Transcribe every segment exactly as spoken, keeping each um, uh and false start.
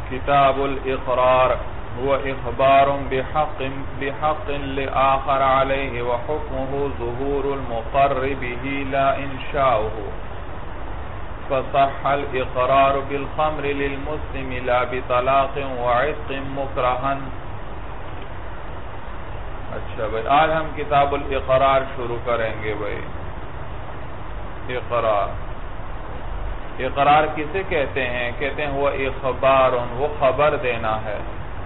کتاب الاقرار هو اخبار بحق بحق لآخر عليه وحكمه ظهور المقر به لا انشاؤه فصح الاقرار بالخمر للمسلم لا بطلاق وعتق مكرها. اچھا بھائی، آج ہم کتاب الاقرار شروع کریں گے بھائی. اقرار اقرار کسے کہتے ہیں؟ کہتے ہیں وہ اخبار، وہ خبر دینا ہے،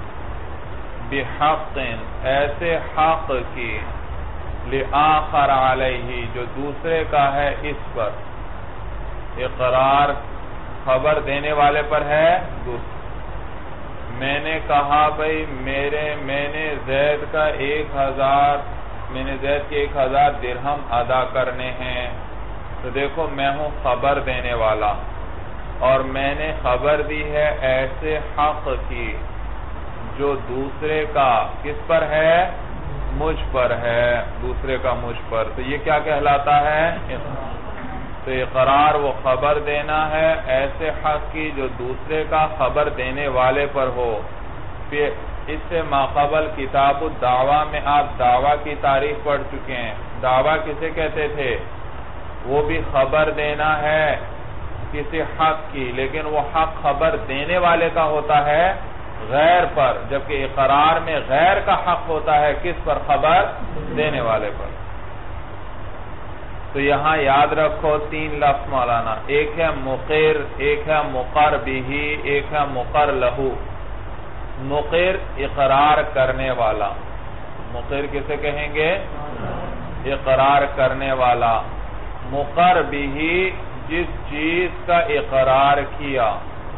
بحق ایسے حق کی، لآخر علیہ جو دوسرے کا ہے اس پر. اقرار خبر دینے والے پر ہے دوسرے. میں نے کہا بھئی میرے میں نے زید کا ایک ہزار میں نے زید کے ایک ہزار درہم ادا کرنے ہیں، تو دیکھو میں ہوں خبر دینے والا، اور میں نے خبر دی ہے ایسے حق کی جو دوسرے کا کس پر ہے؟ مجھ پر ہے، دوسرے کا مجھ پر. تو یہ کیا کہلاتا ہے؟ تو اقرار وہ خبر دینا ہے ایسے حق کی جو دوسرے کا خبر دینے والے پر ہو. پھر اس سے ماقبل کتاب الدعویٰ میں آپ دعویٰ کی تعریف پڑھ چکے ہیں. دعویٰ کسے کہتے تھے؟ وہ بھی خبر دینا ہے کسی حق کی، لیکن وہ حق خبر دینے والے کا ہوتا ہے غیر پر، جبکہ اقرار میں غیر کا حق ہوتا ہے کس پر؟ خبر دینے والے پر. تو یہاں یاد رکھو تین لفظ مولانا، ایک ہے مقر، ایک ہے مقر بھی، ایک ہے مقر لہو. مقر اقرار کرنے والا، مقر کسے کہیں گے؟ اقرار کرنے والا. مقر بھی جس چیز کا اقرار کیا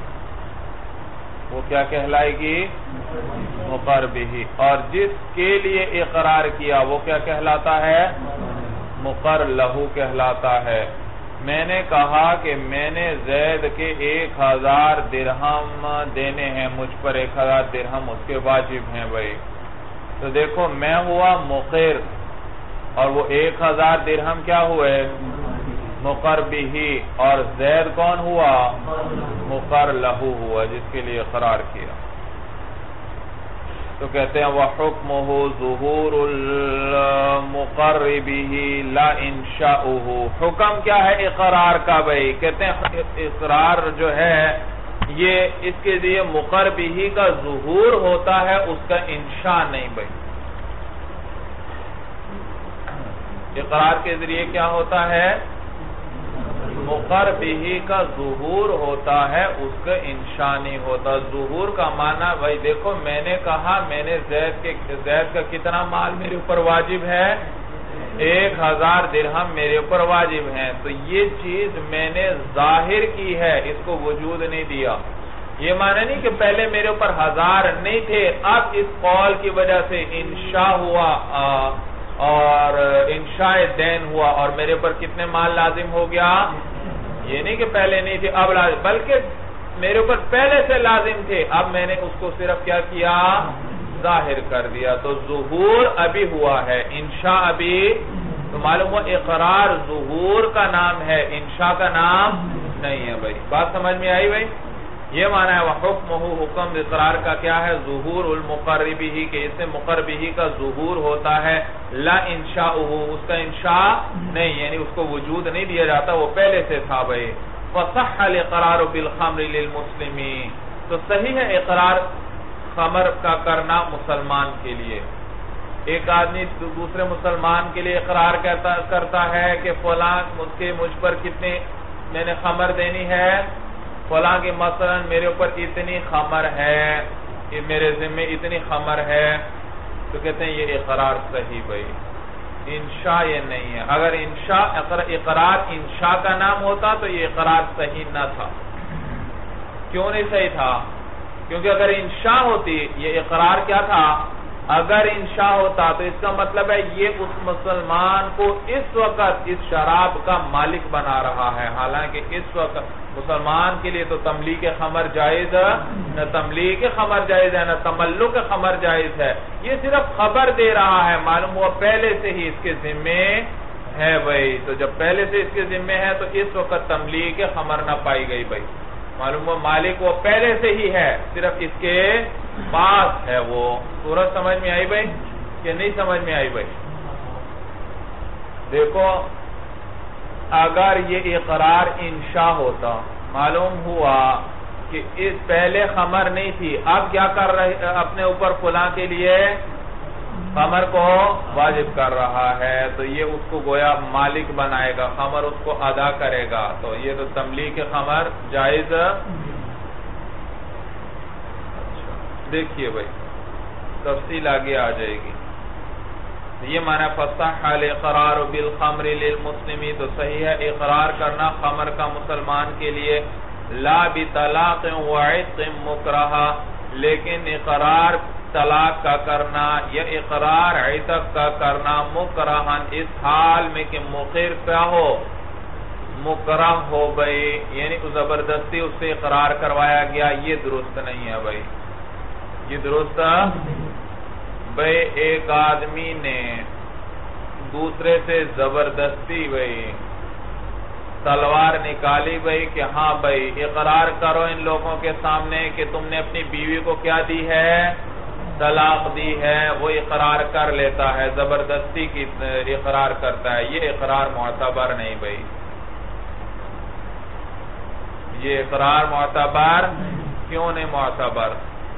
وہ کیا کہلائے گی؟ مقر بھی. اور جس کے لیے اقرار کیا وہ کیا کہلاتا ہے؟ مقر لہو کہلاتا ہے. میں نے کہا کہ میں نے زید کے ایک ہزار درہم دینے ہیں، مجھ پر ایک ہزار درہم اس کے واجب ہیں بھائی. تو دیکھو میں ہوا مقر، اور وہ ایک ہزار درہم کیا ہوئے؟ مقر بھی. اور زید کون ہوا؟ مقر لہو ہوا جس کے لیے اقرار کیا. تو کہتے ہیں وَحُكْمُهُ ظُهُورُ الْمُقَرِّ بِهِ لَا إِنشَاؤُهُ. حکم کیا ہے اقرار کا بھئی؟ کہتے ہیں اقرار جو ہے یہ اس کے لیے مقر بھی کا ظہور ہوتا ہے، اس کا انشاء نہیں بھئی. اقرار کے ذریعے کیا ہوتا ہے؟ مقر بھی کا ظہور ہوتا ہے، اس کا انشاء نہیں ہوتا. ظہور کا معنی بھائی دیکھو میں نے کہا میں نے زید کے زید کا کتنا مال میرے اوپر واجب ہے؟ ایک ہزار درہم میرے اوپر واجب ہیں. تو یہ چیز میں نے ظاہر کی ہے، اس کو وجود نہیں دیا. یہ معنی نہیں کہ پہلے میرے اوپر ہزار نہیں تھے، اب اس قول کی وجہ سے انشاء ہوا اور انشاء دین ہوا اور میرے اوپر کتنے مال لازم ہو گیا. یہ نہیں کہ پہلے نہیں تھے اب لازم، بلکہ میرے اوپر پہلے سے لازم تھے، اب میں نے اس کو صرف کیا کیا؟ ظاہر کر دیا. تو ظہور ابھی ہوا ہے، انشاء ابھی. تو معلوم ہوا اقرار ظہور کا نام ہے، انشاء کا نام نہیں ہے بھائی. بات سمجھ میں آئی بھائی؟ یہ معنی ہے وَحُكْمُهُ حکم اقرار کا کیا ہے؟ ظہور المقر بھی، کہ اس سے مقر بھی کا ظہور ہوتا ہے. لا انشاؤہ، اس کا انشاء نہیں، یعنی اس کو وجود نہیں دیا جاتا، وہ پہلے سے تھا بھئی. فصح الاقرار بالخمر للمسلمین. تو صحیح ہے اقرار خمر کا کرنا مسلمان کے لیے. ایک آدمی دوسرے مسلمان کے لیے اقرار کرتا ہے کہ فلاں مجھ کے مجھ پر کتنے میں نے خمر دینی ہے، فلاں کی مثلا میرے اوپر اتنی خمر ہے، میرے ذمہ اتنی خمر ہے. تو کہتے ہیں یہ اقرار صحیح بھئی. انشاء یہ نہیں ہے. اگر انشاء اقرار انشاء کا نام ہوتا تو یہ اقرار صحیح نہ تھا. کیوں نہیں صحیح تھا؟ کیونکہ اگر انشاء ہوتی، یہ اقرار کیا تھا؟ اگر انشاء ہوتا تو اس کا مطلب ہے یہ اس مسلمان کو اس وقت اس شراب کا مالک بنا رہا ہے، حالانکہ اس وقت مسلمان کے لیے تو تملیک خمر جائز نہ تملیک خمر جائز ہے نہ تملک خمر جائز ہے. یہ صرف خبر دے رہا ہے، معلوم ہوا پہلے سے ہی اس کے ذمے ہے بھائی. تو جب پہلے سے اس کے ذمے ہے تو اس وقت تملیک خمر نہ پائی گئی بھائی. معلوم وہ مالک وہ پہلے سے ہی ہے، صرف اس کے پاس ہے وہ. صورت سمجھ میں آئی بھائی کہ نہیں سمجھ میں آئی بھائی؟ دیکھو اگر یہ اقرار انشاء ہوتا، معلوم ہوا کہ اس پہلے خمر نہیں تھی، اب کیا کر رہے اپنے اوپر فلاں کے لیے خمر کو واجب کر رہا ہے، تو یہ اس کو گویا مالک بنائے گا، خمر اس کو ادا کرے گا، تو یہ تو تملیک خمر جائز. دیکھیے بھائی تفصیل آگے آ جائے گی. یہ معنی فصح الاقرار بالخمر للمسلمی، تو صحیح ہے اقرار کرنا خمر کا مسلمان کے لیے، لا بطلاق وعتق مکرہا، لیکن اقرار طلاق کا کرنا یا اقرار عتق کا کرنا مکرہن اس حال میں کہ مقر کیا ہو، مکرہ ہو بھئی، یعنی زبردستی اس سے اقرار کروایا گیا، یہ درست نہیں ہے بھئی. یہ درست بھئی ایک آدمی نے دوسرے سے زبردستی بھئی تلوار نکالی بھئی کہ ہاں بھئی اقرار کرو ان لوگوں کے سامنے کہ تم نے اپنی بیوی کو کیا دی ہے، طلاق دی ہے. وہ اقرار کر لیتا ہے، زبردستی کی اقرار کرتا ہے، یہ اقرار معتبر نہیں بھئی. یہ اقرار معتبر کیوں نہیں معتبر؟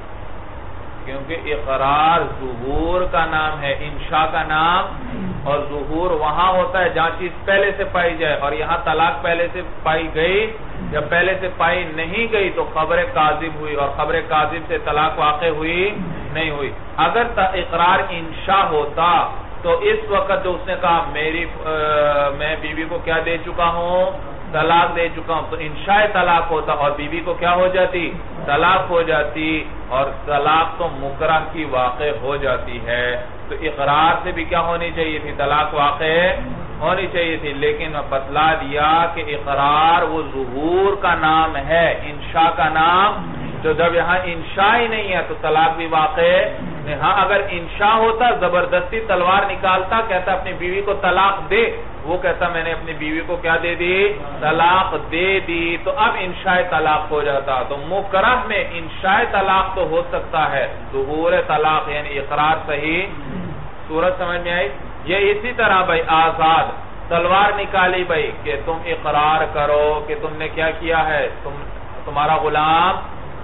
کیونکہ اقرار ظہور کا نام ہے، انشاء کا نام، اور ظہور وہاں ہوتا ہے جہاں چیز پہلے سے پائی جائے، اور یہاں طلاق پہلے سے پائی گئی یا پہلے سے پائی نہیں گئی تو خبر کاذب ہوئی، اور خبر کاذب سے طلاق واقع ہوئی نہیں ہوئی. اگر اقرار انشاء ہوتا تو اس وقت جو اس نے کہا میری میں بیوی کو کیا دے چکا ہوں، طلاق دے چکا ہوں، تو انشاء طلاق ہوتا اور بیوی کو کیا ہو جاتی، طلاق ہو جاتی، اور طلاق تو مکرہ کی واقع ہو جاتی ہے. تو اقرار سے بھی کیا ہونی چاہیے تھی، طلاق واقع ہونی چاہیے تھی. لیکن بتلا دیا کہ اقرار وہ ظہور کا نام ہے، انشاء کا نام، تو جب یہاں انشاء ہی نہیں ہے تو طلاق بھی واقع نہیں. ہاں اگر انشاء ہوتا زبردستی تلوار نکالتا، کہتا اپنی بیوی کو طلاق دے، وہ کہتا میں نے اپنی بیوی کو کیا دے دی، طلاق دے دی، تو اب انشاء طلاق ہو جاتا. تو مکرہ میں انشاء طلاق تو ہو سکتا ہے، ظہور طلاق یعنی اقرار صحیح. صورت سمجھ میں آئی؟ یہ اسی طرح بھائی آزاد تلوار نکالی بھائی کہ تم اقرار کرو کہ تم نے کیا کیا ہے، تم تمہارا غلام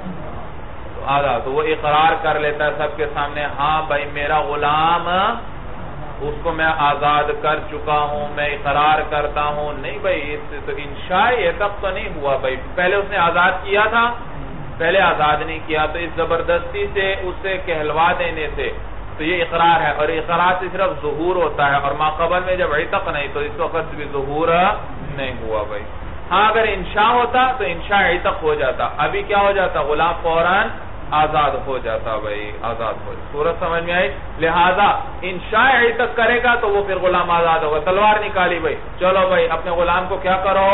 آزاد، تو وہ اقرار کر لیتا ہے سب کے سامنے، ہاں بھائی میرا غلام اس کو میں آزاد کر چکا ہوں، میں اقرار کرتا ہوں. نہیں بھائی اس تو انشاء یہ تب تو نہیں ہوا بھائی، پہلے اس نے آزاد کیا تھا، پہلے آزاد نہیں کیا، تو اس زبردستی سے اسے کہلوا دینے سے تو یہ اقرار ہے، اور اقرار سے صرف ظہور ہوتا ہے، اور ماقبل میں جب عتق نہیں تو اس وقت بھی ظہور نہیں ہوا بھائی. ہاں اگر انشاء ہوتا تو انشاء عتق ہو جاتا، ابھی کیا ہو جاتا، غلام فوراً آزاد ہو جاتا بھائی، آزاد ہو جاتا. صورت سمجھ میں آئی؟ لہذا انشاء عتق کرے گا تو وہ پھر غلام آزاد ہوگا. تلوار نکالی بھائی، چلو بھئی اپنے غلام کو کیا کرو،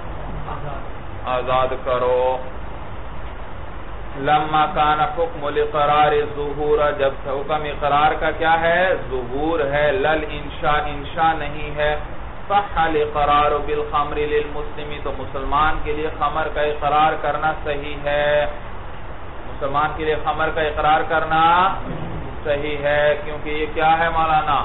آزاد کرو. لما کان حکم الاقرار ظہور، جب حکم اقرار کا کیا ہے، ظہور ہے، لل انشاء انشاء نہیں ہے. صح الاقرار بالخمر للمسلم، تو مسلمان کے لیے خمر کا اقرار کرنا صحیح ہے، مسلمان کے لیے خمر کا اقرار کرنا صحیح ہے. کیونکہ یہ کیا ہے مولانا،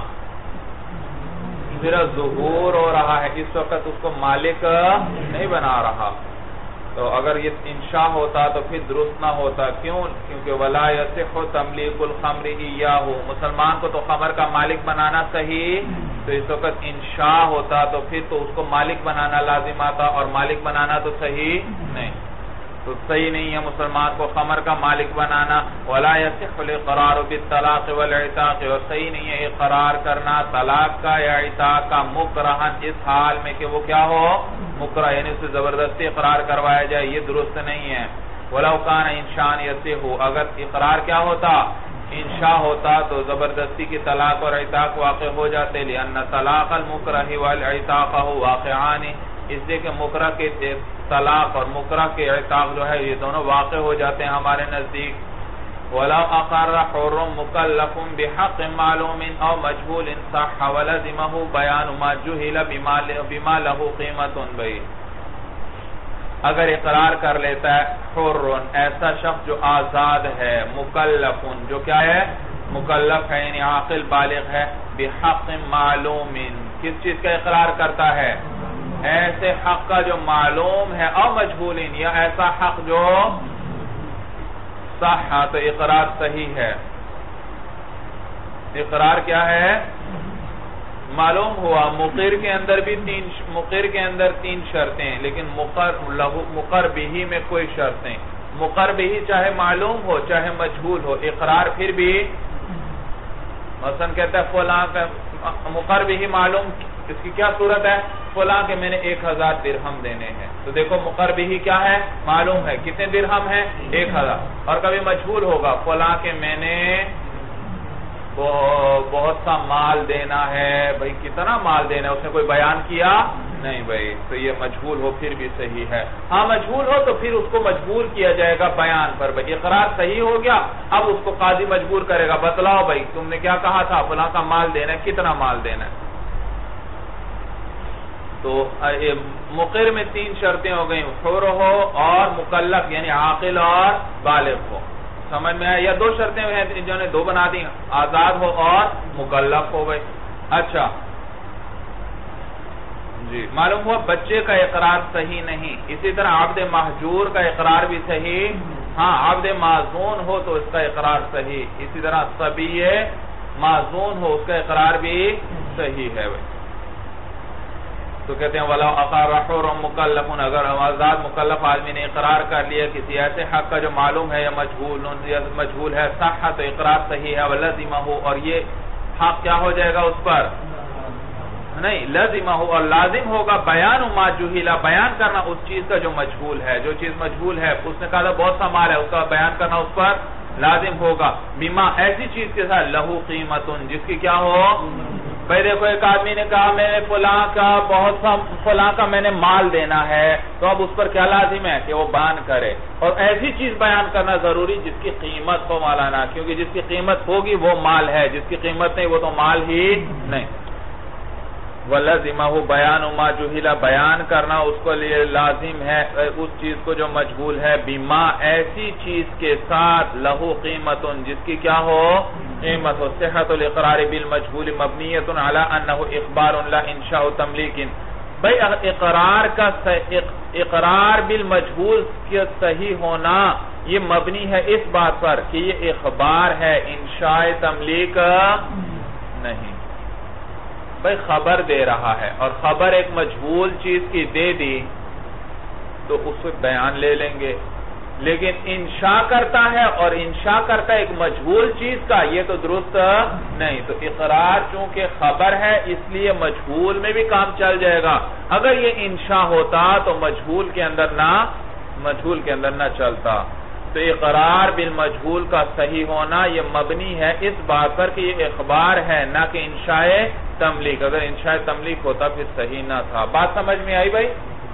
صرف ظہور ہو رہا ہے، اس وقت اس کو مالک نہیں بنا رہا. تو اگر یہ انشاء ہوتا تو پھر درست نہ ہوتا. کیوں؟ کیونکہ ولا یصح تملیک الخمر ایاہ، مسلمان کو تو خمر کا مالک بنانا صحیح، تو اس وقت انشاء ہوتا تو پھر تو اس کو مالک بنانا لازم آتا، اور مالک بنانا تو صحیح نہیں، تو صحیح نہیں ہے مسلمان کو خمر کا مالک بنانا. ولا یصح الاقرار بالطلاق والعتاق، اور صحیح نہیں ہے اقرار کرنا طلاق کا یا عتاق کا مکرہن اس حال میں کہ وہ کیا ہو، مکرہ یعنی اسے زبردستی اقرار کروایا جائے، یہ درست نہیں ہے. ولو کان انشاء یصح، اگر اقرار کیا ہوتا، انشاء ہوتا تو زبردستی کی طلاق اور عتاق واقع ہو جاتے. لأن طلاق المکرہ والعتاق واقعان، اس لیے کہ مکرہ کے طلاق اور مکرہ کے عتاق جو ہے یہ دونوں واقع ہو جاتے ہیں ہمارے نزدیک. وَلَوْ أَقَرَّ حُرٌّ مُكَلَّفٌ بِحَقٍ مَعْلُومٍ أَوْ مَجْهُولٍ صَحَّ وَلَزِمَهُ بَيَانُ مَا جُهِلَ بِمَا لَهُ قِيمَةٌ. بھئی اگر اقرار کر لیتا ہے حرن ایسا شخص جو آزاد ہے، مکلفن جو کیا ہے مکلف ہے یعنی عاقل بالغ ہے، بحق معلوم کس چیز کا اقرار کرتا ہے؟ ایسے حق کا جو معلوم ہے، او مجہول یا ایسا حق جو صح، تو اقرار صحیح ہے۔ اقرار کیا ہے؟ معلوم ہوا۔ مقر کے اندر بھی تین مقر کے اندر تین شرطیں، لیکن مقر مقر بھی میں کوئی شرطیں۔ مقر بھی چاہے معلوم ہو چاہے مجہول ہو، اقرار پھر بھی مثلا کہتا ہے فلاں کا مقر بھی معلوم، اس کی کیا صورت ہے؟ فلاں کے میں نے ایک ہزار درہم دینے ہیں، تو دیکھو مقر بھی کیا ہے؟ معلوم ہے، کتنے درہم ہیں؟ ایک ہزار۔ اور کبھی مجہول ہوگا، فلاں کے میں نے بہت سا مال دینا ہے، بھئی کتنا مال دینا ہے اس نے کوئی بیان کیا نہیں بھئی، تو یہ مجہول ہو پھر بھی صحیح ہے۔ ہاں مجہول ہو تو پھر اس کو مجبور کیا جائے گا بیان پر، بھئی اقرار صحیح ہو گیا، اب اس کو قاضی مجبور کرے گا، بتلاؤ بھئی تم نے کیا کہا تھا، فلاں کا مال دینا ہے، کتنا مال دینا ہے۔ تو مقر میں تین شرطیں ہو گئیں، حر ہو اور مکلف یعنی عاقل اور بالغ ہو، سمجھ میں آیا؟ یا دو شرطیں ہیں جنہوں نے دو بنا دی، آزاد ہو اور مکلف ہو گئے۔ اچھا جی، معلوم ہوا بچے کا اقرار صحیح نہیں، اسی طرح عبد محجور کا اقرار بھی صحیح، ہاں عبد معزون ہو تو اس کا اقرار صحیح، اسی طرح صبی معزون ہو اس کا اقرار بھی صحیح ہے۔ تو کہتے ہیں وَلَوْ أَقَرَّ حُرٌ مُكَلَّفٌ، اگر آزاد مکلف آدمی نے اقرار کر لیا کسی ایسے حق کا جو معلوم ہے یا مجہول یا مجہول ہے، صح تو اقرار صحیح ہے، وَلَزِمَهُ اور یہ حق کیا ہو جائے گا اس پر؟ نہیں، لازمہ اور لازم ہوگا بیان ما جہلا، بیان کرنا اس چیز کا جو مجہول ہے، جو چیز مجہول ہے اس نے کہا تھا بہت سا مال ہے، اس کا بیان کرنا اس پر لازم ہوگا، بما ایسی چیز کے ساتھ لہو قیمتن جس کی کیا ہو، بھئی دیکھو ایک آدمی نے کہا میں نے فلاں کا بہت سا فلاں کا میں نے مال دینا ہے، تو اب اس پر کیا لازم ہے کہ وہ بیان کرے، اور ایسی چیز بیان کرنا ضروری جس کی قیمت ہو مولانا، کیونکہ جس کی قیمت ہوگی وہ مال ہے، جس کی قیمت نہیں وہ تو مال ہی نہیں۔ وَلَزِمَهُ بَيَانُ مَا جُهِلَ بیان کرنا اس کو لیے لازم ہے اس چیز کو جو مجہول ہے، بما ایسی چیز کے ساتھ لہو قیمت جس کی کیا ہو قیمت ہو، صحت الاقرار بالمجہول مبنیۃ علی انہ اخبار لا انشاء تملیک، بھئی اقرار کا اقرار بالمجہول کے صحیح ہونا یہ مبنی ہے اس بات پر کہ یہ اخبار ہے، انشاء تملیک نہیں، بھئی خبر دے رہا ہے اور خبر ایک مجہول چیز کی دے دی تو اس سے بیان لے لیں گے، لیکن انشاء کرتا ہے اور انشاء کرتا ہے ایک مجہول چیز کا، یہ تو درست نہیں، تو اقرار چونکہ خبر ہے اس لیے مجہول میں بھی کام چل جائے گا، اگر یہ انشاء ہوتا تو مجہول کے اندر نہ مجہول کے اندر نہ چلتا، تو اقرار بالمجہول کا صحیح ہونا یہ مبنی ہے اس بات پر کہ یہ اخبار ہے نہ کہ انشاء تملیک، اگر انشاء تملیک ہوتا پھر صحیح نہ تھا۔ بات سمجھ میں آئی بھائی؟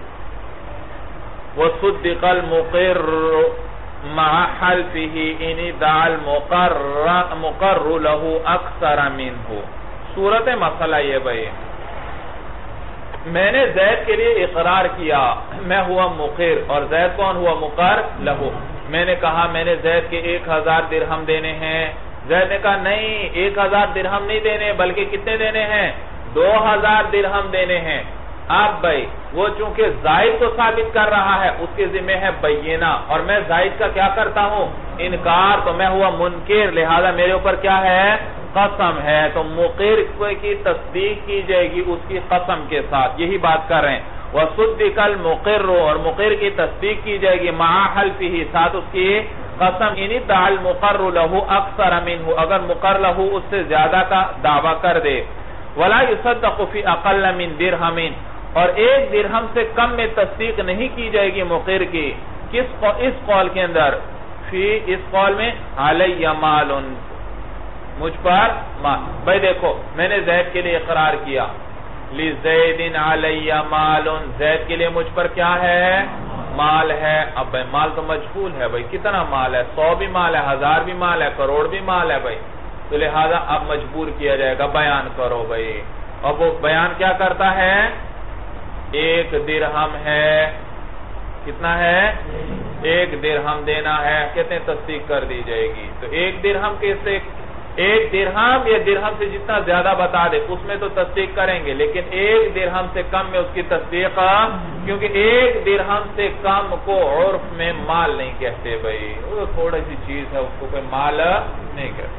وَصُدِّقَ الْمُقِرُّ مَعَ حَلْفِهِ إِنِ دَعَ الْمُقَرُّ لَهُ أَكْثَرَ مِنْهُ۔ صورت مسئلہ یہ بھائی، میں نے زید کے لیے اقرار کیا، میں ہوا مقر اور زید کون ہوا مقر لہو، میں نے کہا میں نے زید کے ایک ہزار درہم دینے ہیں، زید نے کہا نہیں ایک ہزار درہم نہیں دینے بلکہ کتنے دینے ہیں؟ دو ہزار درہم دینے ہیں۔ اب بھائی وہ چونکہ زائد تو ثابت کر رہا ہے اس کے ذمہ ہے بینہ، اور میں زائد کا کیا کرتا ہوں؟ انکار، تو میں ہوا منکر، لہذا میرے اوپر کیا ہے؟ قسم ہے، تو مقر کی تصدیق کی جائے گی اس کی قسم کے ساتھ، یہی بات کر رہے ہیں۔ وَصُدِّقَ الْمُقِرُّ اور مقر کی تصدیق کی جائے گی مَعَ حَلْفِهِ ساتھ اس کی قسم، اِنِ دَعَ الْمُقَرُّ لَهُ أَكْثَرَ مِنْهُ اگر مقر لہو اس سے زیادہ کا دعویٰ کر دے، وَلَا يُصَدَّقُ فِي أَقَلَّ مِنْ دِرْهَمٍ اور ایک درہم سے کم میں تصدیق نہیں کی جائے گی مقر کی، کس اس قول کے اندر؟ فی اس قول میں عَلَيَّ مَالٌ مجھ پر مال، بھائی دیکھو میں نے زید کے لیے اقرار کیا، لِزَيْدٍ عَلَيَّ مَالٌ زید کے لیے مجھ پر کیا ہے؟ مال ہے، اب بھائی مال تو مجہول ہے، بھائی کتنا مال ہے؟ سو بھی مال ہے، ہزار بھی مال ہے، کروڑ بھی مال ہے بھائی، تو لہذا اب مجبور کیا جائے گا بیان کرو بھائی، اور وہ بیان کیا کرتا ہے؟ ایک درہم ہے، کتنا ہے؟ ایک درہم دینا ہے. کہتے ہیں تصدیق کر دی جائے گی. تو ایک درہم کے سے ایک درہم یا درہم سے جتنا زیادہ بتا دے اس میں تو تصدیق کریں گے, لیکن ایک درہم سے کم میں اس کی تصدیق, کیونکہ ایک درہم سے کم کو عرف میں مال نہیں کہتے بھائی, وہ تھوڑی سی چیز ہے, اس کو کوئی مال نہیں کہتا.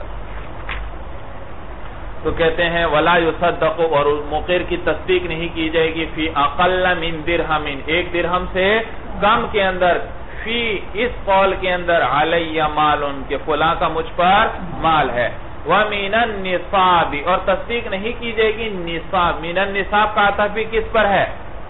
تو کہتے ہیں وَلَا يُصَدَّقُ, اور مقر کی تصدیق نہیں کی جائے گی, فی اقل من درہم, ایک درہم سے کم کے اندر, فی اس قول کے اندر, علیہ مال, کہ فلاں کا مجھ پر مال ہے. وَمِنَ النِّصَابِ, اور تصدیق نہیں کی جائے گی نصاب. من النصاب کا عطف کس پر ہے؟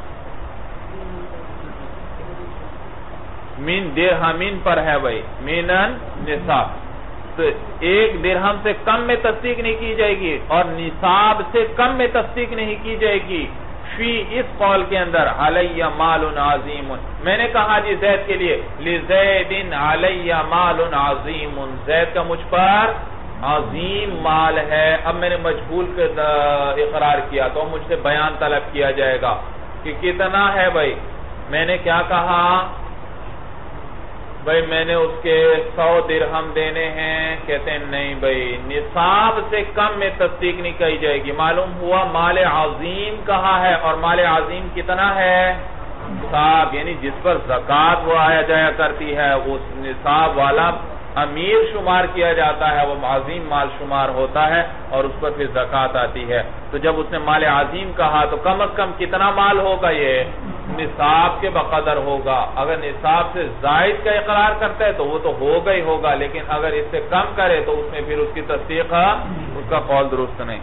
من درہمین پر ہے بھائی, من النصاب. تو ایک درہم سے کم میں تصدیق نہیں کی جائے گی, اور نصاب سے کم میں تصدیق نہیں کی جائے گی. فی اس قول کے اندر, علیہ مال عظیم, میں نے کہا جی زید کے لیے, لزید علیہ مال عظیم, زید کا مجھ پر عظیم مال ہے. اب میں نے مجہول کے اقرار کیا تو مجھ سے بیان طلب کیا جائے گا کہ کتنا ہے بھائی. میں نے کیا کہا بھائی, میں نے اس کے سو درہم دینے ہیں. کہتے ہیں نہیں بھائی, نصاب سے کم میں تصدیق نہیں کی جائے گی. معلوم ہوا مال عظیم کہا ہے, اور مال عظیم کتنا ہے؟ نصاب, یعنی جس پر زکوٰۃ وہ آیا جایا کرتی ہے, اس نصاب والا امیر شمار کیا جاتا ہے, وہ عظیم مال شمار ہوتا ہے, اور اس پر پھر زکوٰۃ آتی ہے. تو جب اس نے مال عظیم کہا تو کم از کم کتنا مال ہوگا؟ یہ نصاب کے بقدر ہوگا. اگر نصاب سے زائد کا اقرار کرتا ہے تو وہ تو ہوگا ہی ہوگا, لیکن اگر اس سے کم کرے تو اس میں پھر اس کی تصدیق, اس کا قول درست نہیں.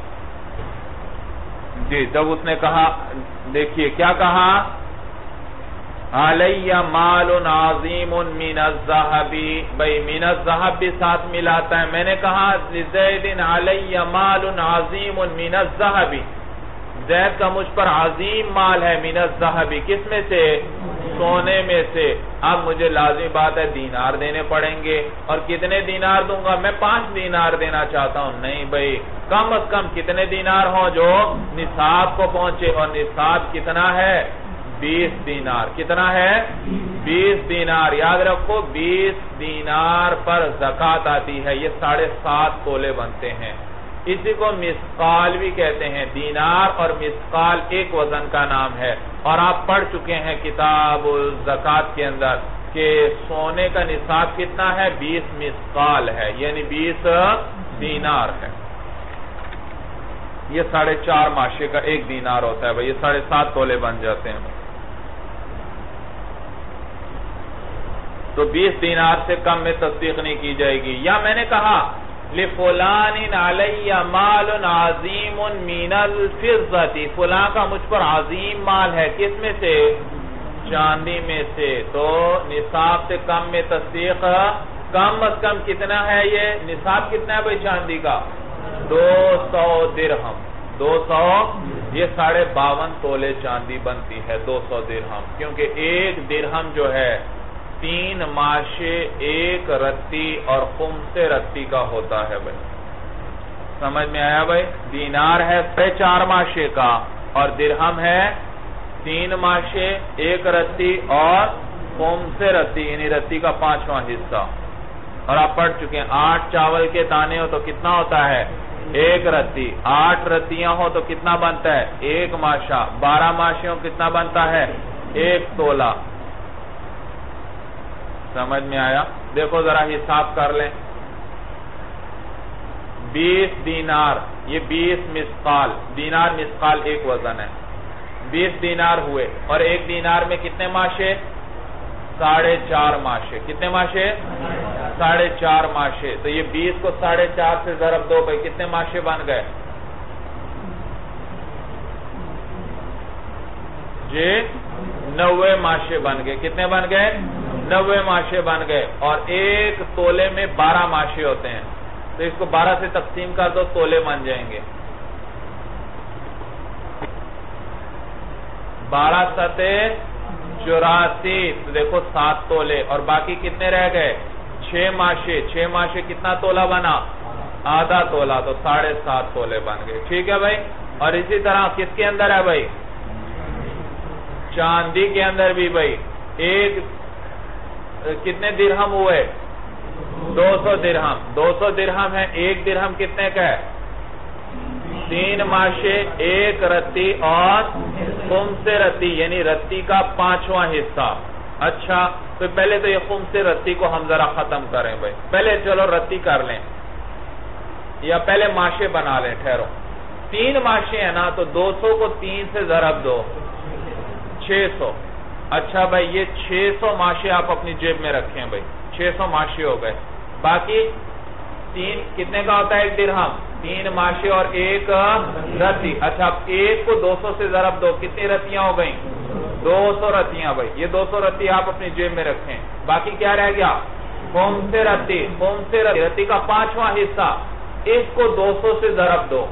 جی, جب اس نے کہا, دیکھیے کیا کہا, علیہ مال عظیم من الذہب, بھئی من الذہب بھی ساتھ ملاتا ہے. میں نے کہا لزید علیہ مال عظیم من الذہب, زید کا مجھ پر عظیم مال ہے, من الذہب, کس میں سے؟ سونے میں سے. اب مجھے لازمی بات ہے دینار دینے پڑیں گے, اور کتنے دینار دوں گا؟ میں پانچ دینار دینا چاہتا ہوں. نہیں بھئی, کم از کم کتنے دینار ہوں جو نصاب کو پہنچے, اور نصاب کتنا ہے؟ بیس دینار. کتنا ہے؟ بیس دینار. یاد رکھو بیس دینار پر زکوٰۃ آتی ہے. یہ ساڑھے سات تولے بنتے ہیں. اسی کو مسقال بھی کہتے ہیں. دینار اور مسقال ایک وزن کا نام ہے, اور آپ پڑھ چکے ہیں کتاب الزکوٰۃ کے اندر کہ سونے کا نصاب کتنا ہے؟ بیس مسقال ہے, یعنی بیس دینار ہے. یہ ساڑھے چار ماشے کا ایک دینار ہوتا ہے بھائی, یہ ساڑھے سات تولے بن جاتے ہیں. تو بیس دینار سے کم میں تصدیق نہیں کی جائے گی. یا میں نے کہا لفلان علیہ مال عظیم من الفضۃ, فلاں کا مجھ پر عظیم مال ہے, کس میں سے؟ چاندی میں سے. تو نصاب سے کم میں تصدیق, کم از کم کتنا ہے؟ یہ نصاب کتنا ہے بھائی چاندی کا؟ دو سو درہم. دو سو, یہ ساڑھے باون تولے چاندی بنتی ہے, دو سو درہم, کیونکہ ایک درہم جو ہے تین ماشے ایک رتی اور خمس رتی کا ہوتا ہے بھائی. سمجھ میں آیا بھائی؟ دینار ہے ساڑھے چار ماشے کا, اور درہم ہے تین ماشے ایک رتی اور خمس رتی, یعنی رتی کا پانچواں حصہ. اور آپ پڑھ چکے ہیں آٹھ چاول کے دانے ہو تو کتنا ہوتا ہے؟ ایک رتی. آٹھ رتیاں ہو تو کتنا بنتا ہے؟ ایک ماشا. بارہ ماشے ہو کتنا بنتا ہے؟ ایک تولہ. سمجھ میں آیا؟ دیکھو ذرا حساب کر لیں. بیس دینار, یہ بیس مسقال, دینار مسقال ایک وزن ہے. بیس دینار ہوئے, اور ایک دینار میں کتنے ماشے؟ ساڑھے چار ماشے. کتنے ماشے؟ ساڑھے چار ماشے. تو یہ بیس کو ساڑھے چار سے ضرب دو بھائی, کتنے ماشے بن گئے جی؟ نوے ماشے بن گئے. کتنے بن گئے؟ نوے ماشے بن گئے. اور ایک تولے میں بارہ ماشے ہوتے ہیں, تو اس کو بارہ سے تقسیم کر دو, تولے بن جائیں گے. بارہ ستے چوراسی, تو دیکھو سات تولے, اور باقی کتنے رہ گئے؟ چھ ماشے. چھ ماشے کتنا تولہ بنا؟ آدھا تولہ, تو ساڑھے سات تولے بن گئے. ٹھیک ہے بھائی. اور اسی طرح کس کے اندر ہے بھائی؟ چاندی کے اندر بھی بھائی ایک کتنے درہم ہوئے؟ دو سو درہم. دو سو درہم ہے. ایک درہم کتنے کا ہے؟ تین ماشے، ایک رتی اور خمس رتی یعنی رتی کا پانچواں حصہ. اچھا تو پہلے تو یہ خمس رتی کو ہم ذرا ختم کریں بھائی. پہلے چلو رتی کر لیں یا پہلے ماشے بنا لیں. ٹھہرو، تین ماشے ہیں نا تو دو سو کو تین سے ضرب دو، چھ سو. اچھا بھائی یہ چھ سو ماشے آپ اپنی جیب میں رکھیں بھائی. چھ سو ماشے ہو گئے. باقی تین کتنے کا ہوتا ہے ایک درہم؟ تین ماشے اور ایک رتی. اچھا ایک کو دو سو سے ضرب دو، کتنی رتیاں ہو گئیں؟ دو سو رتیاں بھائی. یہ دو سو رتی آپ اپنی جیب میں رکھیں. باقی کیا رہ گیا؟ خمس رتی. خمس رتی رتی کا پانچواں حصہ، اس کو دو سو سے ضرب دو.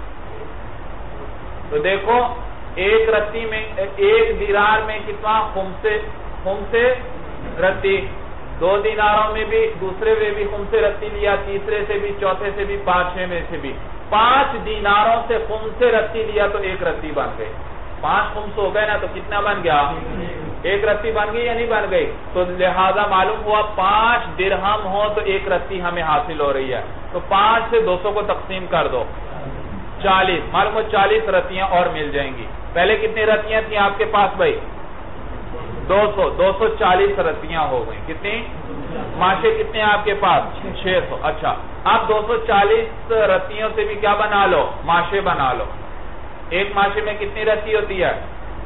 تو دیکھو ایک رتی میں ایک دینار میں کتنا؟ خمس خمس رتی. دو دیناروں میں بھی دوسرے میں بھی خمس رتی لیا، تیسرے سے بھی، چوتھے سے بھی، پانچویں میں سے بھی. پانچ دیناروں سے خمس رتی لیا تو ایک رتی بن گئی. پانچ خمس ہو گئے نا تو کتنا بن گیا؟ ایک رتی بن گئی یا نہیں بن گئی؟ تو لہذا معلوم ہوا پانچ درہم ہو تو ایک رتی ہمیں حاصل ہو رہی ہے. تو پانچ سے دو سو کو تقسیم کر دو، چالیس. معلوم ہو چالیس رتیاں اور مل جائیں گی. پہلے کتنی رتیاں تھیں آپ کے پاس بھائی؟ دو سو. دو سو چالیس رتیاں ہو گئی. کتنی ماشے کتنے آپ کے پاس؟ چھ سو. اچھا اب دو سو چالیس رتیوں سے بھی کیا بنا لو؟ ماشے بنا لو. ایک ماشے میں کتنی رتی ہوتی ہے؟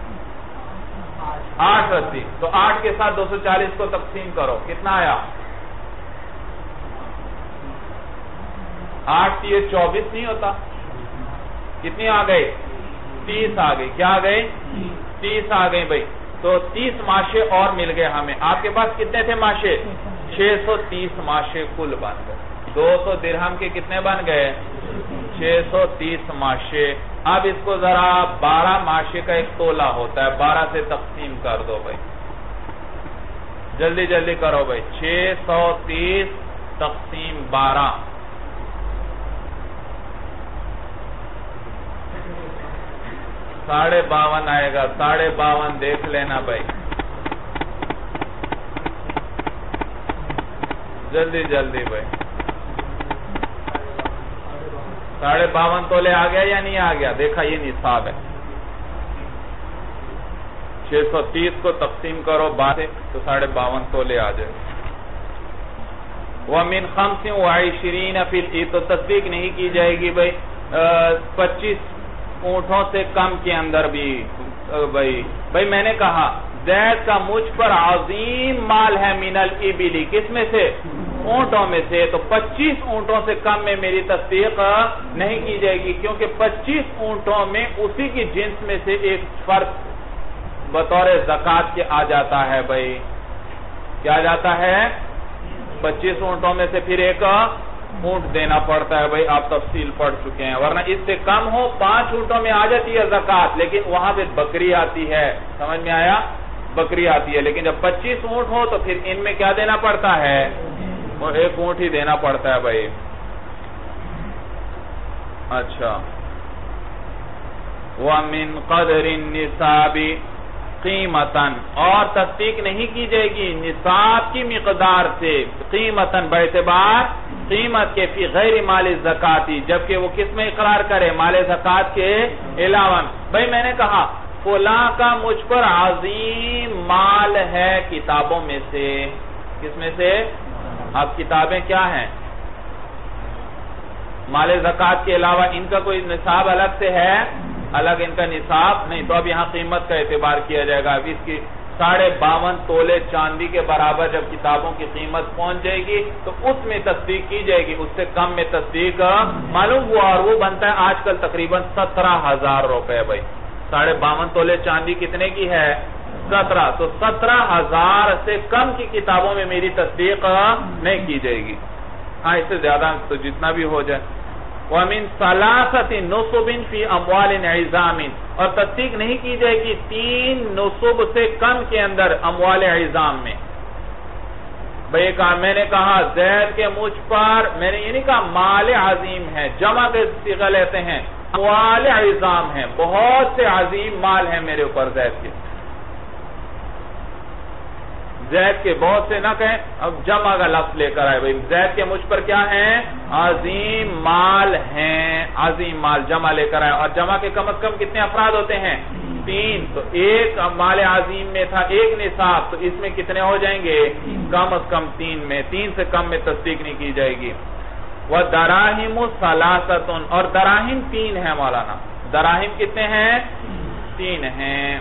آٹھ رتی. تو آٹھ کے ساتھ دو سو چالیس کو تقسیم کرو، کتنا آیا؟ آٹھ یہ چوبیس نہیں ہوتا؟ کتنی آ گئی؟ تیس آ گئی. کیا آ گئی؟ تیس آ گئی بھائی. تو تیس ماشے اور مل گئے ہمیں. آپ کے پاس کتنے تھے ماشے؟ چھ سو تیس ماشے کل بن گئے. دو سو درہم کے کتنے بن گئے؟ چھ سو تیس ماشے. اب اس کو ذرا بارہ ماشے کا ایک تولہ ہوتا ہے، بارہ سے تقسیم کر دو بھائی. جلدی جلدی کرو بھائی. چھ سو تیس تقسیم بارہ، ساڑھے باون آئے گا. ساڑھے باون دیکھ لینا بھائی. جلدی جلدی بھائی. ساڑھے باون تولے آ گیا یا نہیں آ گیا؟ دیکھا یہ نصاب ہے. چھ سو تیس کو تقسیم کرو بارہ تو ساڑھے باون تولے آ جائے. وَمِنْ خَمْسٍ وَعِشْرِينَ فِي الْإِي تو تصدیق نہیں کی جائے گی بھائی پچیس اونٹوں سے کم کے اندر بھی. بھائی بھائی میں نے کہا زید کا مجھ پر عظیم مال ہے من الابلی، کس میں سے؟ اونٹوں میں سے. تو پچیس اونٹوں سے کم میں میری تصدیق نہیں کی جائے گی، کیونکہ پچیس اونٹوں میں اسی کی جنس میں سے ایک فرق بطور زکوٰۃ کے آ جاتا ہے بھائی. کیا آ جاتا ہے؟ پچیس اونٹوں میں سے پھر ایک اونٹ دینا پڑتا ہے بھائی. آپ تفصیل پڑھ چکے ہیں. ورنہ اس سے کم ہو پانچ اونٹوں میں آ جاتی ہے زکوٰۃ، لیکن وہاں پہ بکری آتی ہے. سمجھ میں آیا؟ بکری آتی ہے. لیکن جب پچیس اونٹ ہو تو پھر ان میں کیا دینا پڑتا ہے؟ ایک اونٹ ہی دینا پڑتا ہے بھائی. اچھا وَمِنْ قَدْرِ النِّصَابِ قیمتاً اور تصدیق نہیں کی جائے گی نصاب کی مقدار سے، قیمتاً باعتبار قیمت کے، فی غیر مال زکاتی جبکہ وہ کس میں اقرار کرے؟ مال زکات کے علاوہ. بھائی میں نے کہا فلاں کا مجھ پر عظیم مال ہے کتابوں میں سے. کس میں سے؟ اب کتابیں کیا ہیں؟ مال زکات کے علاوہ ان کا کوئی نصاب الگ سے ہے؟ الگ ان کا نصاب نہیں. تو اب یہاں قیمت کا اعتبار کیا جائے گا. اب اس کی ساڑھے باون تولے چاندی کے برابر جب کتابوں کی قیمت پہنچ جائے گی تو اس میں تصدیق کی جائے گی. اس سے کم میں تصدیق معلوم ہوا اور وہ بنتا ہے آج کل تقریباً سترہ ہزار روپے بھائی. ساڑھے باون تولے چاندی کتنے کی ہے؟ سترہ. تو سترہ ہزار سے کم کی کتابوں میں میری تصدیق نہیں کی جائے گی. ہاں اس سے زیادہ تو جتنا بھی ہو جائے. وَمِن ثَلَاثَةِ نُصُبٍ فِي أَمْوَالٍ عِظَامٍ اور تصدیق نہیں کی جائے گی تین نصب سے کم کے اندر اموال عظام میں. بھئی کہا میں نے کہا زید کے مجھ پر، میں نے یہ نہیں کہا مال عظیم ہے، جمع کے صیغہ لیتے ہیں، اموال عظام ہیں، بہت سے عظیم مال ہیں میرے اوپر زید کے. زید کے بہت سے نہ کہیں، اب جمع کا لفظ لے کر آئے بھائی، زید کے مجھ پر کیا ہیں؟ عظیم مال ہیں، عظیم مال جمع لے کر آئے، اور جمع کے کم از کم کتنے افراد ہوتے ہیں؟ تین. تو ایک مال عظیم میں تھا ایک نصاب، تو اس میں کتنے ہو جائیں گے؟ کم از کم تین میں، تین سے کم میں تصدیق نہیں کی جائے گی. وَدَرَاهِمُ ثَلَاثَةٌ، اور دراہم تین ہیں مولانا، دراہم کتنے ہیں؟ تین ہیں.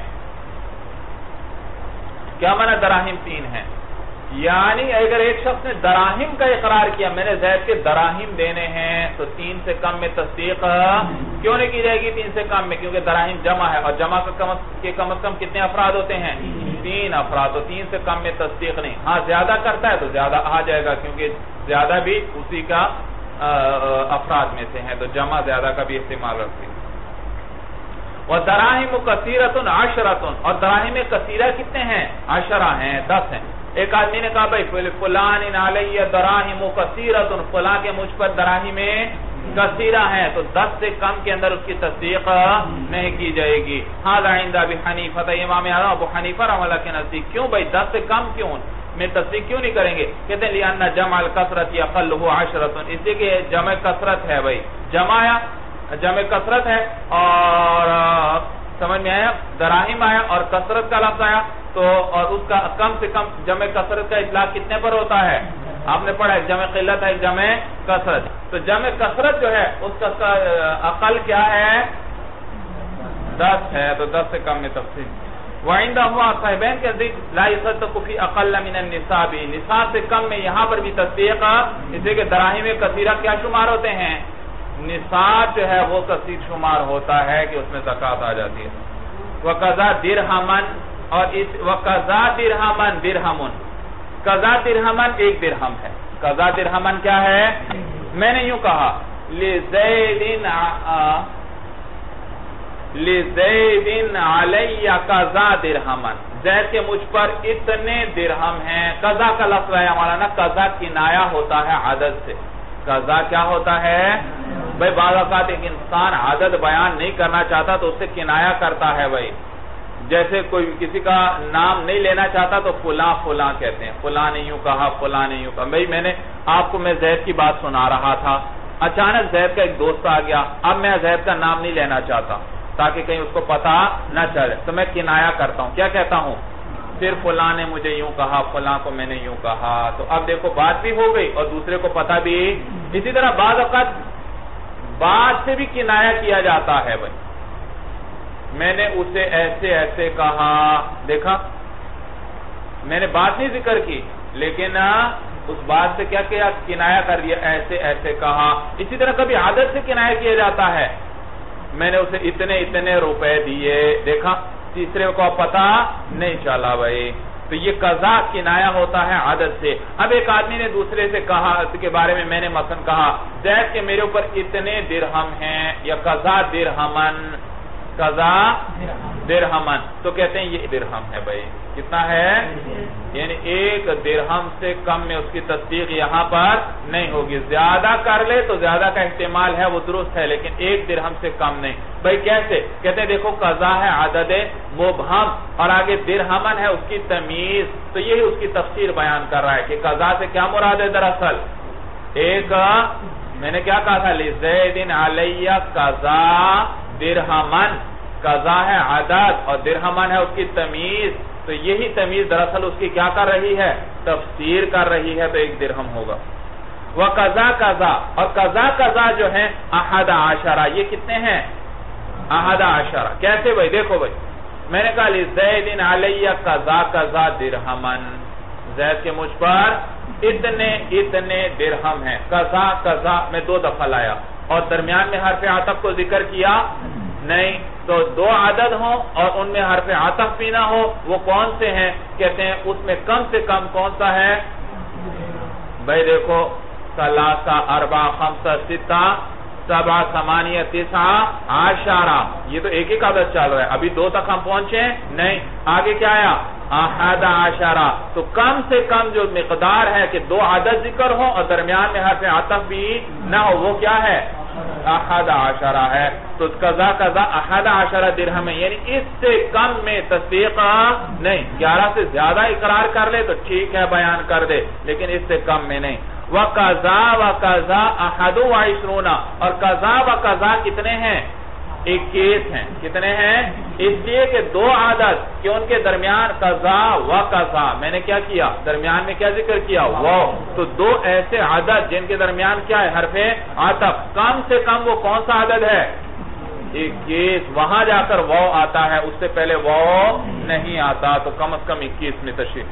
کیا معنی دراہم تین ہیں؟ یعنی اگر ایک شخص نے دراہم کا اقرار کیا، میں نے زید کے دراہم دینے ہیں، تو تین سے کم میں تصدیق کیوں نہیں کی جائے گی؟ تین سے کم میں، کیونکہ دراہم جمع ہے، اور جمع کے کم از کم کتنے افراد ہوتے ہیں؟ تین افراد. تو تین سے کم میں تصدیق نہیں. ہاں زیادہ کرتا ہے تو زیادہ آ جائے گا، کیونکہ زیادہ بھی اسی کا افراد میں سے ہیں، تو جمع زیادہ کا بھی استعمال رکھتے ہیں. وَدَرَاهِمُ كَثِيرَةٌ عَشْرَةٌ، اور دراہم کثیرہ کتنے ہیں؟ عشرہ ہیں، دس ہیں. ایک آدمی نے کہا بھائی فلان علیہ دراہم کثیرۃ، فلاں کے مجھ پر دراہم کثیرہ ہیں، تو دس سے کم کے اندر اس کی تصدیق نہیں کی جائے گی. ھذا عند ابی حنیفہ، امام اعظم ابو حنیفہ رحمہ اللہ کے نزدیک. کیوں بھائی دس سے کم کیوں میں تصدیق کیوں نہیں کریں گے؟ کہتے ہیں لأن جمع الکثرۃ اقلہ عشرۃ، اس لیے کہ جمع کثرت ہے بھائی، جمع آیا، جمع کثرت ہے، اور سمجھ میں آیا، دراہم آیا اور کثرت کا لفظ آیا، تو اور اس کا کم سے کم جمع کثرت کا اطلاق کتنے پر ہوتا ہے؟ آپ نے پڑھا ایک جمع قلت ہے، ایک جمع کثرت. تو جمع کثرت جو ہے اس کا اقل کیا ہے؟ دس ہے، تو دس سے کم میں تفصیل. وَعِنْدَهُ صاحبین کے نزدیک لا يصدق فی اقل من النصاب، نصاب سے کم میں یہاں پر بھی تصدیق، اس لیے کہ دراہم کثیرہ کیا شمار ہوتے ہیں؟ نصاب جو ہے وہ کثیر شمار ہوتا ہے کہ اس میں زکوٰۃ آ جاتی ہے. وَقَضَى دِرْهَمًا، اور اس وَقَضَى دِرْهَمًا دِرْهَمٌ، قضا درہمن ایک درہم ہے. قضا درہمن کیا ہے؟ میں نے یوں کہا لِزَيْدٍ لِزَيْدٍ عَلَيَّ قَضَا دِرْهَمًا، زید کے مجھ پر اتنے درہم ہیں. قضا کا لفظ ہے ہمارا نا، قضا کنایا ہوتا ہے عدد سے. قضا کیا ہوتا ہے بھائی؟ بعض اوقات ایک انسان عدد بیان نہیں کرنا چاہتا تو اس سے کنایا کرتا ہے بھائی. جیسے کوئی کسی کا نام نہیں لینا چاہتا تو فلاں فلاں کہتے ہیں، فلاں نے یوں کہا، فلاں نے یوں کہا. بھائی میں نے آپ کو میں زید کی بات سنا رہا تھا، اچانک زید کا ایک دوست آ گیا، اب میں زید کا نام نہیں لینا چاہتا تاکہ کہیں اس کو پتا نہ چلے، تو میں کنایا کرتا ہوں. کیا کہتا ہوں؟ پھر فلاں نے مجھے یوں کہا، فلاں کو میں نے یوں کہا. تو اب دیکھو بات بھی ہو گئی اور دوسرے کو پتا بھی. اسی طرح بعض اوقات بات سے بھی کنایا کیا جاتا ہے بھائی، میں نے اسے ایسے ایسے کہا، دیکھا میں نے بات نہیں ذکر کی لیکن اس بات سے کیا کیا؟ کنایا کر دیا، ایسے ایسے کہا. اسی طرح کبھی عادت سے کنایا کیا جاتا ہے، میں نے اسے اتنے اتنے روپے دیے، دیکھا تیسرے کو پتا نہیں چلا بھائی. تو یہ قضا کنایا ہوتا ہے عادت سے. اب ایک آدمی نے دوسرے سے کہا کے بارے میں میں نے مثلا کہا زید کے میرے اوپر اتنے درہم ہیں، یا قضا درہمن، قضا درہمن، تو کہتے ہیں یہ درہم ہے بھائی. کتنا ہے؟ یعنی ایک درہم سے کم میں اس کی تصدیق یہاں پر نہیں ہوگی. زیادہ کر لے تو زیادہ کا احتمال ہے، وہ درست ہے، لیکن ایک درہم سے کم نہیں. بھائی کیسے؟ کہتے ہیں دیکھو قضا ہے عدد مبہم اور آگے درہمن ہے اس کی تمیز. تو یہی اس کی تفسیر بیان کر رہا ہے کہ قضا سے کیا مراد ہے دراصل. ایک میں نے کیا کہا تھا لِزَيْدٍ عَلَيَّ قضا درہمن، قضا ہے عدد اور درہمن ہے اس کی تمیز. تو یہی تمیز دراصل اس کی کیا کر رہی ہے؟ تفسیر کر رہی ہے. تو ایک درہم ہوگا. وَقَضَا قضا، اور قضا قضا جو ہے احد عشرہ، یہ کتنے ہیں؟ احد عشرہ. کیسے بھائی؟ دیکھو بھائی میں نے کہا لِزَيْدٍ عَلَيَّ قضا قضا درہمن، زید کے مجھ پر اتنے اتنے درہم ہیں. قضا قضا میں دو دفعہ لایا اور درمیان میں حرف عطف کو ذکر کیا نہیں. تو دو عدد ہوں اور ان میں حرف عطف بھی نہ ہو، وہ کون سے ہیں؟ کہتے ہیں اس میں کم سے کم کون سا ہے بھائی؟ دیکھو ثلاثہ اربع خمسہ ستہ سبع ثمانیہ تسع عشرہ، یہ تو ایک ایک عدد چل رہا ہے، ابھی دو تک ہم پہنچے نہیں. آگے کیا آیا؟ احد عشرہ. تو کم سے کم جو مقدار ہے کہ دو عدد ذکر ہو اور درمیان میں حرف عطف بھی نہ ہو، وہ کیا ہے؟ احد عشرہ ہے. تو قضا قضا احد عشرہ درہم ہے، یعنی اس سے کم میں تصدیق نہیں. گیارہ سے زیادہ اقرار کر لے تو ٹھیک ہے بیان کر دے، لیکن اس سے کم میں نہیں. وَقَضَا وَقَضَا أَحَدُ وَعِشْرُونَ، اور قضا و قضا کتنے ہیں؟ اکیس ہیں. کتنے ہیں؟ اس لیے کہ دو عدد کہ ان کے درمیان قضا و قضا، میں نے کیا کیا؟ درمیان میں کیا ذکر کیا؟ واو. تو دو ایسے عدد جن کے درمیان کیا ہے؟ حرف عطف. کم سے کم وہ کون سا عدد ہے؟ اکیس. وہاں جا کر واو آتا ہے، اس سے پہلے واو نہیں آتا. تو کم از کم اکیس میں تشریح.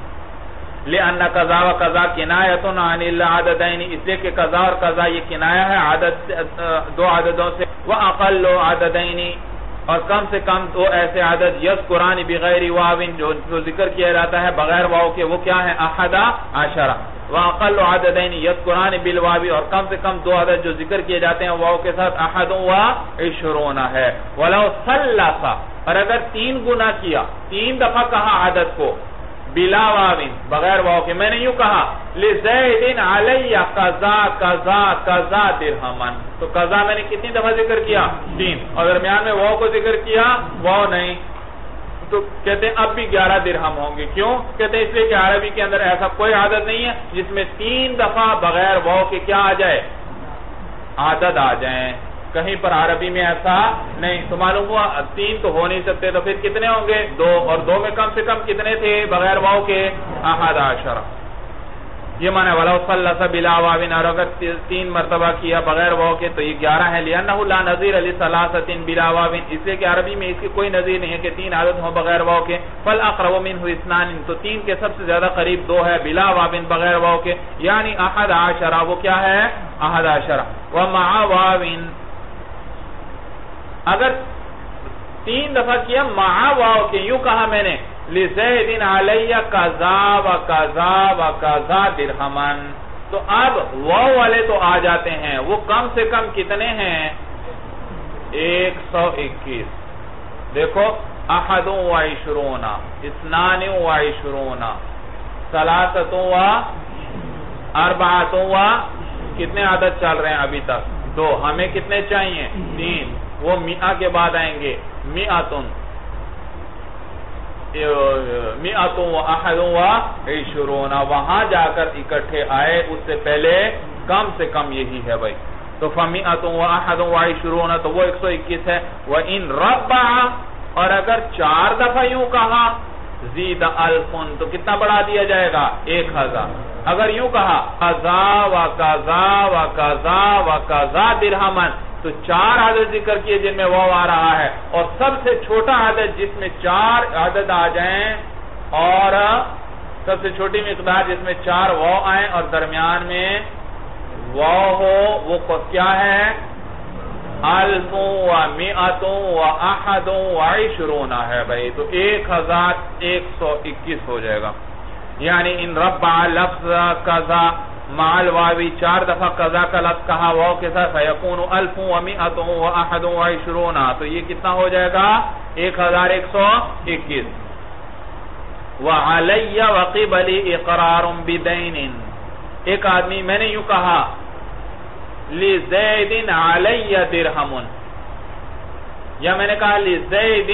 لِأَنَّ قَضَا وَقَضَا كِنَایَةٌ عَنِ الْعَدَدَيْنِ، اس لیے کہ قضا اور قضا یہ کنایہ ہے عدد دو عددوں سے. وَأَقَلُّ عَدَدَيْنِ، اور کم سے کم دو ایسے عدد یذکران بغیر واو، جو ذکر کیا جاتا ہے بغیر واو کے، وہ کیا ہے؟ احد عشرہ. وَأَقَلُّ عَدَدَيْنِ یذکران بالواو، اور کم سے کم دو عدد جو ذکر کیے جاتے ہیں واو کے ساتھ احد وعشرون ہے. وَلَوْ ثَلَّثَ، اور اگر تین گنا کیا، تین دفعہ کہا عدد کو بلا واوین، بغیر واو کے، میں نے یوں کہا لِزَيْدٍ عَلَيَّ قَضَا قَضَا قَضَا دِرْہَمًا، تو قضا میں نے کتنی دفعہ ذکر کیا؟ تین. اور درمیان میں واو کو ذکر کیا؟ واو نہیں. تو کہتے ہیں اب بھی گیارہ درہم ہوں گے. کیوں؟ کہتے ہیں اس لیے کہ عربی کے اندر ایسا کوئی عدد نہیں ہے جس میں تین دفعہ بغیر واو کے کیا آ جائے؟ عدد آ جائیں. کہیں پر عربی میں ایسا نہیں. تو معلوم ہوا تین تو ہو نہیں سکتے، تو پھر کتنے ہوں گے؟ دو. اور دو میں کم سے کم کتنے تھے بغیر واو کے؟ احد عشرہ. یہ معنی وَلَوْ ثَلَّثَ بِلَا وَاوٍ، اور اگر تین مرتبہ کیا بغیر واو کے تو یہ گیارہ ہے. لِأَنَّهُ لَا نَظِيرَ لِثَلَاثَةٍ بِلَا وَاوٍ، اس لیے کہ عربی میں اس کی کوئی نظیر نہیں ہے کہ تین عدد ہوں بغیر واو کے. فَالْأَقْرَبُ مِنْهُ اثْنَانٍ، تو تین کے سب سے زیادہ قریب دو ہے بلا واو بغیر واو کے، یعنی احد عشرہ. وہ کیا ہے؟ احد عشرہ. وَمَعَ وَاوٍ، اگر تین دفعہ کیا مع واو کے، یوں کہا میں نے لِزَيْدٍ عَلَيَّ قَضَا وَقَضَا وَقَضَا دِرْہَمًا، تو اب واو والے تو آ جاتے ہیں. وہ کم سے کم کتنے ہیں؟ ایک سو اکیس. دیکھو احد وعشرون، اثنان وعشرون، ثلاثۃ و اربعۃ و، کتنے عدد چل رہے ہیں ابھی تک؟ دو. ہمیں کتنے چاہیے؟ تین. وہ میعہ کے بعد آئیں گے میعتن، میعتن و احد و عشرون، وہاں جا کر اکٹھے آئے. اس سے پہلے کم سے کم یہی ہے بھائی. تو فمیعتن و احد و عشرون، تو وہ ایک سو اکیس ہے. وَإِن رَبَّعَ، اور اگر چار دفعہ یوں کہا زید الفن، تو کتنا بڑھا دیا جائے گا؟ ایک ہزار. اگر یوں کہا قضا و قضا و قضا و قضا درہمن، تو چار عدد ذکر کیے جن میں واو آ رہا ہے، اور سب سے چھوٹا عدد جس میں چار عدد آ جائیں، اور سب سے چھوٹی مقدار جس میں چار واو آئیں اور درمیان میں واو ہو، وہ کیا ہے؟ الف و میعت و احد و عشرون ہے بھائی. تو ایک ہزار ایک سو اکیس ہو جائے گا. یعنی ان ربع لفظ قضا مع الواوی، چار دفعہ قضا کا لفظ کہا واو کے ساتھ، فیکون الف و میعت و احد و عشرون، تو یہ کتنا ہو جائے گا؟ ایک ہزار ایک سو اکیس. وعلی وقبلی اقرار بدین، ایک آدمی میں نے یوں کہا لزید علی درہم، یا میں نے کہا لزید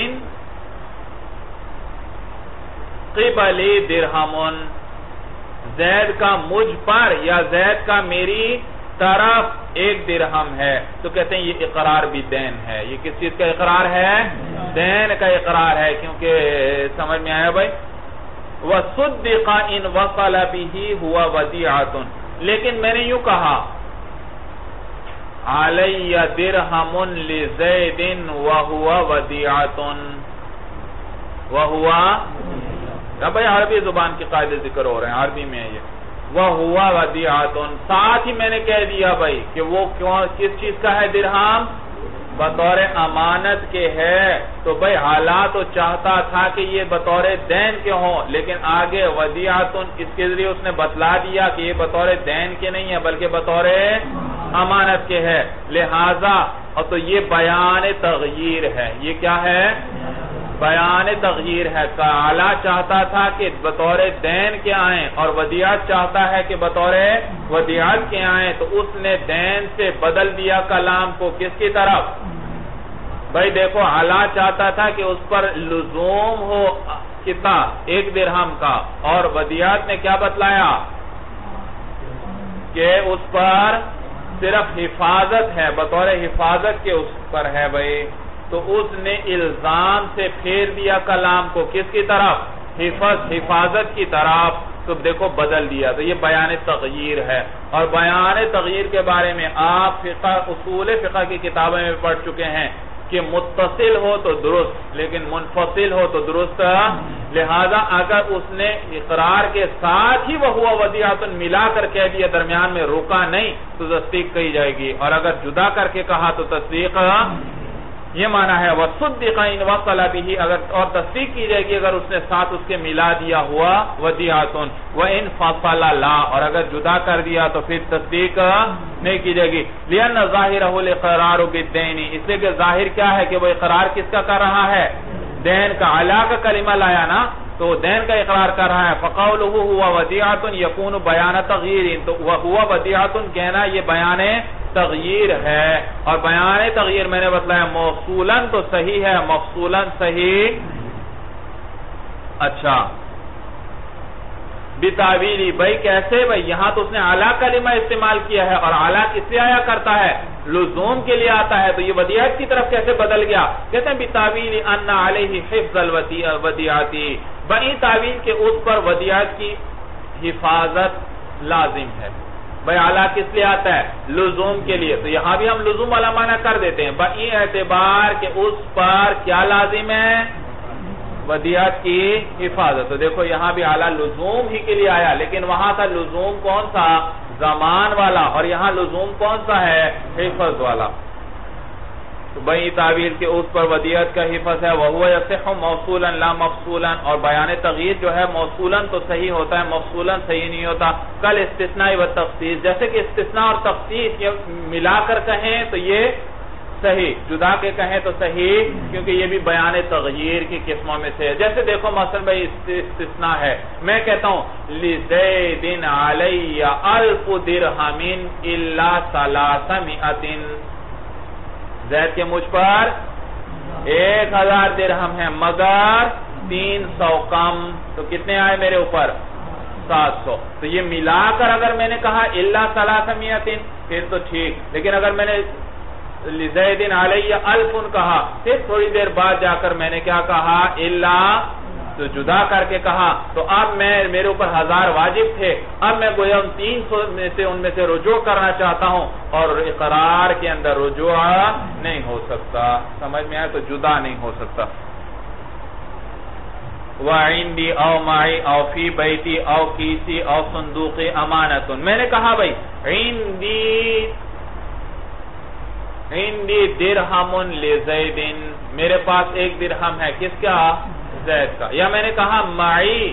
قبلی درہم، زید کا مجھ پر یا زید کا میری طرف ایک درہم ہے. تو کہتے ہیں یہ اقرار بھی دین ہے. یہ کس چیز کا اقرار ہے؟ دین کا اقرار ہے. کیونکہ سمجھ میں آیا بھائی؟ وَصُدِّقَ إِنْ وَصَلَ بِهِ هُوَ وَدِيعَةٌ، لیکن میں نے یوں کہا عَلَيَّ دِرْهَمٌ لِزَيْدٍ وَهُوَ وَدِيعَةٌ، وَهُوَ، اب بھائی عربی زبان کے قاعدے ذکر ہو رہے ہیں، عربی میں یہ وَهُوَ وَدِيعَةٌ. ساتھ ہی میں نے کہہ دیا بھائی کہ وہ کس چیز کا ہے درہم؟ بطور امانت کے ہے. تو بھائی حالات تو چاہتا تھا کہ یہ بطور دین کے ہوں، لیکن آگے ودیعتن اس کے ذریعے اس نے بتلا دیا کہ یہ بطور دین کے نہیں ہے بلکہ بطور امانت کے ہے. لہذا اور تو یہ بیان تغییر ہے. یہ کیا ہے؟ بیان تغییر ہے. اعلیٰ چاہتا تھا کہ بطور دین کے آئیں اور ودیعت چاہتا ہے کہ بطور ودیعت کے آئیں, تو اس نے دین سے بدل دیا کلام کو کس کی طرف؟ بھائی دیکھو, اعلیٰ چاہتا تھا کہ اس پر لزوم ہو کتنا؟ ایک درہم کا, اور ودیعت نے کیا بتلایا کہ اس پر صرف حفاظت ہے, بطور حفاظت کے اس پر ہے. بھائی تو اس نے الزام سے پھیر دیا کلام کو کس کی طرف؟ حفظ حفاظت کی طرف. تو دیکھو بدل دیا, تو یہ بیان تغییر ہے. اور بیان تغییر کے بارے میں آپ فقہ اصول فقہ کی کتابیں میں پڑھ چکے ہیں کہ متصل ہو تو درست لیکن منفصل ہو تو درست. لہذا اگر اس نے اقرار کے ساتھ ہی وہ ہوا ودیعۃ ملا کر کہہ دیا, درمیان میں روکا نہیں, تو تصدیق کہی جائے گی. اور اگر جدا کر کے کہا تو تصدیق یہ معنی ہے وَصُدِّقَ إِنْ وَصَلَ بِهِ, اگر اور تصدیق کی جائے گی اگر اس نے ساتھ اس کے ملا دیا ہوا ودیعۃ. وَإِنْ فَصَلَ لَا, اور اگر جدا کر دیا تو پھر تصدیق نہیں کی جائے گی. لِأَنَّ ظَاهِرَهُ الْإِقْرَارُ بِالدَّيْنِ, اس لیے کہ ظاہر کیا ہے کہ وہ اقرار کس کا کر رہا ہے؟ دین کا. علا کا کلمہ لایا نا, تو دین کا اقرار کر رہا ہے. فَقَوْلُهُ هُوَ وَدِيعَةٌ يَكُونُ بَيَانَ تَغْيِيرٍ, تو وَهُوَ وَدِيعَةٌ کہنا یہ بیان تغییر ہے. اور بیان تغییر میں نے بتلایا موصولاً تو صحیح ہے, مفصولاً صحیح. اچھا بتاویلی, بھائی کیسے؟ بھائی یہاں تو اس نے اعلیٰ کلمہ استعمال کیا ہے, اور اعلیٰ کس سے آیا کرتا ہے؟ لزوم کے لیے آتا ہے. تو یہ ودیعت کی طرف کیسے بدل گیا؟ کہتے ہیں بتاویلی ان علیہ حفظ الودیعاتی, بئی تاویل کے اس پر ودیعت کی حفاظت لازم ہے. بھئی اعلیٰ کس لیے آتا ہے؟ لزوم کے لیے. تو یہاں بھی ہم لزوم والا معنی کر دیتے ہیں بئی اعتبار کہ اس پر کیا لازم ہے؟ ودیعت کی حفاظت. تو دیکھو یہاں بھی اعلیٰ لزوم ہی کے لیے آیا, لیکن وہاں تھا لزوم کون سا؟ زمان والا, اور یہاں لزوم کون سا ہے؟ حفظ والا. تو بئی تعویل کے اس پر ودیعت کا حفظ ہے. وَهُوَ يَصِحُ مَوْصُولًا لَا مَفْصُولًا, اور بیان تغییر جو ہے موصولاً تو صحیح ہوتا ہے, مفصولاً صحیح نہیں ہوتا. کل استثناء و تخصیص, جیسے کہ استثناء اور تخصیص یہ ملا کر کہیں تو یہ صحیح, جدا کے کہیں تو صحیح, کیونکہ یہ بھی بیان تغییر کی قسموں میں سے ہے. جیسے دیکھو مثلا بھئی استثناء ہے, میں کہتا ہوں لِزَيْدٍ عَلَيَّ أَلْفُ دِرْهَمٍ إِلَّا ثَلَاثَمِئَةٍ, زید کے مجھ پر ایک ہزار درہم ہے مگر تین سو کم, تو کتنے آئے میرے اوپر؟ سات سو. تو یہ ملا کر اگر میں نے کہا الا ثلاثمئۃ پھر تو ٹھیک, لیکن اگر میں نے لزید علیہ الف کہا پھر تھوڑی دیر بعد جا کر میں نے کیا کہا؟ الا, تو جدا کر کے کہا, تو اب میں میرے اوپر ہزار واجب تھے, اب میں گویا ان تین سو میں سے ان میں سے رجوع کرنا چاہتا ہوں, اور اقرار کے اندر رجوع نہیں ہو سکتا. سمجھ میں آئے؟ تو جدا نہیں ہو سکتا. وَعِنْدِي او مَعِي او فِي بَيْتِي او کِیسی او صندوق امانت, میں نے کہا بھئی عِنْدِي عِنْدِي دِرْحَمٌ لِزَيْدٍ, میرے پاس ایک درہم ہے, کس کا؟ زید کا. یا میں نے کہا معی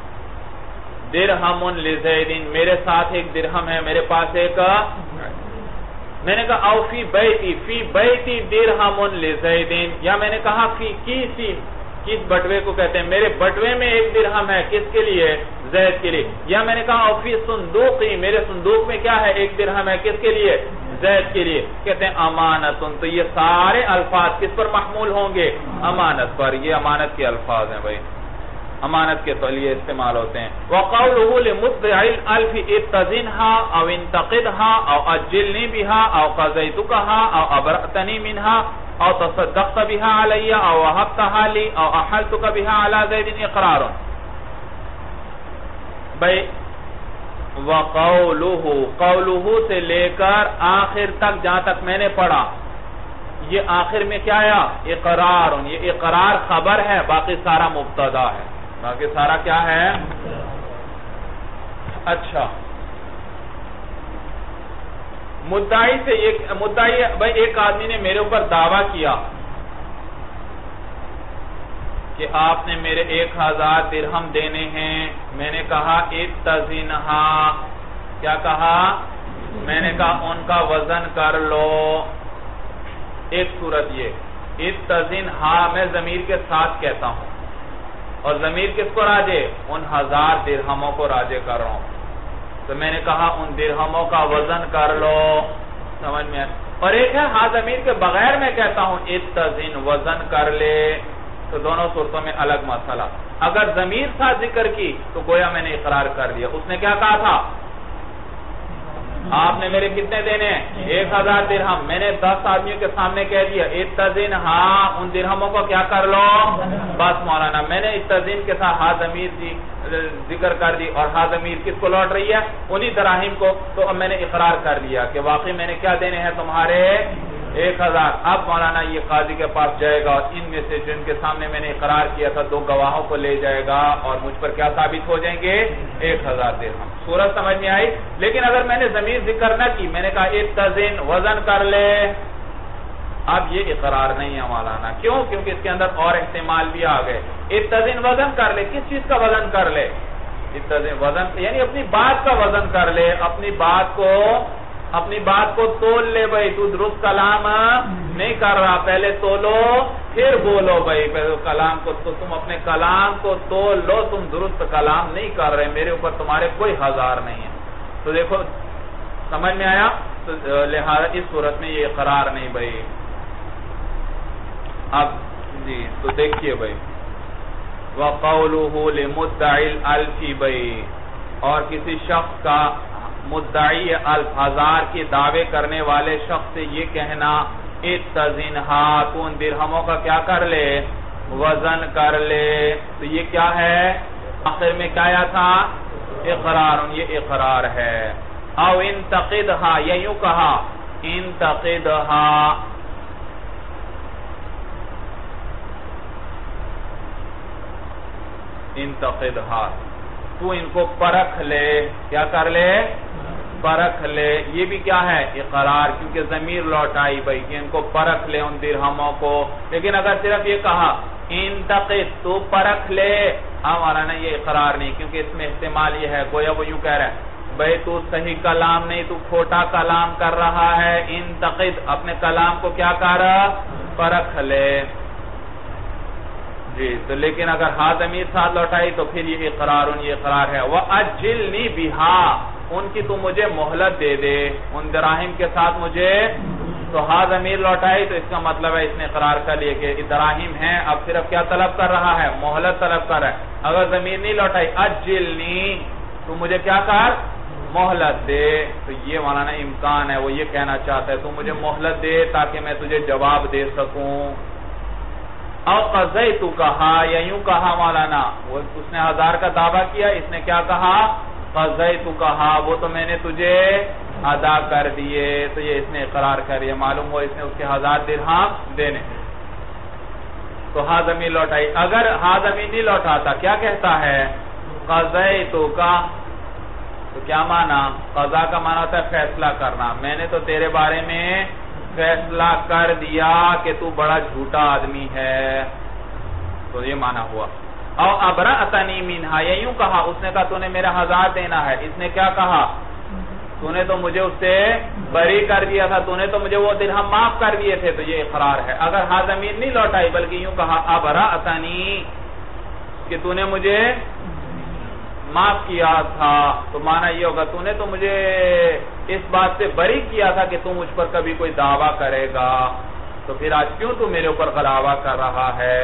درہم لزید, میرے ساتھ ایک درہم ہے, میرے پاس ایک. میں نے کہا او فی بیتی, فی بیتی درہم لزید, یا میں نے کہا فی کیسی, کس بٹوے کو کہتے ہیں, میرے بٹوے میں ایک درہم ہے, کس کے لیے؟ زید کے لیے. یا میں نے کہا او فی صندوقی, میرے صندوق میں کیا ہے؟ ایک درہم ہے, کس کے لیے؟ زید کے لیے. کہتے ہیں امانتن, تو یہ سارے الفاظ کس پر محمول ہوں گے؟ امانت پر. یہ امانت کے الفاظ ہیں بھائی, امانت کے لیے استعمال ہوتے ہیں. وَقَوْلُهُ لِمُدِّعِ الْأَلْفِ اتَّزِنْهَا او انتقدها او اجلنی بها او قضیتکها او ابرأتنی منها او تصدقت بها علی او وهبتها لی او احلتک بها علی زید اقرار. بھائی وَقَوْلُهُ, قَوْلُهُ سے لے کر آخر تک جہاں تک میں نے پڑھا, یہ آخر میں کیا آیا؟ اقرار. یہ اقرار خبر ہے, باقی سارا مبتدا ہے, باقی سارا کیا ہے؟ اچھا, مدعی سے ایک مدعی بھائی ایک آدمی نے میرے اوپر دعویٰ کیا کہ آپ نے میرے ایک ہزار درہم دینے ہیں. میں نے کہا اتزنہا, کیا کہا؟ میں نے کہا ان کا وزن کر لو. ایک صورت یہ, اتزن ہا میں ضمیر کے ساتھ کہتا ہوں، اور ضمیر کس کو راجع؟ ان ہزار درہموں کو راجع کر رہا ہوں، تو میں نے کہا ان درہموں کا وزن کر لو، سمجھ میں؟ اور ایک ہے ہا ضمیر کے بغیر میں کہتا ہوں اتزن وزن کر لے، تو دونوں صورتوں میں الگ مسئلہ۔ اگر ضمیر ساتھ ذکر کی تو گویا میں نے اقرار کر لیا۔ اس نے کیا کہا تھا؟ آپ نے میرے کتنے دینے ہیں؟ ایک ہزار درہم۔ میں نے دس آدمیوں کے سامنے کہہ دیا اتزن ہاں ان درہموں کو کیا کر لو؟ بس مولانا میں نے اتزن کے ساتھ ہا ضمیر ذکر کر دی، اور ہا ضمیر کس کو لوٹ رہی ہے؟ انہی دراہیم کو، تو اب میں نے اقرار کر لیا کہ واقعی میں نے کیا دینے ہیں تمہارے؟ ایک ہزار۔ اب مولانا یہ قاضی کے پاس جائے گا، اور ان میں سے جن کے سامنے میں نے اقرار کیا تھا دو گواہوں کو لے جائے گا، اور مجھ پر کیا ثابت ہو جائیں گے؟ ایک ہزار درہم۔ صورت سمجھ میں آئی؟ لیکن اگر میں نے ضمیر ذکر نہ کی، میں نے کہا اتزن وزن کر لے، اب یہ اقرار نہیں ہے مولانا۔ کیوں؟ کیونکہ اس کے اندر اور احتمال بھی آ گئے۔ اتزن وزن کر لے، کس چیز کا وزن کر لے؟ اتزن وزن یعنی اپنی بات کا وزن کر لے، اپنی بات کو اپنی بات کو تول لے بھائی، تو درست کلام نہیں کر رہا، پہلے تولو پھر بولو بھائی، پہلے کلام کو تو تم اپنے کلام کو تول لو، تم درست کلام نہیں کر رہے، میرے اوپر تمہارے کوئی ہزار نہیں ہے۔ تو دیکھو سمجھ میں آیا؟ تو لہذا اس صورت میں یہ اقرار نہیں بھائی۔ اب جی تو دیکھیے بھائی وَقَوْلُهُ لِمُدَّعِ الْأَلْفِ بھائی، اور کسی شخص کا مدعی الف ہزار کے دعوے کرنے والے شخص سے یہ کہنا اتزنہا تو ان درہموں کا کیا کر لے؟ وزن کر لے، تو یہ کیا ہے؟ آخر میں کیا تھا؟ اقرار، یہ اقرار ہے۔ او انتقدہا، یا یوں کہا انتقدہا، انتقدہا تو ان کو پرکھ لے، کیا کر لے؟ پرکھ لے، یہ بھی کیا ہے؟ اقرار، کیونکہ ضمیر لوٹائی بھائی کہ ان کو پرکھ لے ان درہموں کو۔ لیکن اگر صرف یہ کہا انتقد تو پرکھ لے، ہمارا نا یہ اقرار نہیں، کیونکہ اس میں احتمال یہ ہے گویا وہ یوں کہہ رہا ہے بھائی تو صحیح کلام نہیں، تو کھوٹا کلام کر رہا ہے، انتقد اپنے کلام کو کیا کر رہا؟ پرکھ لے جی۔ تو لیکن اگر ہا ضمیر ساتھ لوٹائی تو پھر یہ اقرار یہ اقرار ہے۔ وَأَجِّلْنِي بِهَا، ان کی تو مجھے مہلت دے دے، ان دراہم کے ساتھ مجھے، تو ہا ضمیر لوٹائی تو اس کا مطلب ہے اس نے اقرار کر لیا کہ دراہم ہیں، اب صرف کیا طلب کر رہا ہے؟ مہلت طلب کر رہا ہے۔ اگر ضمیر نہیں لوٹائی اجلنی تو مجھے کیا کر؟ مہلت دے، تو یہ مولانا امکان ہے، وہ یہ کہنا چاہتا ہے تو مجھے مہلت دے تاکہ میں تجھے جواب دے سکوں۔ او قضیتو کہا، یا یوں کہا مولانا، اس نے ہزار کا دعویٰ کیا، اس نے کیا کہا؟ قضیتو کہا، وہ تو میں نے تجھے ادا کر دیے، تو یہ اس نے اقرار کریا، معلوم ہو اس نے اس کے ہزار درہم دینے، تو ہا ضمیر لوٹائی۔ اگر ہا ضمیر نہیں لوٹاتا کیا کہتا ہے؟ قضیتو کا، تو کیا معنی؟ قضا کا معنی ہوتا ہے فیصلہ کرنا، میں نے تو تیرے بارے میں فیصلہ کر دیا کہ تو بڑا جھوٹا آدمی ہے، تو یہ معنی ہوا۔ او ابرأتنی منہا، یہ یوں کہا، اس نے کہا تو نے میرا ہزار دینا ہے، اس نے کیا کہا؟ تو نے تو مجھے اس سے بری کر دیا تھا، تو نے تو مجھے وہ درہم معاف کر دیے تھے، تو یہ اقرار ہے۔ اگر ہا ضمیر نہیں لوٹائی بلکہ یوں کہا ابرأتنی، کہ تو نے مجھے معاف کیا تھا، تو معنی یہ ہوگا تو نے تو مجھے اس بات سے بری کیا تھا کہ تو مجھ پر کبھی کوئی دعویٰ کرے گا، تو پھر آج کیوں تو میرے اوپر غلاوہ کر رہا ہے؟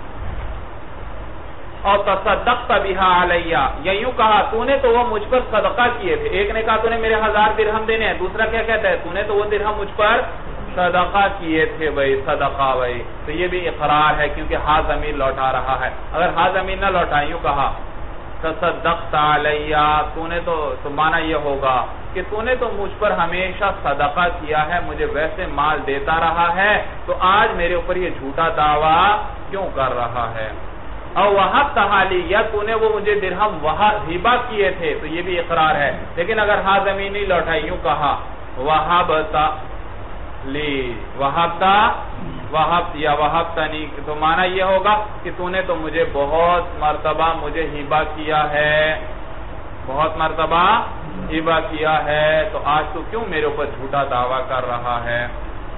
اور تصدقت بها علیہ، یا یوں کہا تو نے تو وہ مجھ پر صدقہ کیے تھے، ایک نے کہا تو نے میرے ہزار درہم دینے ہیں، دوسرا کیا کہتا ہے تو نے تو وہ درہم مجھ پر صدقہ کیے تھے بھائی، صدقہ بھائی، تو یہ بھی اقرار ہے کیونکہ ہا ضمیر لوٹا رہا ہے۔ اگر ہا ضمیر نہ لوٹا، یوں کہا تصدقت علیہ، تو نے تو تو معنی یہ ہوگا کہ تو نے تو مجھ پر ہمیشہ صدقہ کیا ہے، مجھے ویسے مال دیتا رہا ہے، تو آج میرے اوپر یہ جھوٹا دعویٰ کیوں کر رہا ہے؟ او وہبتہا لی، یا تو نے وہ مجھے درہم ہبہ کیے تھے، تو یہ بھی اقرار ہے۔ لیکن اگر ہا ضمیر نہیں لوٹا، یوں کہا وہبتا لی، وہبتا وہبت یا وہبتنی، تو معنی یہ ہوگا کہ تو نے تو مجھے بہت مرتبہ مجھے ہبہ کیا ہے، بہت مرتبہ ہبہ کیا ہے، تو آج تو کیوں میرے اوپر جھوٹا دعویٰ کر رہا ہے؟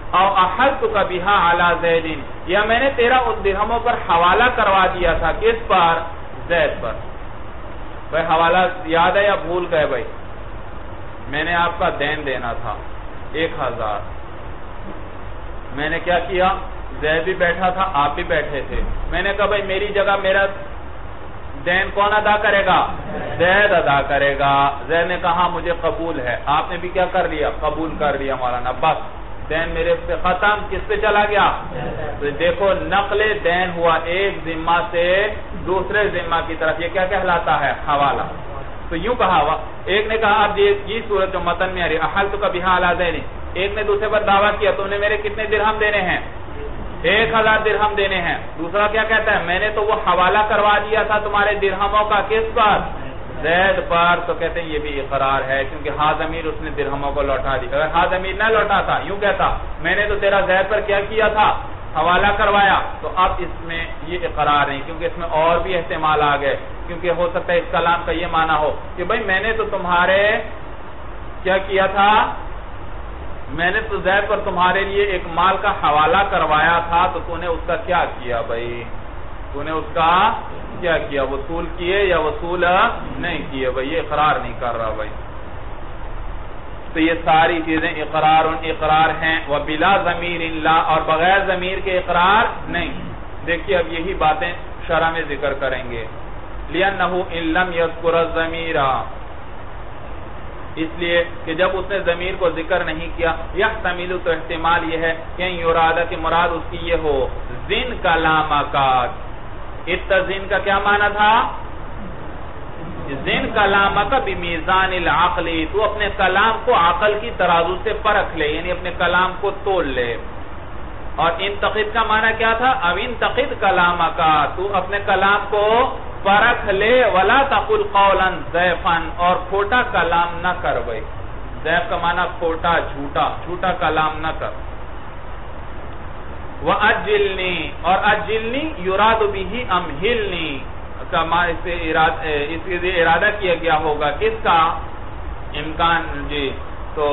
او احلتک بها علی زید، یا میں نے تیرا ان درہموں پر حوالہ کروا دیا تھا، کس پر؟ زید پر۔ بھائی حوالہ یاد ہے یا بھول گئے؟ بھائی میں نے آپ کا دین دینا تھا ایک ہزار، میں نے کیا کیا؟ زید بھی بیٹھا تھا، آپ بھی بیٹھے تھے، میں نے کہا بھائی میری جگہ میرا دین کون ادا کرے گا؟ زید ادا کرے گا۔ زید نے کہا مجھے قبول ہے، آپ نے بھی کیا کر لیا؟ قبول کر لیا مولانا، بس دین میرے سے ختم، کس پہ چلا گیا؟ تو دیکھو نقل دین ہوا ایک ذمہ سے دوسرے ذمہ کی طرف، یہ کیا کہلاتا ہے؟ حوالہ۔ تو یوں کہا ہوا، ایک نے کہا اب یہ صورت جو متن میں آ رہی احلتک بها علی زید، ایک نے دوسرے پر دعویٰ کیا تم نے میرے کتنے درہم دینے ہیں؟ ایک ہزار درہم دینے ہیں۔ دوسرا کیا کہتا ہے؟ میں نے تو وہ حوالہ کروا دیا تھا تمہارے درہموں کا، کس پر؟ زید پر۔ تو کہتے ہیں یہ بھی اقرار ہے، کیونکہ ہا ضمیر اس نے درہموں کو لوٹا دی۔ اگر ہا ضمیر نہ لوٹا تھا، یوں کہتا میں نے تو تیرا زید پر کیا کیا تھا؟ حوالہ کروایا، تو اب اس میں یہ اقرار نہیں، کیونکہ اس میں اور بھی احتمال آ گئے، کیونکہ ہو سکتا ہے اس کلام کا یہ معنی ہو کہ بھائی میں نے تو تمہارے کیا کیا تھا؟ میں نے تو زید پر تمہارے لیے ایک مال کا حوالہ کروایا تھا، تو تو نے اس کا کیا کیا بھائی؟ تو نے اس کا کیا کیا؟ وصول کیے یا وصول نہیں کیے؟ بھائی یہ اقرار نہیں کر رہا بھائی۔ تو یہ ساری چیزیں اقرار اقرار ہیں، وبلا ضمیر لا، اور بغیر ضمیر کے اقرار نہیں۔ دیکھیے اب یہی باتیں شرح میں ذکر کریں گے۔ لِأَنَّهُ إِن لَمْ يَذْكُرَ الضَّمِيرَ، اس لیے کہ جب اس نے ضمیر کو ذکر نہیں کیا، یحتمل، تو احتمال یہ ہے کہ یراد کہ مراد اس کی یہ ہو زن کلامہ کا۔ اتزن کا کیا معنی تھا؟ زن کلامہ کا بمیزان العقل، تو اپنے کلام کو عقل کی ترازو سے پرکھ لے، یعنی اپنے کلام کو تول لے۔ اور انتقد کا معنی کیا تھا؟ اب انتقد کلامہ کا، تو اپنے کلام کو پرکھ لے، ولا تقل قولا ضعفا، اور کھوٹا کلام نہ کر بھائی۔ ضعف کا معنی کھوٹا، جھوٹا، جھوٹا کلام نہ کر۔ وَأَجِّلْنِي، اور اجلنی یراد بِهِ امہلنی کا معنی اس سے ارادہ کیا گیا ہوگا، کس کا؟ امکان جی، تو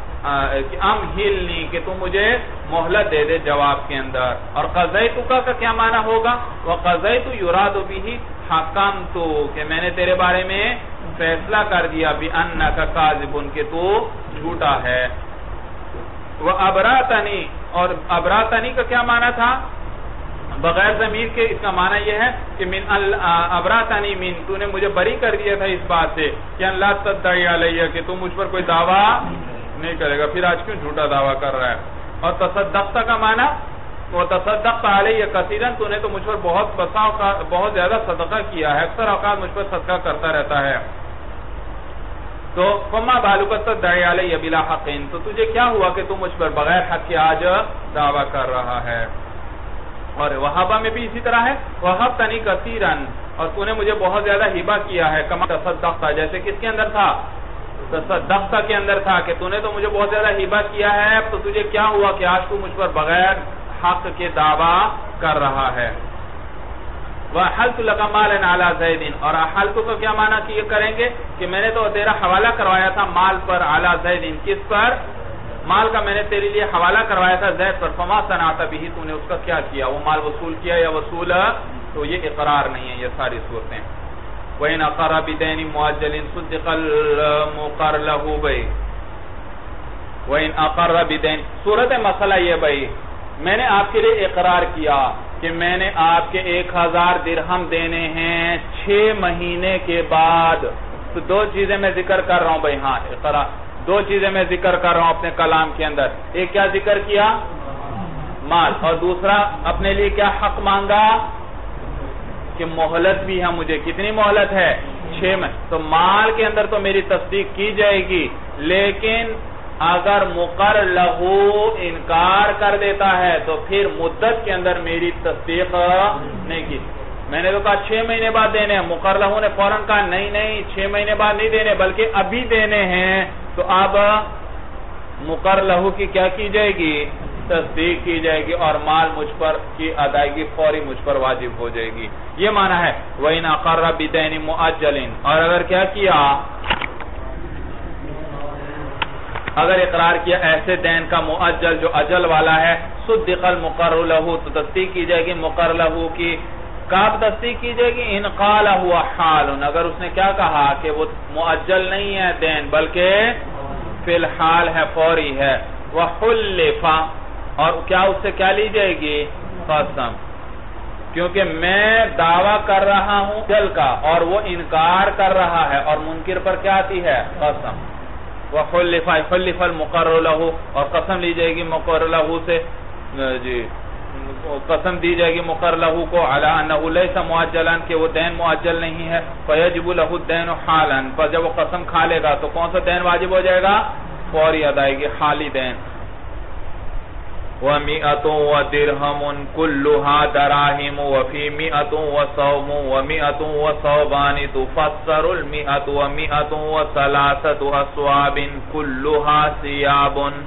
امہلنی کہ تم مجھے مہلت دے دے جواب کے اندر۔ اور قضیتک کا کیا معنی ہوگا؟ وَقَضَیْتُ یراد بِهِ حَکَمْتُ، کہ میں نے تیرے بارے میں فیصلہ کر دیا، بِأَنَّكَ کاذب، کہ تو جھوٹا ہے۔ وَأَبْرَاتَنِي، اور ابراتنی کا کیا معنی تھا؟ بغیر ضمیر کے اس کا معنی یہ ہے کہ من ابراتنی من، تو نے مجھے بری کر دیا تھا اس بات سے کہ اللہ تدعی علیہ، کہ تو مجھ پر کوئی دعویٰ نہیں کرے گا، پھر آج کیوں جھوٹا دعویٰ کر رہا ہے۔ اور تصدقت کا معنی وہ تصدقت علیہ کثیرا، تو نے تو مجھ پر بہت بہت زیادہ صدقہ کیا ہے، اکثر اوقات مجھ پر صدقہ کرتا رہتا ہے۔ تو فما بالک تدعی علیہ بلا حق، تو تجھے کیا ہوا کہ تو مجھ پر بغیر حق کے آج دعویٰ کر رہا ہے۔ اور وہابہ میں بھی اسی طرح ہے، وَهَبْتَنِي كَثِيرًا، اور تو نے مجھے بہت زیادہ ہبہ کیا ہے، کما تصدقت، جیسے کس کے اندر تھا؟ تصدقت کے اندر تھا کہ تو نے تو مجھے بہت زیادہ ہبہ کیا ہے، تو تجھے کیا ہوا کہ آج تو مجھ پر بغیر حق کے دعویٰ کر رہا ہے۔ وَأَحَلْتُ لَكَ مَالًا عَلَى زَيْدٍ، اور احلت کو کیا معنی کیے کریں گے کہ میں نے تو تیرا حوالہ کروایا تھا مال پر، عَلَى زَيْدٍ، کس پر؟ مال کا میں نے تیرے لیے حوالہ کروایا تھا زید پر، فما صنعت بہ، تو نے اس کا کیا کیا؟ وہ مال وصول کیا یا وصول؟ تو یہ اقرار نہیں ہے یہ ساری صورتیں۔ وَإِنْ أَقَرَّ بِدَيْنٍ مُؤَجَّلٍ صُدِّقَ الْمُقَرُّ لَهُ بھائی۔ وَإِنْ أَقَرَّ بِدَيْنٍ، صورت مسئلہ یہ بھائی، میں نے آپ کے لیے اقرار کیا کہ میں نے آپ کے ایک ہزار درہم دینے ہیں چھ مہینے کے بعد، تو دو چیزیں میں ذکر کر رہا ہوں بھائی، ہاں اقرار، دو چیزیں میں ذکر کر رہا ہوں اپنے کلام کے اندر، ایک کیا ذکر کیا؟ مال، اور دوسرا اپنے لیے کیا حق مانگا کہ مہلت بھی ہے مجھے، کتنی مہلت ہے؟ چھ میں، تو مال کے اندر تو میری تصدیق کی جائے گی، لیکن اگر مقر لہو انکار کر دیتا ہے تو پھر مدت کے اندر میری تصدیق نہیں کی۔ میں نے تو کہا چھ مہینے بعد دینے ہیں، مقر لہو نے فوراً کہا نہیں نہیں چھ مہینے بعد نہیں دینے بلکہ ابھی دینے ہیں، تو اب مقر لہو کی کیا کی جائے گی؟ تصدیق کی جائے گی، اور مال مجھ پر کی ادائیگی فوری مجھ پر واجب ہو جائے گی، یہ معنی ہے۔ وَإِنْ أَقَرَّ بِدَيْنٍ مُؤَجَّلٍ، اور اگر کیا کیا؟ اگر اقرار کیا ایسے دین کا مؤجل جو اجل والا ہے، صدق المقر لہو، تو تصدیق کی جائے گی مقر لہو کی. کب تصدیق کی جائے گی؟ ان قال ہوا حال، اگر اس نے کیا کہا کہ وہ مؤجل نہیں ہے دین بلکہ فی الحال ہے، فوری ہے. وحلف، اور کیا اس سے کیا لی جائے گی؟ قسم، کیونکہ میں دعویٰ کر رہا ہوں اجل کا اور وہ انکار کر رہا ہے، اور منکر پر کیا آتی ہے؟ قسم. وحلف حلف المقر لہو، اور قسم لی جائے گی مقر لہو سے، جی قسم دی جائے گی مقر لہو کو، علی انہ لیس مؤجلا، کہ وہ دین مؤجل نہیں ہے. فیجب لہ الدین حالا، پر جب وہ قسم کھا لے گا تو کون سا دین واجب ہو جائے گا؟ فوری ادائیگی، حالی دین. وَمِئَةٌ وَدِرْهَمٌ كُلُّهَا دَرَاهِمُ وَفِي مِئَةٌ وَصَوْمٌ وَمِئَةٌ وَصَوْبَانِ تُفَسَّرُ الْمِئَةُ وَمِئَةٌ وَثَلَاثَةُ أَصْوَابٍ كُلُّهَا ثِيَابٌ.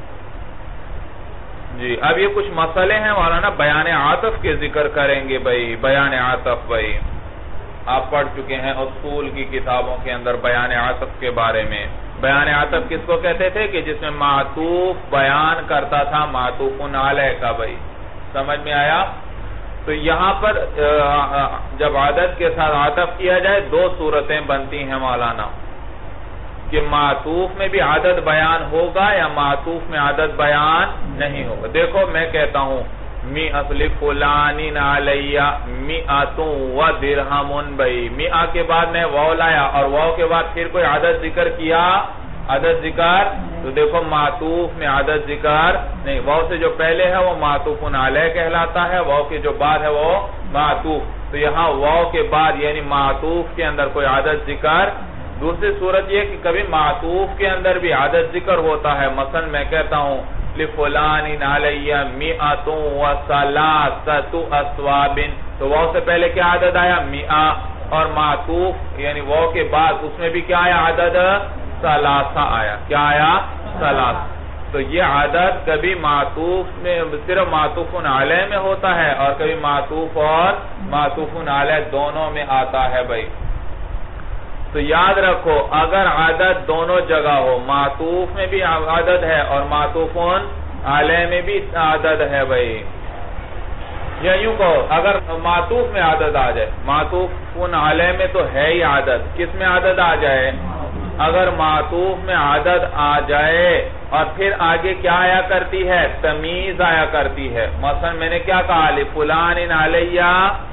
جی اب یہ کچھ مسئلے ہیں مولانا بیان عاطف کے ذکر کریں گے. بھائی بیان عاطف، بھائی آپ پڑھ چکے ہیں اصول کی کتابوں کے اندر بیان عاطف کے بارے میں. بیان عاطف کس کو کہتے تھے؟ کہ جس میں معطوف بیان کرتا تھا معطوف علیہ کا. بھائی سمجھ میں آیا؟ تو یہاں پر جب عدد کے ساتھ عاطف کیا جائے دو صورتیں بنتی ہیں مولانا، کہ معطوف میں بھی عدد بیان ہوگا یا معطوف میں عدد بیان نہیں ہوگا. دیکھو میں کہتا ہوں مئۃ لفلان علیہ مئۃ و درہم. بھائی مئہ کے بعد میں واو لایا اور واو کے بعد پھر کوئی عدد ذکر کیا، عدد ذکر، تو دیکھو معطوف میں عدد ذکر نہیں. واو سے جو پہلے ہے وہ معطوف علیہ کہلاتا ہے، واو کے جو بعد ہے وہ معطوف. تو یہاں واو کے بعد یعنی معطوف کے اندر کوئی عدد ذکر. دوسری صورت یہ کہ کبھی معطوف کے اندر بھی عدد ذکر ہوتا ہے. مثلا میں کہتا ہوں لفلان علیہ مئۃ وثلاثۃ اصواب، تو واو سے پہلے کیا عدد آیا؟ مئہ، اور معطوف یعنی واو کے بعد اس میں بھی کیا آیا؟ عدد ثلاثہ آیا. کیا آیا؟ ثلاثہ. تو یہ عدد کبھی معطوف میں صرف معطوف علیہ میں ہوتا ہے اور کبھی معطوف اور معطوف علیہ دونوں میں آتا ہے. بھائی تو یاد رکھو اگر عدد دونوں جگہ ہو، معطوف میں بھی عدد ہے اور معطوف علیہ میں بھی عدد ہے. بھائی یا یوں کہو اگر معطوف میں عدد آ جائے، معطوف علیہ میں تو ہے ہی عدد، کس میں عدد آ جائے؟ اگر معطوف میں عدد آ جائے اور پھر آگے کیا آیا کرتی ہے؟ تمیز آیا کرتی ہے. مثلا میں نے کیا کہا؟ لفلان علیہ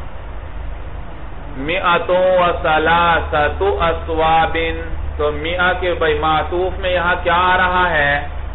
مئۃ وثلاثۃ اصواب، تو مئہ کے بھائی معطوف میں یہاں کیا آ رہا ہے؟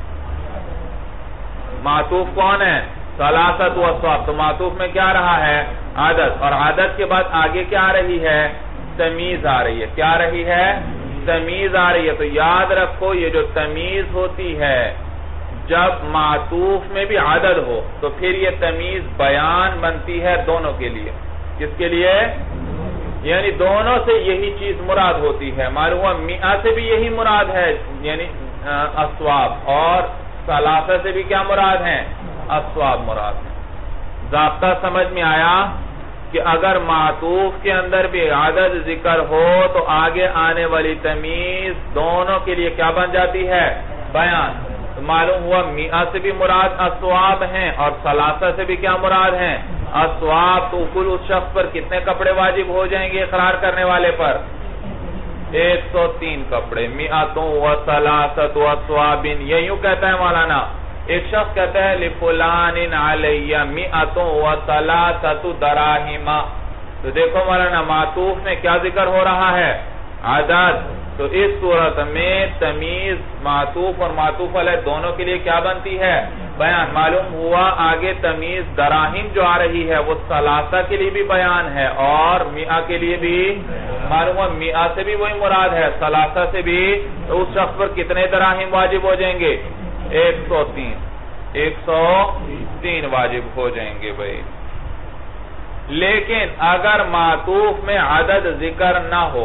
معطوف کون ہے؟ ثلاثۃ اصواب. تو معطوف میں کیا رہا ہے؟ عدد. اور عدد کے بعد آگے کیا آ رہی ہے؟ تمیز آ رہی ہے. کیا آ رہی ہے؟ تمیز آ رہی ہے. تو یاد رکھو یہ جو تمیز ہوتی ہے جب معطوف میں بھی عدد ہو تو پھر یہ تمیز بیان بنتی ہے دونوں کے لیے. کس کے لیے؟ یعنی دونوں سے یہی چیز مراد ہوتی ہے. معلوم ہوا مئہ سے بھی یہی مراد ہے یعنی اصواب، اور ثلاثہ سے بھی کیا مراد ہیں؟ اصواب مراد ہیں. ضابطہ سمجھ میں آیا کہ اگر معطوف کے اندر بھی عدد ذکر ہو تو آگے آنے والی تمیز دونوں کے لیے کیا بن جاتی ہے؟ بیان. تو معلوم ہوا مئہ سے بھی مراد اصواب ہیں اور ثلاثہ سے بھی کیا مراد ہیں؟ اصواب. تو کل اس شخص پر کتنے کپڑے واجب ہو جائیں گے اقرار کرنے والے پر؟ ایک سو تین کپڑے. مئۃ وثلاثۃ اصواب. یہ یوں کہتا ہے مولانا، ایک شخص کہتا ہے لفلان علیہ مئۃ وثلاثۃ دراہم. تو دیکھو مولانا معطوف میں کیا ذکر ہو رہا ہے؟ عدد. تو اس صورت میں تمیز معطوف اور معطوف علیہ دونوں کے لیے کیا بنتی ہے؟ بیان. معلوم ہوا آگے تمیز دراہم جو آ رہی ہے وہ ثلاثہ کے لیے بھی بیان ہے اور مئہ کے لیے بھی. معلوم ہوا مئہ سے بھی وہی مراد ہے، ثلاثہ سے بھی. تو اس شخص پر کتنے دراہم واجب ہو جائیں گے؟ ایک سو تین. ایک سو تین واجب ہو جائیں گے. بھائی لیکن اگر معطوف میں عدد ذکر نہ ہو،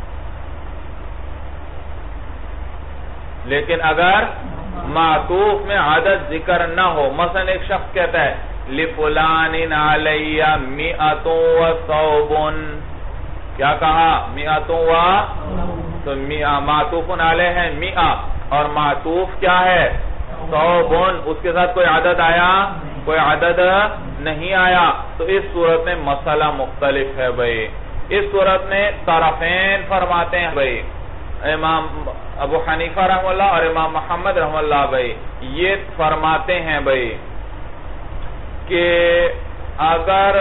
لیکن اگر معطوف میں عدد ذکر نہ ہو، مثلا ایک شخص کہتا ہے لفلان علیہ مئۃ وثوب. کیا کہا؟ مئۃ و، تو معطوف علیہ ہے مئہ اور معطوف کیا ہے ثوبن، اس کے ساتھ کوئی عدد آیا؟ کوئی عدد نہیں آیا. تو اس صورت میں مسئلہ مختلف ہے بھائی. اس صورت میں طرفین فرماتے ہیں بھائی، امام ابو حنیفہ رحمہ اللہ اور امام محمد رحمہ اللہ بھائی یہ فرماتے ہیں بھائی کہ اگر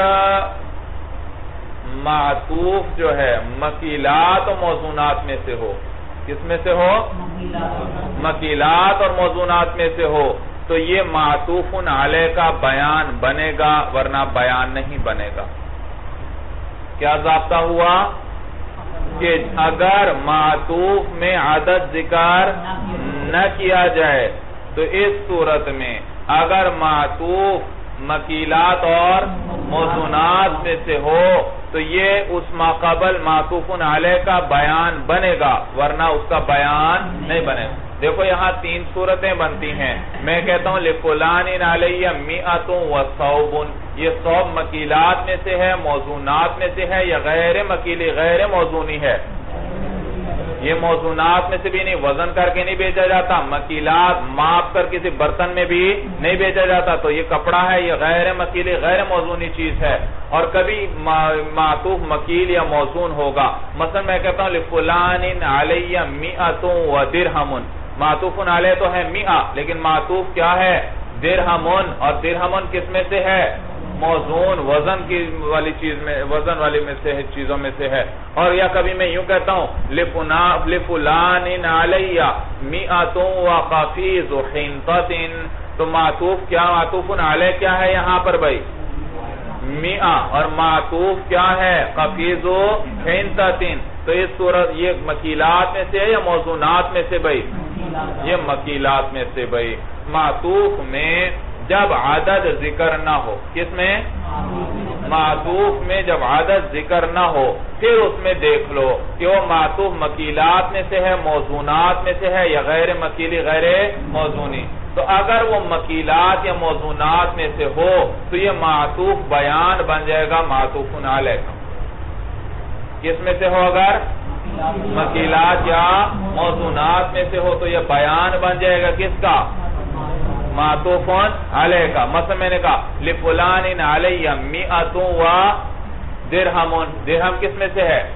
معطوف جو ہے مکیلات و موزونات میں سے ہو، کس میں سے ہو؟ مکیلات اور موزونات میں سے ہو، تو یہ معطوف علیہ کا بیان بنے گا، ورنہ بیان نہیں بنے گا. کیا ضابطہ ہوا؟ کہ اگر معطوف میں عدد ذکر نہ کیا جائے تو اس صورت میں اگر معطوف مکیلات اور موزونات میں سے ہو تو یہ اس ماقبل معطوف علیہ کا بیان بنے گا، ورنہ اس کا بیان نہیں بنے گا. دیکھو یہاں تین صورتیں بنتی ہیں. میں کہتا ہوں لِفُلَانٍ عَلَيَّ مِئَةٌ وَثَوْبٌ، یہ ثوب مکیلات میں سے ہے، موزونات میں سے ہے، یا غیر مکیلی غیر موزونی ہے؟ یہ موزونات میں سے بھی نہیں، وزن کر کے نہیں بیچا جاتا، مکیلات ماپ کر کسی برتن میں بھی نہیں بیچا جاتا، تو یہ کپڑا ہے، یہ غیر مکیلی غیر موزونی چیز ہے. اور کبھی معطوف مکیل یا موزون ہوگا. مثلا میں کہتا ہوں لِفُلَانٍ عَلَيَّ مِئَةٌ وَدِرْهَمٌ، معطوف علیہ تو ہے مئہ، لیکن معطوف کیا ہے؟ درہمن. اور درہمن کس میں سے ہے؟ موزون، وزن کی والی چیز میں، وزن والی میں سے ہے، چیزوں میں سے ہے. اور یا کبھی میں یوں کہتا ہوں لِفُلَانٍ عَلَيَّ مِئَةٌ وَقَفِيزُ حِنْطَةٍ، تو معطوف کیا؟ معطوف علیہ کیا ہے یہاں پر بھائی؟ مئہ. اور معطوف کیا ہے؟ قفیز حنطۃ. تو اس صورت یہ مکیلات میں سے ہے یا موزونات میں سے بھائی؟ یہ مکیلات میں سے بھائی. معطوف میں جب عدد ذکر نہ ہو، کس میں؟ معطوف میں جب عدد ذکر نہ ہو، پھر اس میں دیکھ لو کہ وہ معطوف مکیلات میں سے ہے، موزونات میں سے ہے، یا غیر مکیلی غیر موزونی. تو اگر وہ مکیلات یا موزونات میں سے ہو تو یہ معطوف بیان بن جائے گا معطوف علیہ کا. کس میں سے ہو؟ اگر مکیلات یا موزونات میں سے ہو تو یہ بیان بن جائے گا کس کا؟ معطوف علیہ کا. مثلا میں نے کہا لِفُلَانٍ عَلَيَّ مِئَةٌ وَدِرْهَمٌ، درہم کس میں سے ہے؟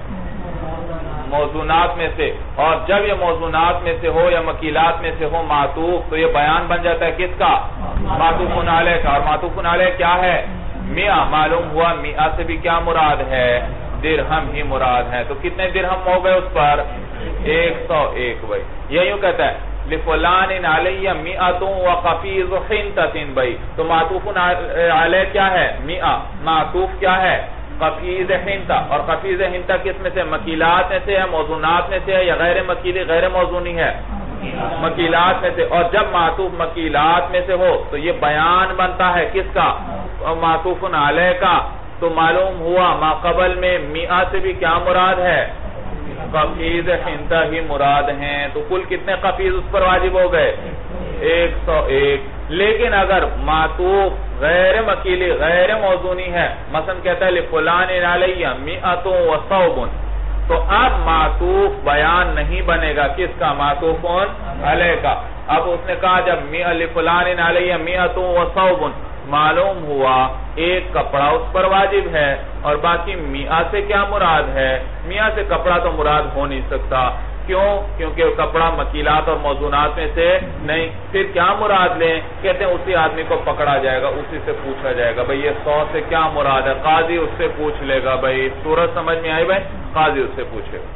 موزونات میں سے. اور جب یہ موزونات میں سے ہو یا مکیلات میں سے ہو معطوف تو یہ بیان بن جاتا ہے کس کا؟ معطوف علیہ کا. اور معطوف علیہ کیا ہے؟ مئہ. معلوم ہوا مئہ سے بھی کیا مراد ہے؟ درہم ہی مراد ہے. تو کتنے درہم ہو گئے اس پر؟ ایک سو ایک بھائی. یہ یوں کہتا ہے لِفُلَانٍ عَلَيَّ مِئَةٌ وَقَفِيزُ حِنْطَةٍ بھائی. تو معطوف علیہ کیا ہے؟ مئہ. معطوف کیا ہے؟ قفیز حنطہ. اور قفیز حنطہ کس میں سے؟ مکیلات میں سے ہے، موزونات میں سے ہے، یا غیر مکیلی غیر موزونی ہے؟ مکیلات میں سے. اور جب معطوف مکیلات میں سے ہو تو یہ بیان بنتا ہے کس کا؟ معطوف علیہ کا. تو معلوم ہوا ما قبل میں مئہ سے بھی کیا مراد ہے؟ قفیز حنطہ ہی مراد ہیں. تو کل کتنے قفیز اس پر واجب ہو گئے؟ ایک سو ایک. لیکن اگر معطوف غیر مکیلی غیر موزونی ہے، مثلا کہتا ہے لِفُلَانٍ عَلَيَّ مِئَةٌ وَثَوْبٌ، تو اب معطوف بیان نہیں بنے گا کس کا؟ معطوف علیہ کا. اب اس نے کہا جب لِفُلَانٍ عَلَيَّ مِئَةٌ وَثَوْبٌ، معلوم ہوا ایک کپڑا اس پر واجب ہے اور باقی مئہ سے کیا مراد ہے؟ مئہ سے کپڑا تو مراد ہو نہیں سکتا. کیوں؟ کیونکہ کپڑا مکیلات اور موزونات میں سے نہیں. پھر کیا مراد لیں؟ کہتے ہیں اسی آدمی کو پکڑا جائے گا، اسی سے پوچھا جائے گا بھئی یہ سو سے کیا مراد ہے. قاضی اس سے پوچھ لے گا. بھئی صورت سمجھ میں آئی بھئی؟ قاضی اس سے پوچھے گا.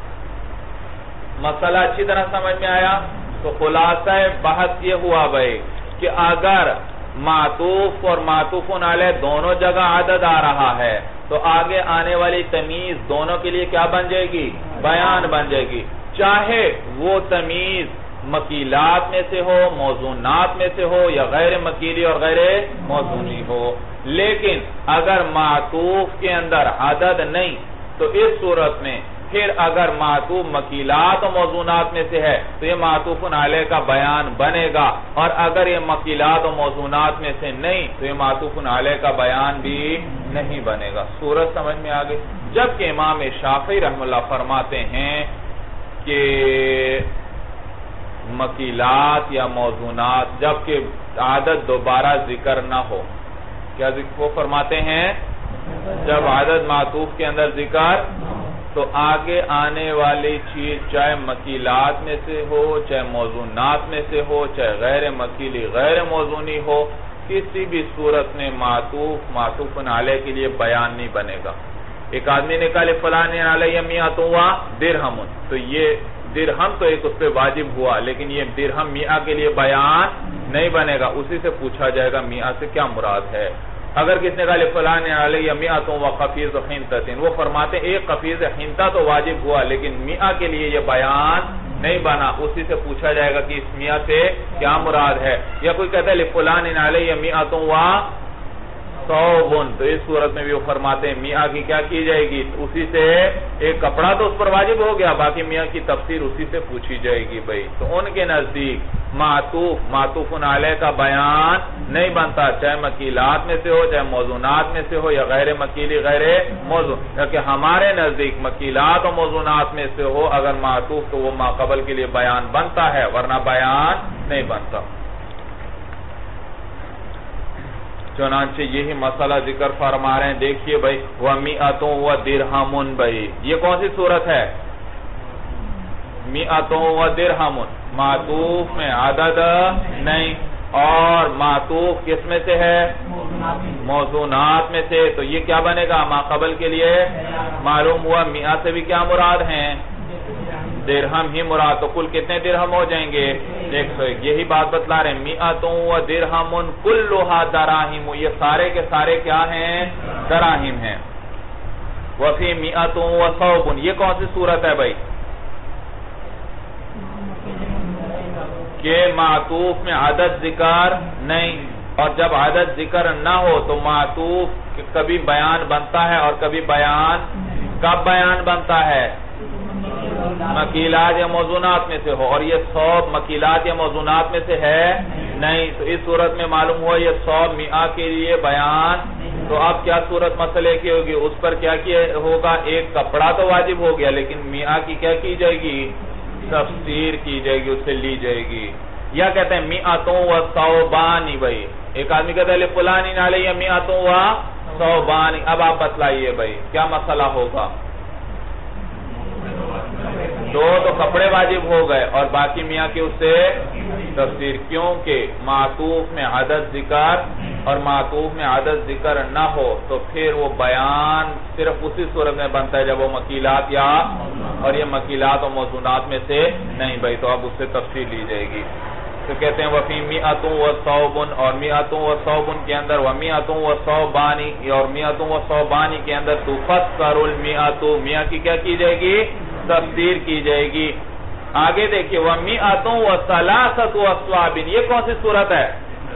مسئلہ اچھی طرح سمجھ میں آیا؟ تو خلاصہ بحث یہ ہوا بھئی کہ اگر معطوف اور معطوف علیہ دونوں جگہ عدد آ رہا ہے تو آگے آنے والی تمیز دونوں کے لیے کیا بن جائے گی؟ بیان بن جائے گی. چاہے وہ تمیز مکیلات میں سے ہو، موزونات میں سے ہو، یا غیر مکیلی اور غیر موزونی ہو. لیکن اگر معطوف کے اندر عدد نہیں تو اس صورت میں پھر اگر معطوف مکیلات و موزونات میں سے ہے تو یہ معطوف علیہ کا بیان بنے گا. اور اگر یہ مکیلات و موزونات میں سے نہیں تو یہ معطوف علیہ کا بیان بھی نہیں بنے گا. صورت سمجھ میں آگئی؟ جبکہ امام شافعی رحمہ اللہ فرماتے ہیں کہ مکیلات یا موزونات جبکہ عدد دوبارہ ذکر نہ ہو. کیا وہ فرماتے ہیں جب عدد معطوف کے اندر ذکر تو آگے آنے والی چیز چاہے مکیلات میں سے ہو چاہے موزونات میں سے ہو چاہے غیر مکیلی غیر موزونی ہو کسی بھی صورت میں معطوف معطوف علیہ کے لیے بیان نہیں بنے گا. ایک آدمی نے کہا فلاں علیہ میعۃ و درہم تو یہ درہم تو ایک اس پہ واجب ہوا لیکن یہ درہم میعہ کے لیے بیان نہیں بنے گا. اسی سے پوچھا جائے گا میعہ سے کیا مراد ہے. اگر کس نے کہا فلاں علیہ میعۃ و قفیز حنطۃ وہ فرماتے ایک قفیز حنطہ تو واجب ہوا لیکن میعہ کے لیے یہ بیان نہیں بنا. اسی سے پوچھا جائے گا کہ اس میعہ سے کیا مراد ہے. یا کوئی کہتا ہے فلاں علیہ میعۃ و ثوب تو اس صورت میں بھی وہ فرماتے ہیں میعہ کی کیا کی جائے گی. اسی سے ایک کپڑا تو اس پر واجب ہو گیا باقی میعہ کی تفسیر اسی سے پوچھی جائے گی بھائی. تو ان کے نزدیک معطوف معطوف علیہ کا بیان نہیں بنتا چاہے مکیلات میں سے ہو چاہے موزونات میں سے ہو یا غیر مکیلی غیر موزون. کیونکہ ہمارے نزدیک مکیلات اور موزونات میں سے ہو اگر معطوف تو وہ ماقبل کے لیے بیان بنتا ہے ورنہ بیان نہیں بنتا. چنانچہ یہی مسئلہ ذکر فرما رہے ہیں. دیکھیے بھائی وَمِئَةٌ وَدِرْهَمٌ بھائی یہ کون سی صورت ہے مِئَةٌ وَدِرْهَمٌ معطوف میں عدد نہیں اور معطوف کس میں سے ہے موزونات میں سے. تو یہ کیا بنے گا ماقبل کے لیے معلوم ہوا. میعہ سے بھی کیا مراد ہیں درہم ہی مراد. تو کل کتنے درہم ہو جائیں گے ایک سو ایک. یہی بات بتلا رہے ہیں میعۃ و درہم کلھا دراہم یہ سارے کے سارے کیا ہیں دراہم ہیں. وفی میعۃ و ثوب یہ کون سی صورت ہے بھائی کہ معطوف میں عدد ذکر نہیں اور جب عدد ذکر نہ ہو تو معطوف کبھی بیان بنتا ہے اور کبھی بیان کب بیان بنتا ہے مکیلات یا موزونات میں سے ہو اور یہ ثوب مکیلات یا موزونات میں سے ہے نہیں. تو اس صورت میں معلوم ہوا یہ ثوب میعہ کے لیے بیان. تو اب کیا صورت مسئلے کی ہوگی اس پر کیا کیا ہوگا ایک کپڑا تو واجب ہو گیا لیکن میعہ کی کیا کی جائے گی تفسیر کی جائے گی اس سے لی جائے گی. یا کہتے ہیں میعۃ و ثوبان بھائی ایک آدمی کہتا ہے فلاں علیہ میعۃ و ثوبان. اب آپ بتلائیے بھائی کیا مسئلہ ہوگا. دو تو کپڑے واجب ہو گئے اور باقی میعہ کی اس سے تفسیر کیونکہ معطوف میں عدد ذکر اور معطوف میں عدد ذکر نہ ہو تو پھر وہ بیان صرف اسی صورت میں بنتا ہے جب وہ مکیلات یا اور یہ مکیلات و موزونات میں سے نہیں بھائی. تو اب اس سے تفسیر لی جائے گی. تو کہتے ہیں وفی میعۃ و ثوب اور میعۃ و ثوب کے اندر ومیعۃ و ثوبانی اور میعۃ و ثوبانی کے اندر تفسر المیعۃ میعہ کی کیا کی جائے گی تفسیر کی جائے گی. آگے دیکھیے وَمِئَةٌ وَثَلَاثَةُ أَصْوَابٍ یہ کون سی صورت ہے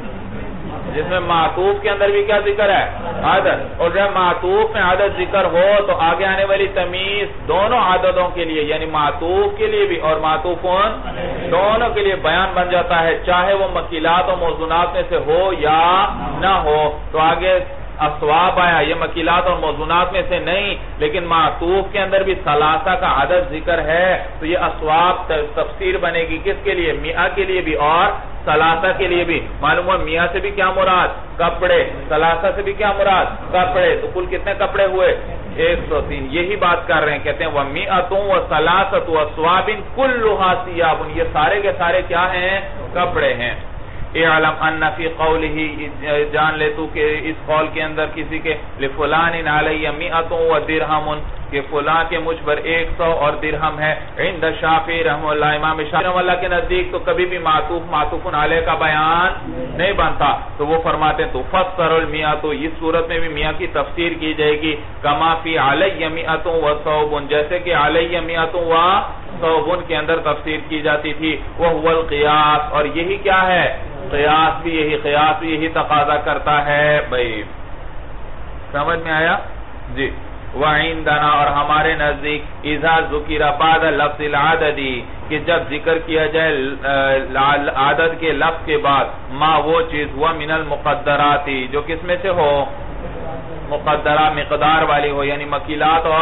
جس میں معطوف کے اندر بھی کیا ذکر ہے عدد اور جب معطوف میں عدد ذکر ہو تو آگے آنے والی تمیز دونوں عددوں کے لیے یعنی معطوف کے لیے بھی اور معطوفون دونوں کے لیے بیان بن جاتا ہے چاہے وہ مکیلات و موزونات میں سے ہو یا نہ ہو. تو آگے اسواب آیا یہ مکیلات اور موزونات میں سے نہیں لیکن معطوف کے اندر بھی ثلاثہ کا عدد ذکر ہے تو یہ اسواب تفسیر بنے گی کس کے لیے میعہ کے لیے بھی اور ثلاثہ کے لیے بھی. معلوم ہوا میعہ سے بھی کیا مراد کپڑے ثلاثہ سے بھی کیا مراد کپڑے. تو کل کتنے کپڑے ہوئے ایک سو تین. یہی بات کر رہے ہیں کہتے ہیں وَمِئَةٌ وَثَلَاثَةُ أَصْوَابٍ كُلُّهَا ثِيَابٌ یہ سارے کے سارے کیا ہیں کپڑے ہیں. اعلم ان فی قوله جان لے تو کہ اس قول کے اندر کسی کے لفلان علی مئۃ و درہم کہ فلاں کے مجھ پر ایک سو اور درہم ہے. عند شافعی رحمہ اللہ امام شافعی رحمہ اللہ کے نزدیک تو کبھی بھی معطوف معطوف علیہ کا بیان نہیں بنتا. تو وہ فرماتے ہیں تو فسر المیعۃ اس صورت میں بھی میعہ کی تفسیر کی جائے گی کما فی علی مئۃ و ثوب جیسے کہ علی مئۃ و ثوب کے اندر تفسیر کی جاتی تھی. وہ القیاس اور یہی کیا ہے قیاس بھی یہی قیاس بھی یہی تقاضا کرتا ہے بھائی. سمجھ میں آیا جی. وعندنا اور ہمارے نزدیک اذا ذکر بعد لفظ العددی کہ جب ذکر کیا جائے عدد کے لفظ کے بعد ما وہ چیز ہوا من المقدراتی جو کس میں سے ہو مقدرہ مقدار والی ہو یعنی مکیلات اور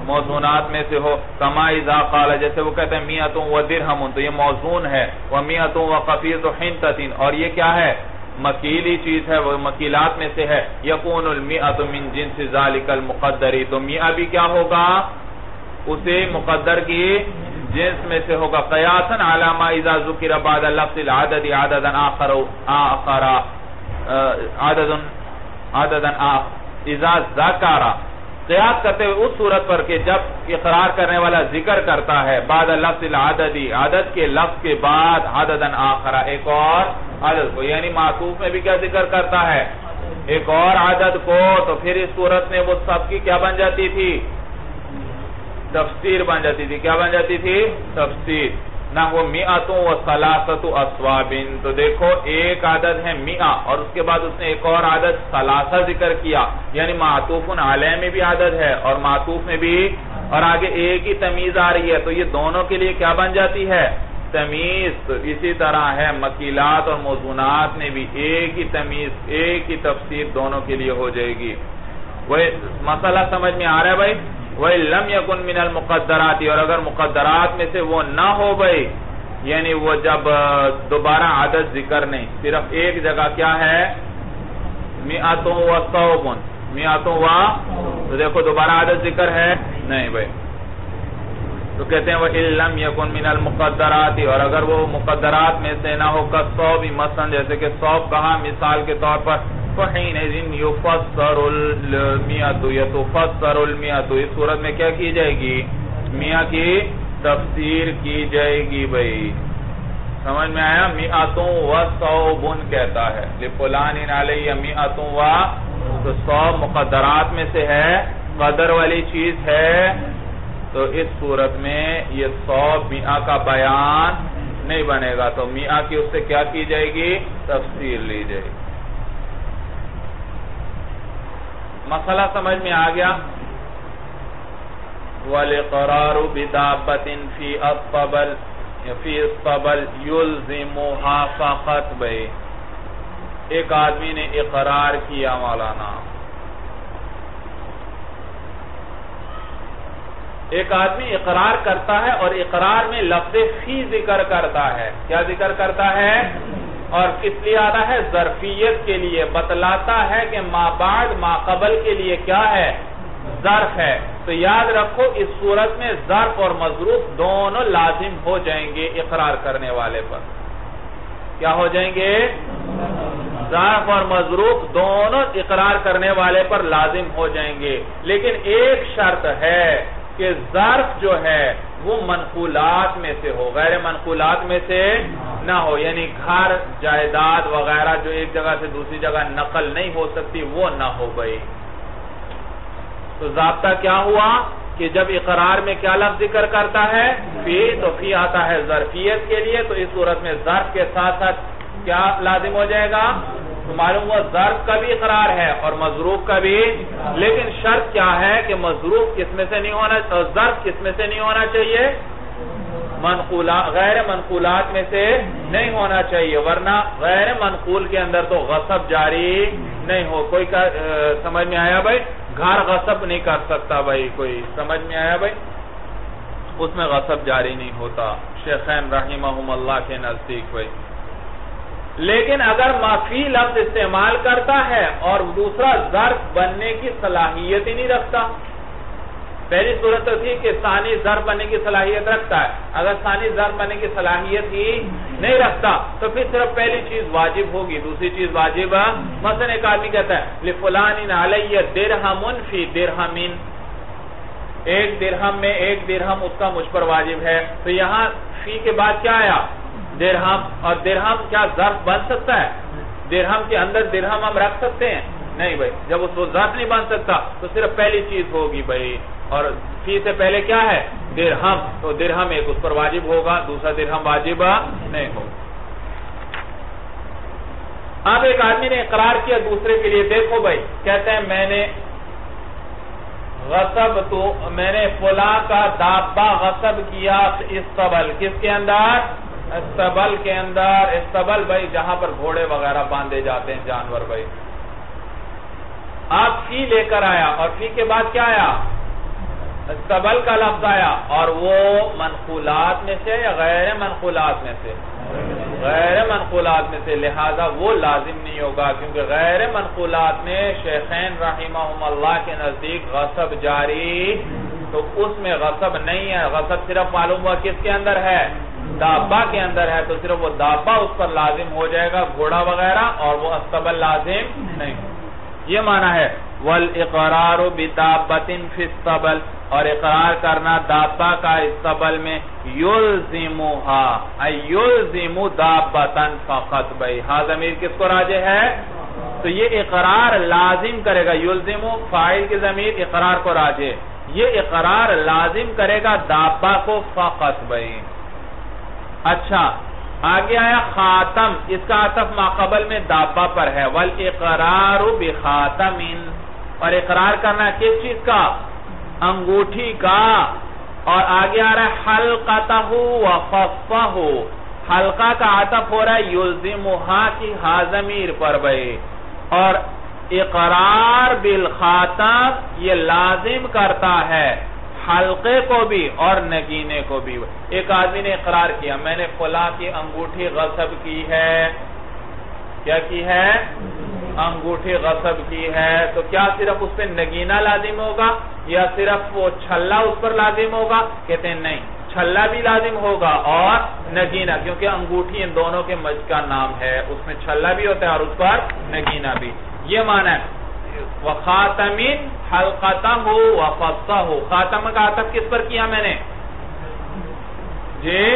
موزونات میں سے ہو. کما اذا قال جیسے وہ کہتے ہیں میۃ و درہم تو یہ موزون ہے. ومیۃ و قفیۃ حنطۃ اور یہ کیا ہے مکیلی چیز ہے وہ مکیلات میں سے ہے. یکون المیۃ من جنس ذالک المقدر تو میہ بھی کیا ہوگا اسے مقدر کی جنس میں سے ہوگا. قیاسا علی ما اذا ذکر بعد لفظ العدد عددا آخر آخر عدد عددا اذا ذکر قیاس کرتے ہوئے اس صورت پر کہ جب اقرار کرنے والا ذکر کرتا ہے بعد لفظ العددی عدد کے لفظ کے بعد عددا آخر ایک اور عدد کو یعنی معطوف میں بھی کیا ذکر کرتا ہے ایک اور عدد کو تو پھر اس صورت میں وہ سب کی کیا بن جاتی تھی تفسیر بن جاتی تھی. کیا بن جاتی تھی تفسیر. نہ وہ میۃ و ثلاثۃ اصواب تو دیکھو ایک عدد ہے میہ اور اس کے بعد اس نے ایک اور عدد ثلاثہ ذکر کیا یعنی معطوف علیہ میں بھی عدد ہے اور معطوف میں بھی اور آگے ایک ہی تمیز آ رہی ہے تو یہ دونوں کے لیے کیا بن جاتی ہے تمیز. تو اسی طرح ہے مکیلات اور موزونات میں بھی ایک ہی تمیز ایک ہی تفسیر دونوں کے لیے ہو جائے گی. وہ مسئلہ سمجھ میں آ رہا ہے بھائی. وَإِلَّمْ يَكُنْ مِنَ الْمُقَدَّرَاتِ اور اگر مقدرات میں سے وہ نہ ہو بھائی یعنی وہ جب دوبارہ عدد ذکر نہیں صرف ایک جگہ کیا ہے میۃ و صوب میۃ و تو دیکھو دوبارہ عدد ذکر ہے نہیں بھائی تو کہتے ہیں وَإِلَّمْ يَكُنْ مِنَ الْمُقَدَّرَاتِ اور اگر وہ مقدرات میں سے نہ ہو كالصوب مثلا جیسے کہ صوب کہا مثال کے طور پر فَحِينَئِذٍ يُفَسَّرُ الْمِیَةُ يَتُفَسَّرُ الْمِیَةُ اس صورت میں کیا کی جائے گی میہ کی تفسیر کی جائے گی بھئی. سمجھ میں آیا. میۃ و صوب کہتا ہے لِفُلَانٍ عَلَيَّ میۃ و تو صوب مقدرات میں سے ہے قدر والی چیز ہے تو اس صورت میں یہ صوب میہ کا بیان نہیں بنے گا تو میہ کی اس سے کیا کی جائے گی تفسیر لی جائے گی. مسئلہ سمجھ میں آ گیا. وَالْإِقْرَارُ بِدَابَّةٍ فِي الطَّبَلِ فِي الطَّبَلِ يُلْزِمُهَا فَقَطْ بھئی ایک آدمی نے اقرار کیا مولانا ایک آدمی اقرار کرتا ہے اور اقرار میں لفظ فی ذکر کرتا ہے. کیا ذکر کرتا ہے اور کس لیے آتا ہے ظرفیت کے لیے بتلاتا ہے کہ ما بعد ما قبل کے لیے کیا ہے ظرف ہے. تو یاد رکھو اس صورت میں ظرف اور مظروف دونوں لازم ہو جائیں گے اقرار کرنے والے پر. کیا ہو جائیں گے ظرف اور مظروف دونوں اقرار کرنے والے پر لازم ہو جائیں گے لیکن ایک شرط ہے کہ ظرف جو ہے وہ منقولات میں سے ہو غیر منقولات میں سے نہ ہو یعنی گھر جائیداد وغیرہ جو ایک جگہ سے دوسری جگہ نقل نہیں ہو سکتی وہ نہ ہو گئی. تو ضابطہ کیا ہوا کہ جب اقرار میں کیا لفظ ذکر کرتا ہے فی تو فی آتا ہے ظرفیت کے لیے تو اس صورت میں ظرف کے ساتھ ساتھ کیا لازم ہو جائے گا تو معلوم ہوا ظرف کا بھی اقرار ہے اور مظروف کا بھی لیکن شرط کیا ہے کہ مظروف کس میں سے نہیں ہونا ظرف کس میں سے نہیں ہونا چاہیے منقولات غیر منقولات میں سے نہیں ہونا چاہیے ورنہ غیر منقول کے اندر تو غصب جاری نہیں ہو. کوئی سمجھ میں آیا بھائی گھر غصب نہیں کر سکتا بھائی کوئی سمجھ میں آیا بھائی اس میں غصب جاری نہیں ہوتا شیخین رحمہم اللہ کے نزدیک بھائی. لیکن اگر مافی لفظ استعمال کرتا ہے اور دوسرا ظرف بننے کی صلاحیت ہی نہیں رکھتا پہلی صورت تو تھی کہ ثانی ظرف بننے کی صلاحیت رکھتا ہے اگر ثانی ظرف بننے کی صلاحیت ہی نہیں رکھتا تو پھر صرف پہلی چیز واجب ہوگی دوسری چیز واجب مثلا ایک آدمی کہتا ہے لفلان علیہ درہم فی درہم ایک درہم میں ایک درہم اس کا مجھ پر واجب ہے تو یہاں فی کے بعد کیا آیا درہم اور درہم کیا ظرف بن سکتا ہے درہم کے اندر درہم ہم رکھ سکتے ہیں نہیں بھائی جب اس کو ظرف نہیں بن سکتا تو صرف پہلی چیز ہوگی بھائی اور فی سے پہلے کیا ہے درہم تو درہم ایک اس پر واجب ہوگا دوسرا درہم واجب نہیں ہوگا. اب ایک آدمی نے اقرار کیا دوسرے کے لیے دیکھو بھائی کہتے ہیں میں نے غصب تو میں نے فلاں کا دابہ غصب کیا استبل کس کے اندر استبل کے اندر استبل بھائی جہاں پر گھوڑے وغیرہ باندھے جاتے ہیں جانور بھائی. آپ فی لے کر آیا اور فی کے بعد کیا آیا استبل کا لفظ آیا اور وہ منقولات میں سے یا غیر منقولات میں سے؟ غیر منقولات میں سے، لہذا وہ لازم نہیں ہوگا، کیونکہ غیر منقولات میں شیخین رحمہم اللہ کے نزدیک غصب جاری، تو اس میں غصب نہیں ہے، غصب صرف معلوم ہوا کس کے اندر ہے؟ دابہ کے اندر ہے، تو صرف وہ دابہ اس پر لازم ہو جائے گا، گھوڑا وغیرہ، اور وہ استبل لازم نہیں۔ یہ معنی ہے وَالْإِقْرَارُ بِدَابَّةٍ فِي السَّبَلِ، اور اقرار کرنا دابہ کا استبل میں، یلزمها ای یلزم دابۃ فقط، بھائی ہاں ضمیر کس کو راجع ہے؟ تو یہ اقرار لازم کرے گا، یلزم فاعل کی ضمیر اقرار کو راجع، یہ اقرار لازم کرے گا دابہ کو فقط، بھائی۔ اچھا آگے آیا خاتم، اس کا عطف ماقبل میں دابہ پر ہے، وَالْإِقْرَارُ بِخَاتَمٍ، اور اقرار کرنا کس چیز کا؟ انگوٹھی کا، اور آگے آ رہا ہے حلقتہ وفصہ، حلقہ کا عطف ہو رہا ہے یلزمہا کی ہا ضمیر پر، بھائی، اور اقرار بالخاتم یہ لازم کرتا ہے حلقے کو بھی اور نگینے کو بھی۔ ایک آدمی نے اقرار کیا میں نے فلاں کی انگوٹھی غصب کی ہے، کیا کی ہے؟ انگوٹھی غصب کی ہے، تو کیا صرف اس پہ نگینہ لازم ہوگا یا صرف وہ چھلا اس پر لازم ہوگا؟ کہتے ہیں نہیں، چھلا بھی لازم ہوگا اور نگینہ، کیونکہ انگوٹھی ان دونوں کے مجھ کا نام ہے، اس میں چھلا بھی ہوتا ہے اور اس پر نگینہ بھی۔ یہ معنی ہے وَخَاتَمٍ حَلْقَتَهُ وَفَصَّهُ، خاتم کا عطف کس پر کیا میں نے؟ جی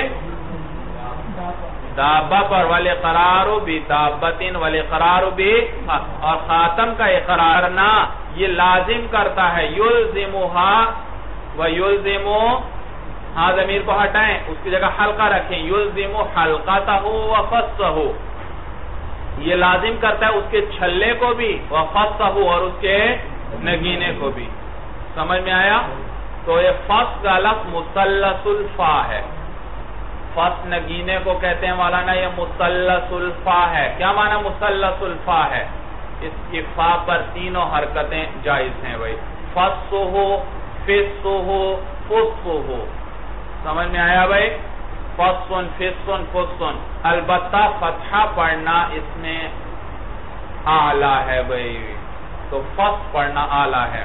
دابہ پر، وَالْإِقْرَارُ بِدَابَّةٍ وَالْإِقْرَارُ بِ، اور خاتم کا اقرار نہ یہ لازم کرتا ہے یلزمها وَيُلْزِمُ، ہاں ضمیر کو ہٹائیں، اس کی جگہ حلقہ رکھیں، یلزم حلقتہ وفصہ، یہ لازم کرتا ہے اس کے چھلے کو بھی، وفصہ، اور اس کے نگینے کو بھی۔ سمجھ میں آیا؟ تو یہ فص کا لفظ مثلث الفا ہے، فص نگینے کو کہتے ہیں مولانا، یہ مثلث الفا ہے۔ کیا معنی مثلث الفا ہے؟ اس کی فا پر تینوں حرکتیں جائز ہیں، بھائی، فصہ فصہ فصہ، سمجھ میں آیا بھائی؟ فصن فصن فصن، البتہ فتحہ پڑھنا اس میں اعلیٰ ہے، بھائی، تو فص پڑھنا اعلیٰ ہے۔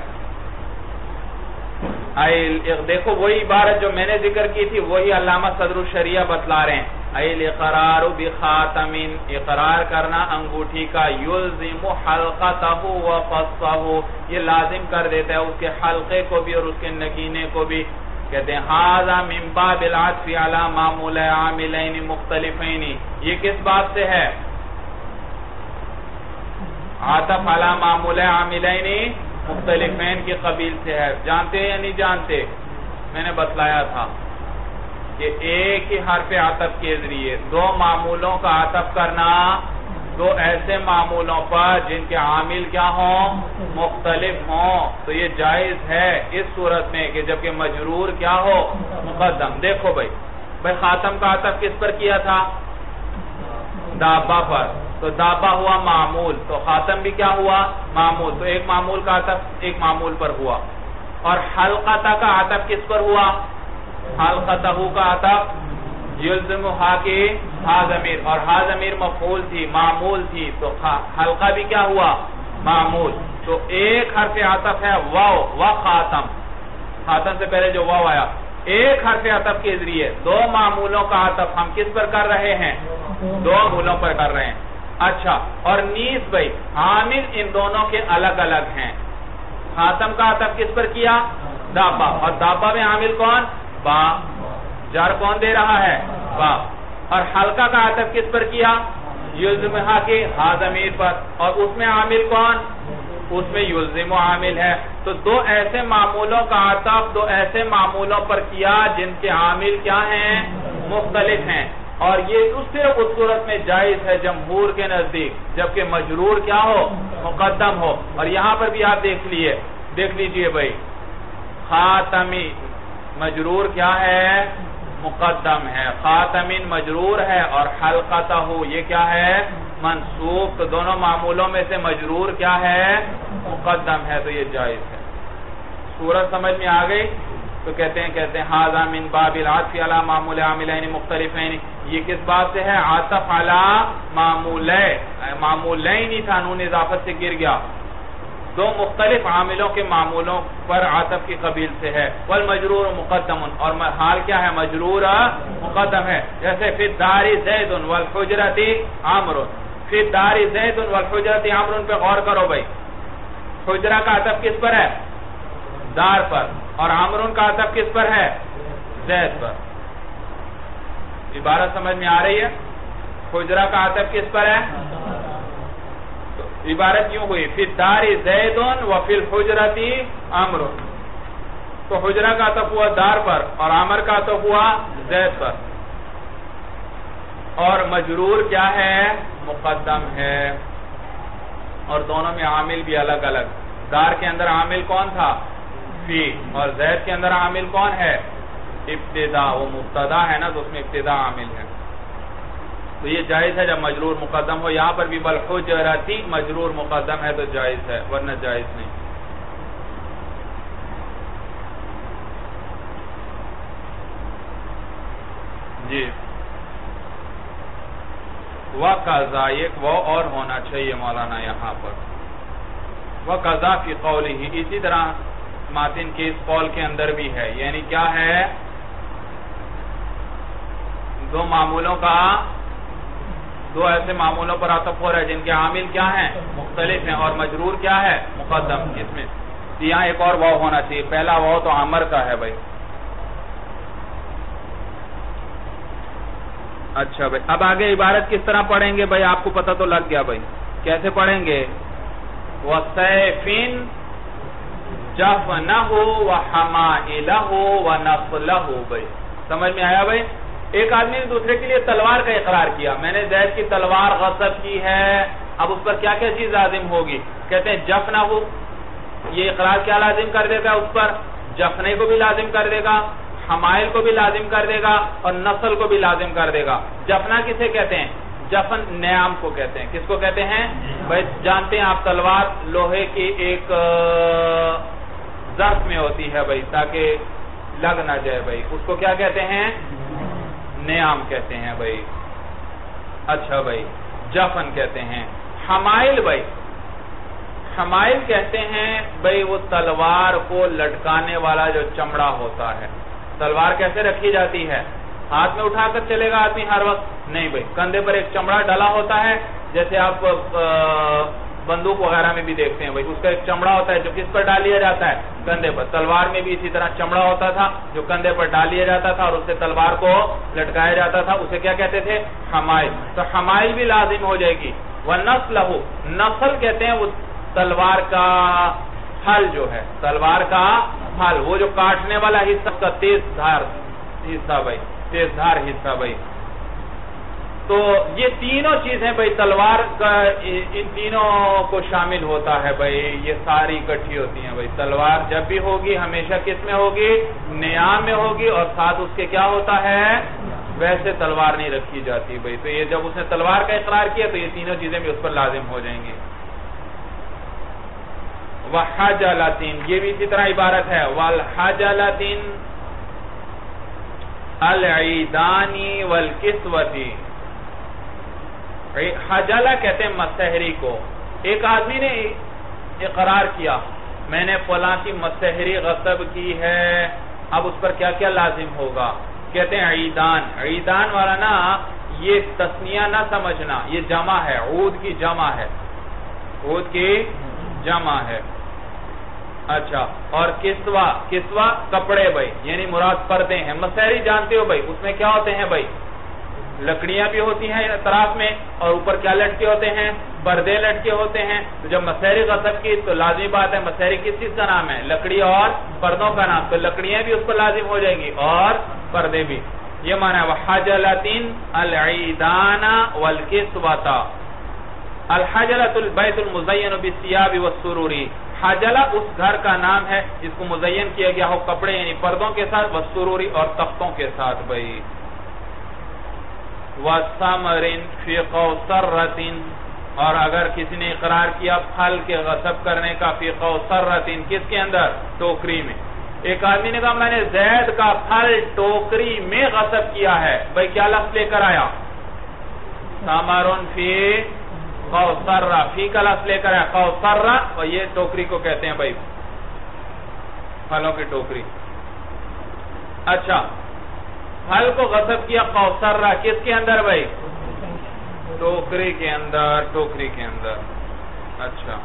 دیکھو وہی عبارت جو میں نے ذکر کی تھی وہی علامہ صدر الشریعہ بتلا رہے ہیں، الاقرار بخاتم، اقرار کرنا انگوٹھی کا، یلزم حلقتہ وفصہ، یہ لازم کر دیتا ہے اس کے حلقے کو بھی اور اس کے نگینے کو بھی۔ کہتے ہیں ھذا من باب العطف علی معمول عاملین مختلفین، یہ کس باب سے ہے؟ عطف علی معمول عاملین مختلفین کی قبیل سے ہے۔ جانتے یا نہیں جانتے؟ میں نے بتلایا تھا کہ ایک ہی حرف عطف کے ذریعے دو معمولوں کا عطف کرنا دو ایسے معمولوں پر جن کے عامل کیا ہوں؟ مختلف ہوں، تو یہ جائز ہے اس صورت میں کہ جبکہ مجرور کیا ہو؟ مقدم۔ دیکھو بھائی بھائی خاتم کا عطف کس پر کیا تھا؟ دابہ پر، تو دابہ ہوا معمول، تو خاتم بھی کیا ہوا؟ معمول، تو ایک معمول کا عطف ایک معمول پر ہوا۔ اور حلقتہ کا عطف کس پر ہوا؟ حلقتہ کا عطف یلزم ہا کے ہا ضمیر، اور ہا ضمیر مفعول تھی، معمول تھی، تو حلقہ بھی کیا ہوا؟ معمول۔ تو ایک حرف عطف ہے واو، و خاتم، خاتم سے پہلے جو واو آیا، ایک حرف عطف کے ذریعے دو معمولوں کا عطف ہم کس پر کر رہے ہیں؟ دو معمولوں پر کر رہے ہیں۔ اچھا، اور نیز بھائی عامل ان دونوں کے الگ الگ ہیں۔ خاتم کا عطف کس پر کیا؟ دابہ، اور دابہ میں عامل کون؟ با، جار کون دے رہا ہے؟ با۔ اور حلقہ کا عطف کس پر کیا؟ یلزمہا کے ہا ضمیر پر، اور اس میں عامل کون؟ اس میں یلزم عامل ہے۔ تو دو ایسے معمولوں کا عطف دو ایسے معمولوں پر کیا جن کے عامل کیا ہیں؟ مختلف ہیں، اور یہ صرف اس صورت میں جائز ہے جمہور کے نزدیک جبکہ مجرور کیا ہو؟ مقدم ہو۔ اور یہاں پر بھی آپ دیکھ لیے دیکھ لیجئے بھائی، خاتمی مجرور کیا ہے؟ مقدم ہے، خاتمین مجرور ہے، اور حلقتہ یہ کیا ہے؟ منصوب۔ تو دونوں معمولوں میں سے مجرور کیا ہے؟ مقدم ہے، تو یہ جائز ہے۔ صورت سمجھ میں آ گئی؟ تو کہتے ہیں کہتے ہیں ھذا من باب العطف علی معمول عاملین مختلفین، یہ کس بات سے ہے؟ عطف علی معمولین، معمولین تھا، نون اضافت سے گر گیا، دو مختلف عاملوں کے معمولوں پر عطف کی قبیل سے ہے۔ والمجرور مقدم، اور حال کیا ہے؟ مجرور مقدم ہے، جیسے فی الدار زید والحجرۃ عمرو، فی الدار زید والحجرۃ عمرو پہ غور کرو بھائی، حجرہ کا عطف کس پر ہے؟ دار پر، اور عمرو کا عطف کس پر ہے؟ زید پر۔ عبارت سمجھ میں آ رہی ہے؟ حجرہ کا عطف کس پر ہے؟ عبارت کیوں ہوئی؟ فی الدار زید وفی الحجرۃ عمرو، تو حجرہ کا عطف ہوا دار پر اور عمر کا عطف ہوا زید پر، اور مجرور کیا ہے؟ مقدم ہے، اور دونوں میں عامل بھی الگ الگ۔ دار کے اندر عامل کون تھا؟ فی، اور زید کے اندر عامل کون ہے؟ ابتدا، وہ مبتدا ہے نا، تو اس میں ابتدا عامل ہے، تو یہ جائز ہے جب مجرور مقدم ہو۔ یہاں پر بھی بالحجرۃ مجرور مقدم ہے تو جائز ہے، ورنہ جائز نہیں۔ جی وَقَضَا، ایک وہ اور ہونا چاہیے مولانا یہاں پر، وَقَضَا فی قَوْلِهِ، اسی طرح ماتن کے اس قول کے اندر بھی ہے، یعنی کیا ہے؟ دو معمولوں کا، دو ایسے معمولوں پر عطف ہو رہا ہے جن کے عامل کیا ہیں؟ مختلف ہیں، اور مجرور کیا ہے؟ مقدم۔ اس میں یہاں ایک اور واو ہونا چاہیے، پہلا واو تو عمر کا ہے بھائی۔ اچھا بھائی، اب آگے عبارت کس طرح پڑھیں گے بھائی؟ آپ کو پتہ تو لگ گیا بھائی، کیسے پڑھیں گے؟ وَسَيْفٍ جَفْنَهُ وَحَمَائِلَهُ وَنَصْلَهُ، بھائی سمجھ میں آیا بھائی؟ ایک آدمی نے دوسرے کے لیے تلوار کا اقرار کیا، میں نے زید کی تلوار غصب کی ہے، اب اس پر کیا کیا چیز لازم ہوگی؟ کہتے ہیں جفنہ، یہ اقرار کیا لازم کر دے گا؟ اس پر جفنے کو بھی لازم کر دے گا، حمائل کو بھی لازم کر دے گا، اور نسل کو بھی لازم کر دے گا۔ جفنہ کسے کہتے ہیں؟ جفن نیام کو کہتے ہیں۔ کس کو کہتے ہیں بھائی؟ جانتے ہیں آپ تلوار لوہے کی ایک ظرف میں ہوتی ہے بھائی، تاکہ لگ نہ جائے بھائی، اس کو کیا کہتے ہیں؟ نیام کہتے ہیں بھائی۔ اچھا بھائی، جفن کہتے ہیں۔ حمائل بھائی، حمائل کہتے ہیں بھائی وہ تلوار کو لٹکانے والا جو چمڑا ہوتا ہے۔ تلوار کیسے رکھی جاتی ہے؟ ہاتھ میں اٹھا کر چلے گا آدمی ہر وقت؟ نہیں بھائی، کندھے پر ایک چمڑا ڈلا ہوتا ہے، جیسے آپ بندوق وغیرہ میں بھی دیکھتے ہیں بھائی، اس کا ایک چمڑا ہوتا ہے جو کس پر ڈال لیا جاتا ہے؟ کندھے پر۔ تلوار میں بھی اسی طرح چمڑا ہوتا تھا جو کندھے پر ڈال لیا جاتا تھا اور اس سے تلوار کو لٹکایا جاتا تھا، اسے کیا کہتے تھے؟ حمائل۔ تو حمائل بھی لازم ہو جائے گی۔ وَنَصْلَهُ، نسل کہتے ہیں وہ تلوار کا پھل جو ہے، تلوار کا پھل، وہ جو کاٹنے والا حصہ کا تیز دھار حصہ بھائی، تیز دھار حصہ بھائی۔ تو یہ تینوں چیزیں بھائی تلوار کا، ان تینوں کو شامل ہوتا ہے بھائی، یہ ساری اکٹھی ہوتی ہیں بھائی۔ تلوار جب بھی ہوگی ہمیشہ کس میں ہوگی؟ نیام میں ہوگی، اور ساتھ اس کے کیا ہوتا ہے؟ ویسے تلوار نہیں رکھی جاتی بھائی۔ تو یہ جب اس نے تلوار کا اقرار کیا تو یہ تینوں چیزیں بھی اس پر لازم ہو جائیں گی۔ وَحَجَلَةٍ، یہ بھی اسی طرح عبارت ہے، وَالْحَجَلَةٍ الْعِيدَانِ وَالْكِسْوَةِ۔ حجلہ کہتے ہیں مسحری کو۔ ایک آدمی نے اقرار کیا میں نے فلاں کی مسحری غصب کی ہے، اب اس پر کیا کیا لازم ہوگا؟ کہتے ہیں عیدان۔ عیدان والا نا یہ تسنیہ نہ سمجھنا، یہ جمع ہے، عود کی جمع ہے، عود کی جمع ہے۔ اچھا، اور کسوہ، کسوہ کپڑے بھائی، یعنی مراد پردے ہیں۔ مسحری جانتے ہو بھائی، اس میں کیا ہوتے ہیں بھائی؟ لکڑیاں بھی ہوتی ہیں اطراف میں، اور اوپر کیا لٹکے ہوتے ہیں؟ پردے لٹکے ہوتے ہیں۔ تو جب مسحری غصب کی تو لازمی بات ہے، مسحری کس چیز کا نام ہے؟ لکڑی اور پردوں کا نام، تو لکڑیاں بھی اس پر لازم ہو جائیں گی اور پردے بھی۔ یہ معنی ہے وَحَجَلَةٍ الْعِيدَانَ وَالْكِسْوَةَ۔ الحجلۃ البیت المزین بالثیاب والسرور۔ حجلہ اس گھر کا نام ہے جس کو مزین کیا گیا ہو کپڑے یعنی پردوں کے ساتھ، والسرور اور تختوں کے ساتھ بھائی۔ وَثَمَرٍ فِي قَوْسَرَّةٍ، اور اگر کسی نے اقرار کیا پھل کے غصب کرنے کا، فی قوسرۃ، کس کے اندر؟ ٹوکری میں۔ ایک آدمی نے کہا میں نے زید کا پھل ٹوکری میں غصب کیا ہے، بھائی کیا لفظ لے کر آیا؟ ثمرن فی قوسرہ، فی کا لفظ لے کر آیا قوسرہ، اور یہ ٹوکری کو کہتے ہیں بھائی پھلوں کی ٹوکری۔ اچھا، پھل کو غصب کیا قوسرہ، کس کے اندر بھائی؟ ٹوکری کے اندر، ٹوکری کے اندر۔ اچھا،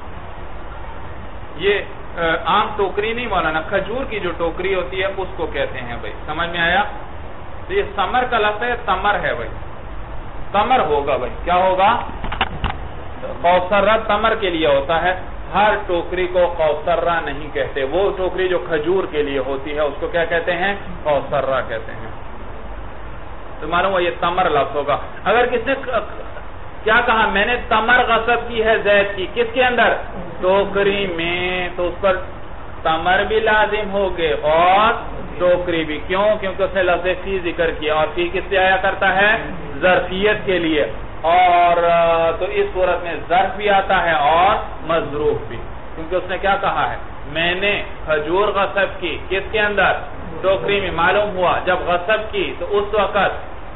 یہ عام ٹوکری نہیں مولانا، کھجور کی جو ٹوکری ہوتی ہے اس کو کہتے ہیں بھائی، سمجھ میں آیا؟ تو یہ ثمر کا لفظ ہے، تمر ہے بھائی، تمر ہوگا بھائی، کیا ہوگا؟ قوسرہ تمر کے لیے ہوتا ہے، ہر ٹوکری کو قوسرہ نہیں کہتے، وہ ٹوکری جو کھجور کے لیے ہوتی ہے اس کو کیا کہتے ہیں؟ قوسرہ کہتے ہیں۔ تو معلوم ہوا یہ تمر لفظ ہوگا۔ اگر کس نے کیا کہا میں نے تمر غصب کی ہے زید کی، کس کے اندر؟ ٹوکری میں، تو اس پر تمر بھی لازم ہوگے اور ٹوکری بھی، کیوں؟ کیونکہ اس نے لفظ فی ذکر کیا، اور فی کس سے آیا کرتا ہے؟ ظرفیت کے لیے، اور تو اس صورت میں ظرف بھی آتا ہے اور مظروف بھی، کیونکہ اس نے کیا کہا ہے؟ میں نے کھجور غصب کی، کس کے اندر؟ ٹوکری میں۔ معلوم ہوا جب غصب کی تو اس وقت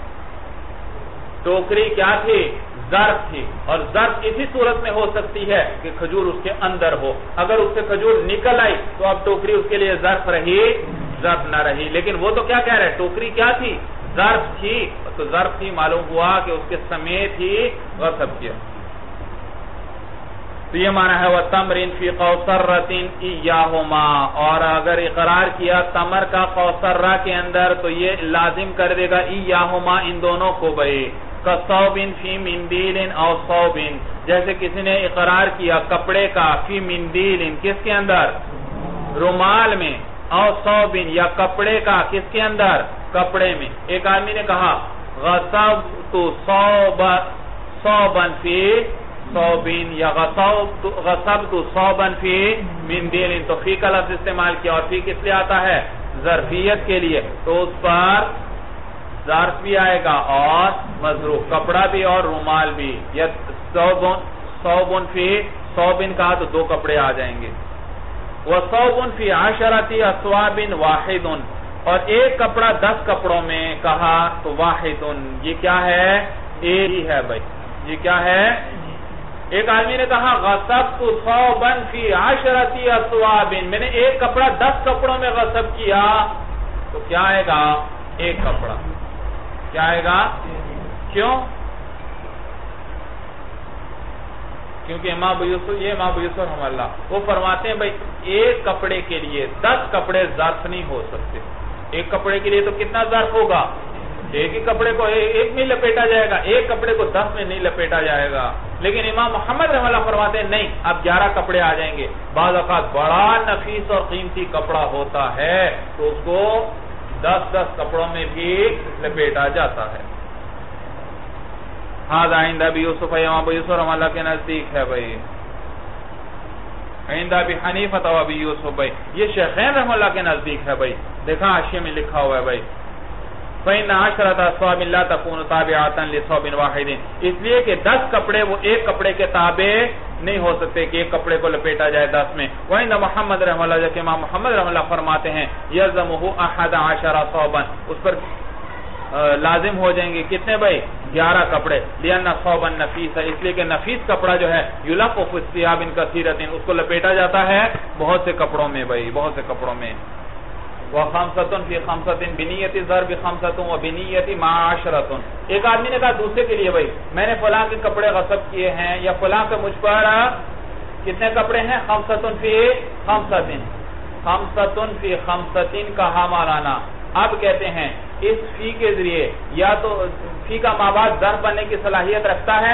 ٹوکری کیا تھی؟ ظرف تھی، اور ظرف اسی صورت میں ہو سکتی ہے کہ کھجور اس کے اندر ہو، اگر اس سے کھجور نکل آئی تو اب ٹوکری اس کے لیے ظرف رہی؟ ظرف نہ رہی، لیکن وہ تو کیا کہہ رہے ہیں؟ ٹوکری کیا تھی؟ ظرف تھی، تو ظرف تھی، معلوم ہوا کہ اس کے سمیت ہی غصب کیا۔ تو یہ معنی ہے وَتَمْرٍ فِي قَوْسَرَّةٍ إِيَّاهُمَا، اور اگر اقرار کیا تمر کا قوسرہ کے اندر تو یہ لازم کر دے گا إِيَّاهُمَا، ان دونوں کو بھئی، كَصَوْبٍ فِي مِنْدِيلٍ أَوْ صَوْبٍ، جیسے کسی نے اقرار کیا کپڑے کا فی مندیل، کس کے اندر؟ رومال میں، او صوبن، یا کپڑے کا کس کے اندر؟ کپڑے میں۔ ایک آدمی نے کہا غصبت صوبا فی صوبن، یا غصبت صوبا فی مندیل، تو فی کا لفظ استعمال کیا، اور فی کس لئے آتا ہے؟ ظرفیت کے لیے، تو اس پر ظرف بھی آئے گا اور مظروف، کپڑا بھی اور رومال بھی، یا صوبن فی صوبن کہا تو دو کپڑے آ جائیں گے۔ وَصَوْبٌ فِي عَشَرَةِ أَثْوَابٍ وَاحِدٌ، اور ایک کپڑا دس کپڑوں میں کہا تو واحد، یہ کیا ہے؟ ایک ہی ہے بھائی، یہ کیا ہے؟ ایک آدمی نے کہا غصبت صوبا فی عشرۃ اثواب، میں نے ایک کپڑا دس کپڑوں میں غصب کیا، تو کیا آئے گا؟ ایک کپڑا، کیا آئے گا؟ کیوں؟ کیونکہ امام ابو یوسف، یہ امام ابو یوسف رحمہ اللہ وہ فرماتے ہیں بھائی ایک کپڑے کے لیے دس کپڑے ظرف نہیں ہو سکتے، ایک کپڑے کے لیے تو کتنا ظرف ہوگا؟ ایک ہی کپڑے کو ایک میں لپیٹا جائے گا، ایک کپڑے کو دس میں نہیں لپیٹا جائے گا، لیکن امام محمد رحمہ اللہ فرماتے ہیں نہیں، اب گیارہ کپڑے آ جائیں گے۔ بعض اوقات بڑا نفیس اور قیمتی کپڑا ہوتا ہے تو اس کو دس دس کپڑوں میں بھی لپیٹا جاتا ہے۔ ہاذا عند ابی یوسف، امام ابو یوسف رحمہ اللہ کے نزدیک ہے بھائی، عند ابی حنیفہ و ابی یوسف بھائی، یہ شیخین رحمہ اللہ کے نزدیک ہے بھائی، دیکھا حاشیے میں لکھا ہوا ہے بھائی فَإِنَّ عَشْرَةَ أَثْوَابٍ لَا تَكُونُ تَابِعَةً لِصَوْبٍ وَاحِدٍ، اس لیے کہ دس کپڑے وہ ایک کپڑے کے تابع نہیں ہو سکتے کہ ایک کپڑے کو لپیٹا جائے دس میں۔ وَإِنَّ محمد رحمہ اللہ، جیسے امام محمد رحمہ اللہ فرماتے ہیں يَلْزَمُهُ أَحَدَ عَشَرَ صَوْبًا، اس پر لازم ہو جائیں گے کتنے بھائی؟ گیارہ کپڑے، لِأَنَّ صَوْبًا نَفِيسًا، اس لیے کہ نفیس کپڑا جو ہے يُلَفُّ فِي الثِّيَابِ كَثِيرَةٍ، اس کو لپیٹا جاتا ہے بہت سے کپڑوں میں بھائی، بہت سے کپڑوں میں۔ وَخَمْسَةٌ فِي خَمْسَةٍ بِنِيَّةِ الضَّرْبِ خَمْسَةٌ وَبِنِيَّةِ مَعَ عَشْرَةٌ، ایک آدمی نے کہا دوسرے کے لیے بھائی میں نے فلاں کے کپڑے غصب کیے ہیں، یا فلاں کے مجھ پر کتنے کپڑے ہیں؟ خَمْسَةٌ فِي خَمْسَةٍ، خَمْسَةٌ فِي خَمْسَةٍ کہا مولانا، اب کہتے ہیں اس فی کے ذریعے یا تو فی کا مابعد ظرف بننے کی صلاحیت رکھتا ہے،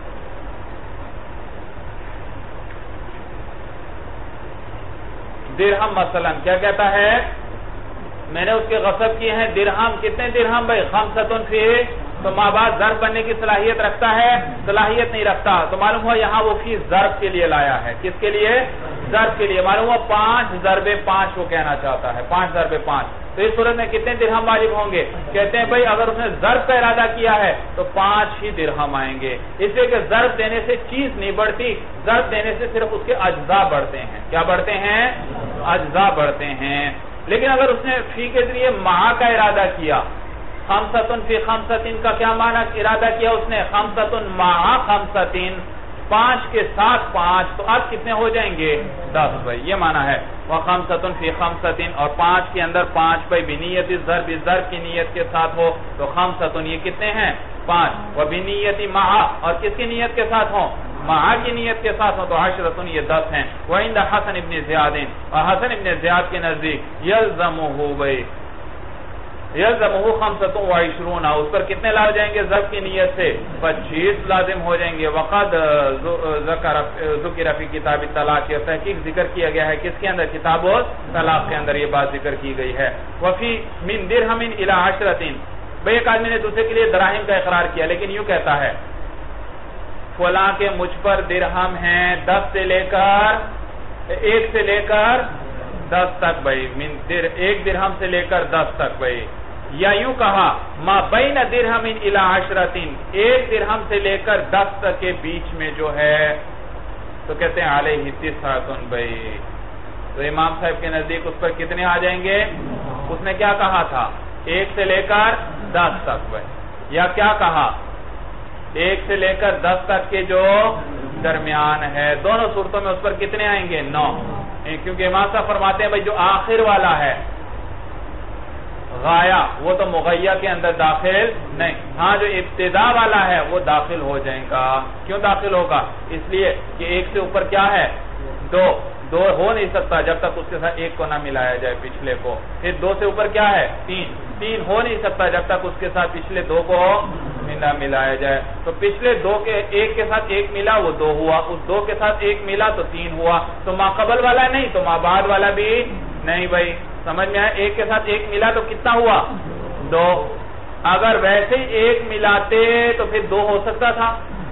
درہم مثلا کیا کہتا ہے؟ میں نے اس کے غصب کیے ہیں درہم، کتنے درہم بھائی؟ خمسۃ فی، تو مابعد ظرف بننے کی صلاحیت رکھتا ہے؟ صلاحیت نہیں رکھتا، تو معلوم ہوا یہاں وہ فی ظرف کے لیے لایا ہے، کس کے لیے؟ ظرف کے لیے، معلوم ہوا پانچ ضرب پانچ وہ کہنا چاہتا ہے، پانچ ضرب پانچ، تو اس صورت میں کتنے درہم واجب ہوں گے؟ کہتے ہیں بھائی اگر اس نے ضرب کا ارادہ کیا ہے تو پانچ ہی درہم آئیں گے، اس لیے کہ ضرب دینے سے چیز نہیں بڑھتی، ضرب دینے سے صرف اس کے اجزاء بڑھتے ہیں، کیا بڑھتے ہیں؟ اجزاء بڑھتے ہیں۔ لیکن اگر اس نے فی کے ذریعے مع کا ارادہ کیا، خمسۃ فی خمسۃ کا کیا معنی ارادہ کیا اس نے؟ خمسۃ مع خمسۃ، پانچ کے ساتھ پانچ، تو اب کتنے ہو جائیں گے؟ دس بھائی، یہ معنی ہے وَخَمْسَةٌ فِي خَمْسَةٍ، اور پانچ کے اندر پانچ بھائی بِنِيَّةِ الضَّرْبِ، ضرب کی نیت کے ساتھ ہو تو خمسۃ، یہ کتنے ہیں؟ پانچ، وَبِنِيَّةِ مَعَ، اور کس کی نیت کے ساتھ ہوں؟ مع کی نیت کے ساتھ ہوں تو عشرۃ، یہ دس ہیں۔ وَعِنْدَ حسن ابن زیاد، اور حسن ابن زیاد کے نزدیک یلزمہ بھائی یلزمہ خمسۃ وعشرون، اس پر کتنے لا جائیں گے ضرب کی نیت سے؟ پچیس لازم ہو جائیں گے۔ وقد ذکر فی کتاب الطلاق، یہ تحقیق ذکر کیا گیا ہے کس کے اندر؟ کتاب الطلاق کے اندر یہ بات ذکر کی گئی ہے۔ وفی من درہم الی عشرۃ، بھئی ایک آدمی نے دوسرے کے لیے دراہم کا اقرار کیا، لیکن یوں کہتا ہے فلاں کے مجھ پر درہم ہیں دس سے لے کر ایک سے لے کر دس تک بھائی، من در ایک درہم سے لے کر دس تک بھائی، یا یوں کہا ما بین درہم الی عشرۃ، ایک درہم سے لے کر دس تک کے بیچ میں جو ہے تو کہتے ہیں علیہ تسعۃ بھائی، تو امام صاحب کے نزدیک اس پر کتنے آ جائیں گے؟ اس نے کیا کہا تھا؟ ایک سے لے کر دس تک بھائی، یا کیا کہا؟ ایک سے لے کر دس تک کے جو درمیان ہے، دونوں صورتوں میں اس پر کتنے آئیں گے؟ نو، کیونکہ امام صاحب فرماتے ہیں بھائی جو آخر والا ہے غایہ وہ تو مغیہ کے اندر داخل نہیں، ہاں جو ابتدا والا ہے وہ داخل ہو جائے گا۔ کیوں داخل ہوگا؟ اس لیے کہ ایک سے اوپر کیا ہے؟ دو، دو ہو نہیں سکتا جب تک اس کے ساتھ ایک کو نہ ملایا جائے پچھلے کو۔ پھر دو سے اوپر کیا ہے؟ تین، تین ہو نہیں سکتا جب تک اس کے ساتھ پچھلے دو کو نہ ملایا جائے، تو پچھلے دو کے ایک کے ساتھ ایک ملا وہ دو ہوا، اس دو کے ساتھ ایک ملا تو تین ہوا، تو ما قبل والا نہیں تو ما بعد والا بھی نہیں بھائی، سمجھ میں آیا؟ ایک کے ساتھ ایک ملا تو کتنا ہوا؟ دو، اگر ویسے ہی ایک ملاتے تو پھر دو ہو سکتا تھا،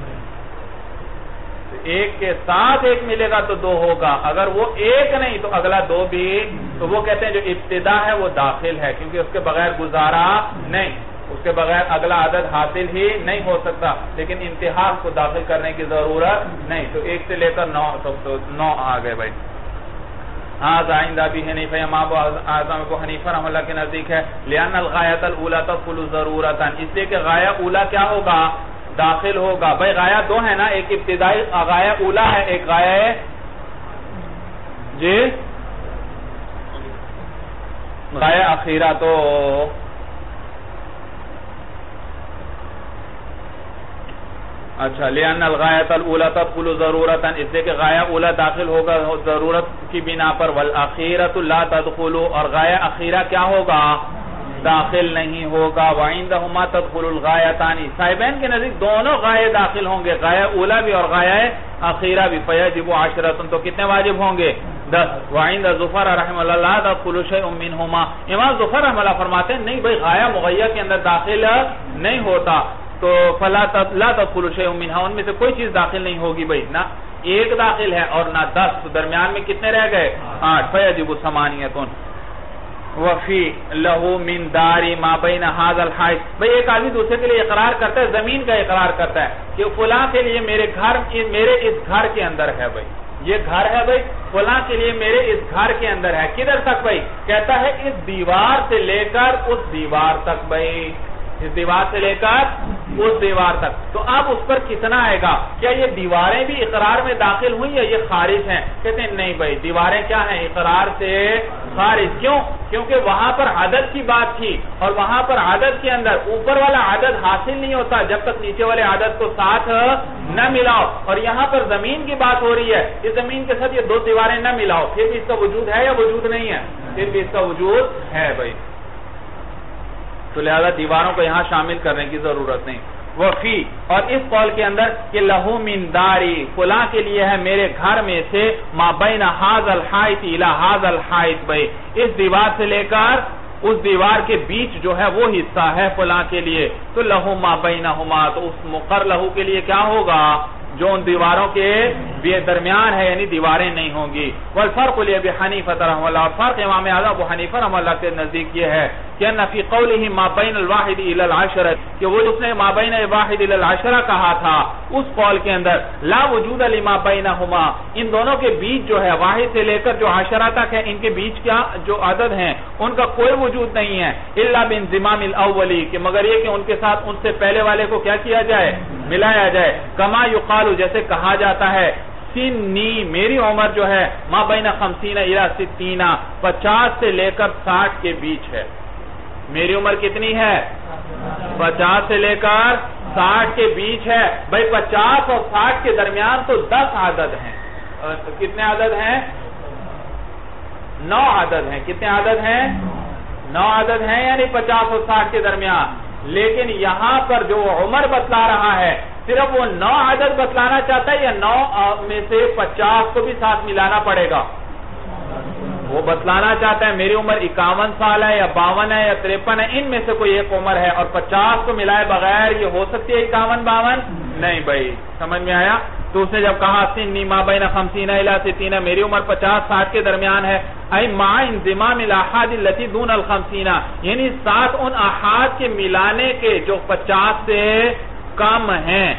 ایک کے ساتھ ایک ملے گا تو دو ہوگا، اگر وہ ایک نہیں تو اگلا دو بھی، تو وہ کہتے ہیں جو ابتدا ہے وہ داخل ہے، کیونکہ اس کے بغیر گزارا نہیں، اس کے بغیر اگلا عدد حاصل ہی نہیں ہو سکتا، لیکن انتہا کو داخل کرنے کی ضرورت نہیں، تو ایک سے لے کر نو تو نو آ گئے بھائی۔ هذا عند ابي حنيفه، امام اعظم ابو حنیفہ رحمۃ اللہ کے نزدیک ہے لان الغایۃ الاولى تدخل ضرورۃ، اس لیے کہ غایہ اولا کیا ہوگا؟ داخل ہوگا بھائی۔ غایہ دو ہے نا، ایک ابتدائی غایہ اولا ہے، ایک غایہ جی غایہ اخیرہ، تو اچھا لأن الغایۃ الاولی تدخل ضرورۃ، اس لیے کہ غایہ اولا داخل ہوگا ضرورت کی بنا پر، والآخرۃ لا تدخل، اور غایہ اخیرہ کیا ہوگا؟ داخل نہیں ہوگا۔ وعندہما تدخل الغایتان، صاحبین کے نزدیک دونوں غایہ داخل ہوں گے، غایہ اولا بھی اور غایہ اخیرہ بھی، فیجب عشرۃ، تو کتنے واجب ہوں گے؟ دس۔ وعند ظفر رحمہ اللہ لا تدخل شیء منہما، امام ظفر رحمہ اللہ فرماتے ہیں نہیں بھائی غایہ مغیہ کے اندر داخل نہیں ہوتا، تو فلا لا تدخل شیء منها، ان میں سے کوئی چیز داخل نہیں ہوگی بھائی، نہ ایک داخل ہے اور نہ دس، تو درمیان میں کتنے رہ گئے؟ آٹھ۔ فیجب ثمانیۃ وفی لہو من داری ما بین هذا الحائط، بھئی ایک آدمی دوسرے کے لیے اقرار کرتا ہے، زمین کا اقرار کرتا ہے کہ فلاں کے لیے میرے گھر میرے اس گھر کے اندر ہے بھائی، یہ گھر ہے بھائی فلاں کے لیے میرے اس گھر کے اندر ہے، کدھر تک بھائی؟ کہتا ہے اس دیوار سے لے کر اس دیوار تک بھائی، اس دیوار سے لے کر اس دیوار تک، تو اب اس پر کتنا آئے گا؟ کیا یہ دیواریں بھی اقرار میں داخل ہوئی یا یہ خارج ہیں؟ کہتے ہیں نہیں بھائی دیواریں کیا ہیں؟ اقرار سے خارج۔ کیوں؟ کیونکہ وہاں پر عدد کی بات تھی، اور وہاں پر عدد کے اندر اوپر والا عدد حاصل نہیں ہوتا جب تک نیچے والے عدد کو ساتھ نہ ملاؤ، اور یہاں پر زمین کی بات ہو رہی ہے، اس زمین کے ساتھ یہ دو دیواریں نہ ملاؤ، پھر بھی اس کا وجود ہے یا وجود نہیں ہے؟ پھر بھی اس کا وجود ہے بھائی، تو لہذا دیواروں کو یہاں شامل کرنے کی ضرورت نہیں۔ وفی، اور اس قول کے اندر کہ لہو من داری، فلاں کے لیے ہے میرے گھر میں سے، ما بین هذا الحائط الى هذا الحائط، بھائی اس دیوار سے لے کر اس دیوار کے بیچ جو ہے وہ حصہ ہے فلاں کے لیے، تو لہو ما بینہما، تو اس مقر لہو کے لیے کیا ہوگا؟ جو ان دیواروں کے درمیان ہے یعنی دیواریں نہیں ہوں گی. والفرق لابی حنیفہ رحمہ اللہ, فرق امام اعظم ابو حنیفہ رحمہ اللہ کے نزدیک یہ ہے کہ ان فی قولہ ما بین الواحد الی العشرہ, کہ وہ اس نے ما بین الواحد الی العشرہ کہا تھا, اس قول کے اندر لا وجود لما بینہما, ان دونوں کے بیچ جو ہے واحد سے لے کر جو عشرہ تک ہے ان کے بیچ کیا جو عدد ہیں ان کا کوئی وجود نہیں ہے, الا بانضمام الاولی, کہ مگر یہ کہ ان کے ساتھ ان سے پہلے والے کو کیا کیا جائے, ملایا جائے. کما یقال, جیسے کہا جاتا ہے, سنی, میری عمر جو ہے, ما بین خمسین الی ستین, پچاس سے لے کر ساٹھ کے بیچ ہے. میری عمر کتنی ہے, پچاس سے لے کر ساٹھ کے بیچ ہے. بھائی پچاس اور ساٹھ کے درمیان تو دس عدد ہیں, کتنے عدد ہیں, نو عدد ہیں. کتنے عدد ہیں, نو عدد ہیں, یعنی پچاس اور ساٹھ کے درمیان. لیکن یہاں پر جو عمر بتلا رہا ہے صرف وہ نو عدد بتلانا چاہتا ہے یا نو میں سے پچاس کو بھی ساتھ ملانا پڑے گا؟ وہ بتلانا چاہتا ہے میری عمر اکاون سال ہے یا باون ہے یا تریپن ہے, ان میں سے کوئی ایک عمر ہے, اور پچاس کو ملائے بغیر یہ ہو سکتی ہے اکاون باون نہیں. بھائی سمجھ میں آیا؟ تو اس نے جب کہا سنی ما بین خمسین الی ستین, میری عمر پچاس ساٹھ کے درمیان ہے, ای مع انضمام الاحاد التي دون الخمسین, یعنی ساتھ ان احاد کے ملانے کے جو پچاس سے کم ہیں,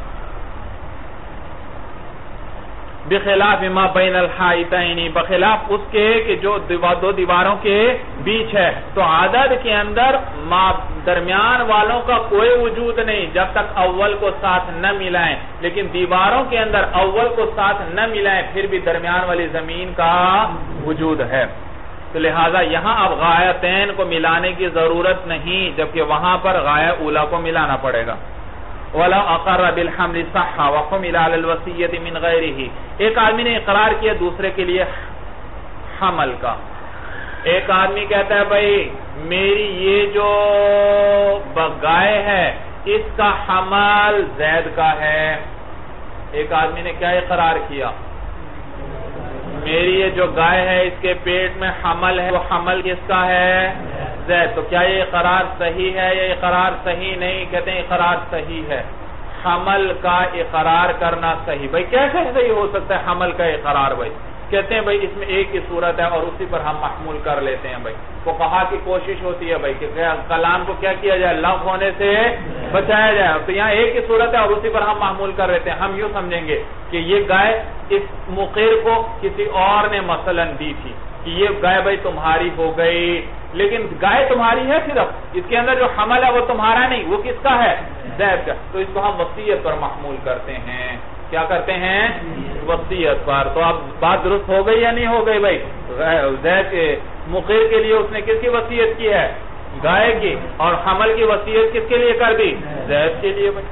بخلاف ما بین الحائطین, بخلاف اس کے کہ جو دو دیواروں کے بیچ ہے. تو عدد کے اندر درمیان والوں کا کوئی وجود نہیں جب تک اول کو ساتھ نہ ملائیں, لیکن دیواروں کے اندر اول کو ساتھ نہ ملائیں پھر بھی درمیان والی زمین کا وجود ہے. تو لہذا یہاں اب غایتین کو ملانے کی ضرورت نہیں, جبکہ وہاں پر غایہ اولا کو ملانا پڑے گا. وَلَوْ أَقَرَّ بِالْحَمْلِ صَحَّ وَحُمِلَ عَلَى الْوَصِيَّةِ مِنْ غَيْرِهِ, ایک آدمی نے اقرار کیا دوسرے کے لیے حمل کا. ایک آدمی کہتا ہے بھائی میری یہ جو گائے ہے اس کا حمل زید کا ہے. ایک آدمی نے کیا اقرار کیا, میری یہ جو گائے ہے اس کے پیٹ میں حمل ہے, وہ حمل کس کا ہے, زید. تو کیا یہ اقرار صحیح ہے یا اقرار صحیح نہیں؟ کہتے ہیں اقرار صحیح ہے. حمل کا اقرار کرنا صحیح. بھائی کیسے صحیح ہو سکتا ہے حمل کا اقرار؟ بھائی کہتے ہیں بھائی اس میں ایک ہی صورت ہے اور اسی پر ہم محمول کر لیتے ہیں. بھائی وہ کہا کی کوشش ہوتی ہے بھائی کہ کلام کو کیا کیا جائے, لغو ہونے سے بچایا جائے. تو یہاں ایک ہی صورت ہے اور اسی پر ہم محمول کر لیتے ہیں. ہم یوں سمجھیں گے کہ یہ گائے اس مقر کو کسی اور نے مثلا دی تھی کہ یہ گائے بھائی تمہاری ہو گئی, لیکن گائے تمہاری ہے, صرف اس کے اندر جو حمل ہے وہ تمہارا نہیں, وہ کس کا ہے, زید کا. تو اس کو ہم وصیت پر محمول کرتے ہیں. کیا کرتے ہیں, وصیت پر. تو اب بات درست ہو گئی یا نہیں ہو گئی؟ بھائی زید کے مقر کے لیے اس نے کس کی وصیت کی ہے, گائے کی, اور حمل کی وصیت کس کے لیے کر دی, زید کے لیے. بھائی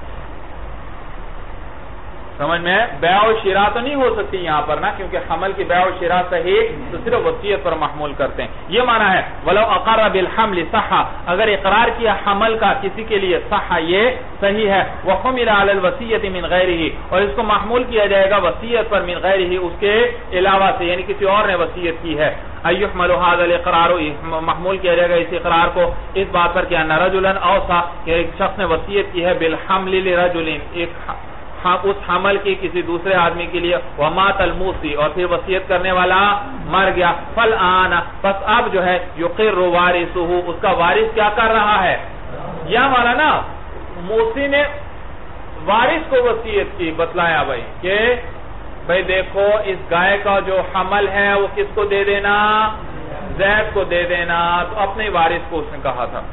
سمجھ میں ہے؟ بیع و شراء تو نہیں ہو سکتی یہاں پر نا, کیونکہ حمل کی بیع و شراء صحیح, تو صرف وصیت پر محمول کرتے ہیں. یہ معنی ہے وَلَوْ أَقَرَّ بِالْحَمْلِ صَحَّ, اگر اقرار کیا حمل کا کسی کے لیے, صحّ یہ صحیح ہے. وَحُمِلَ عَلَى الْوَصِيَّةِ مِنْ غَيْرِهِ, اور اس کو محمول کیا جائے گا وصیت پر, من غیرہ اس کے علاوہ سے, یعنی کسی اور نے وصیت کی ہے. اَيُحْمَلُ هَذَا الْإِقْرَارُ, محمول کیا جائے گا اس اقرار کو اس بات پر کہ أَنَّ رَجُلًا أَوْصَى, کہ ایک شخص نے وصیت کی ہے بِالْحَمْلِ لِرَجُلٍ, ایک اس حمل کی کسی دوسرے آدمی کے لیے, وَمَاتَ الْمُوصِي, اور پھر وصیت کرنے والا مر گیا. فَالْآنَ, بس اب جو ہے يُقِرُّ وَارِثُهُ, اس کا وارث کیا کر رہا ہے, یا مانا نا موسی نے وارث کو وصیت کی, بتلایا بھائی کہ بھائی دیکھو اس گائے کا جو حمل ہے وہ کس کو دے دینا, زید کو دے دینا. تو اپنے وارث کو اس نے کہا تھا.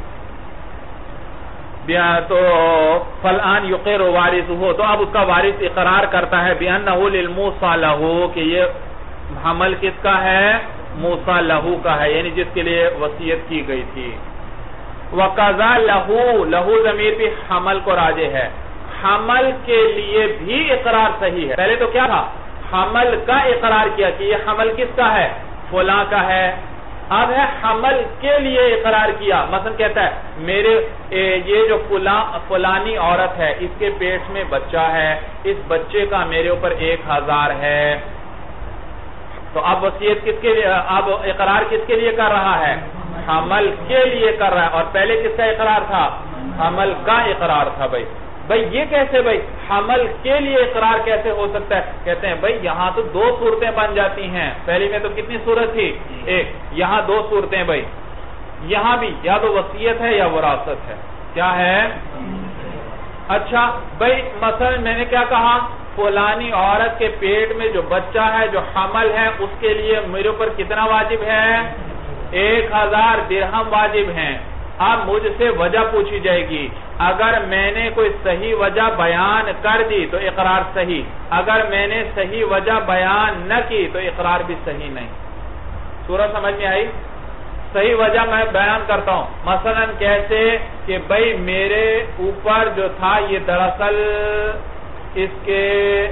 تو فالآن یقر وارثہ, تو اب اس کا وارث اقرار کرتا ہے بأنہ للموصى لہ, کہ یہ حمل کس کا ہے, موصى لہ کا ہے, یعنی جس کے لیے وصیت کی گئی تھی. وقضا لہ, لہ ضمیر بھی حمل کو راجع ہے, حمل کے لیے بھی اقرار صحیح ہے. پہلے تو کیا تھا, حمل کا اقرار کیا کہ یہ حمل کس کا ہے, فلاں کا ہے. اب ہے حمل کے لیے اقرار کیا, مثلا کہتا ہے میرے یہ جو فلانی عورت ہے اس کے پیٹ میں بچہ ہے, اس بچے کا میرے اوپر ایک ہزار ہے. تو اب وصیت کس کے لیے, اب اقرار کس کے لیے کر رہا ہے, حمل کے لیے کر رہا ہے, اور پہلے کس کا اقرار تھا, حمل کا اقرار تھا. بھائی بھئی یہ کیسے بھئی حمل کے لیے اقرار کیسے ہو سکتا ہے؟ کہتے ہیں بھئی یہاں تو دو صورتیں بن جاتی ہیں. پہلی میں تو کتنی صورت تھی؟ ایک. یہاں دو صورتیں بھئی. یہاں بھی یا تو وصیت ہے یا وراثت ہے. کیا ہے؟ اچھا بھئی مثلا میں نے کیا کہا؟ فلانی عورت کے پیٹ میں جو بچہ ہے جو حمل ہے اس کے لیے میرے اوپر کتنا واجب ہے؟ ایک ہزار درہم واجب ہیں. اب مجھ سے وجہ پوچھی جائے گی. اگر میں نے کوئی صحیح وجہ بیان کر دی تو اقرار صحیح. اگر میں نے صحیح وجہ بیان نہ کی تو اقرار بھی صحیح نہیں. سورج سمجھ میں آئی؟ صحیح وجہ میں بیان کرتا ہوں. مثلا کیسے کہ بھئی میرے اوپر جو تھا یہ دراصل اس کے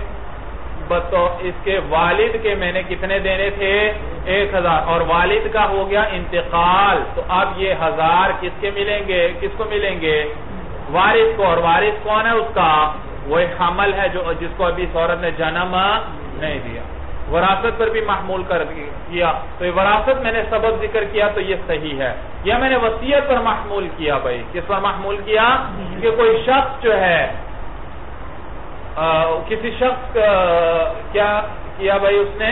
اس کے والد کے میں نے کتنے دینے تھے؟ ایک ہزار. اور والد کا ہو گیا انتقال تو اب یہ ہزار کس کے ملیں گے؟ کس کو ملیں گے؟ وارث کو. اور وارث کون ہے اس کا؟ وہی حمل ہے جو جس کو ابھی اس عورت نے جنم نہیں دیا. وراثت پر بھی محمول کر کیا تو یہ وراثت میں نے سبب ذکر کیا تو یہ صحیح ہے. یا میں نے وصیت پر محمول کیا. بھائی کس پر محمول کیا؟ کہ کوئی شخص جو ہے کسی شخص کیا کیا بھائی اس نے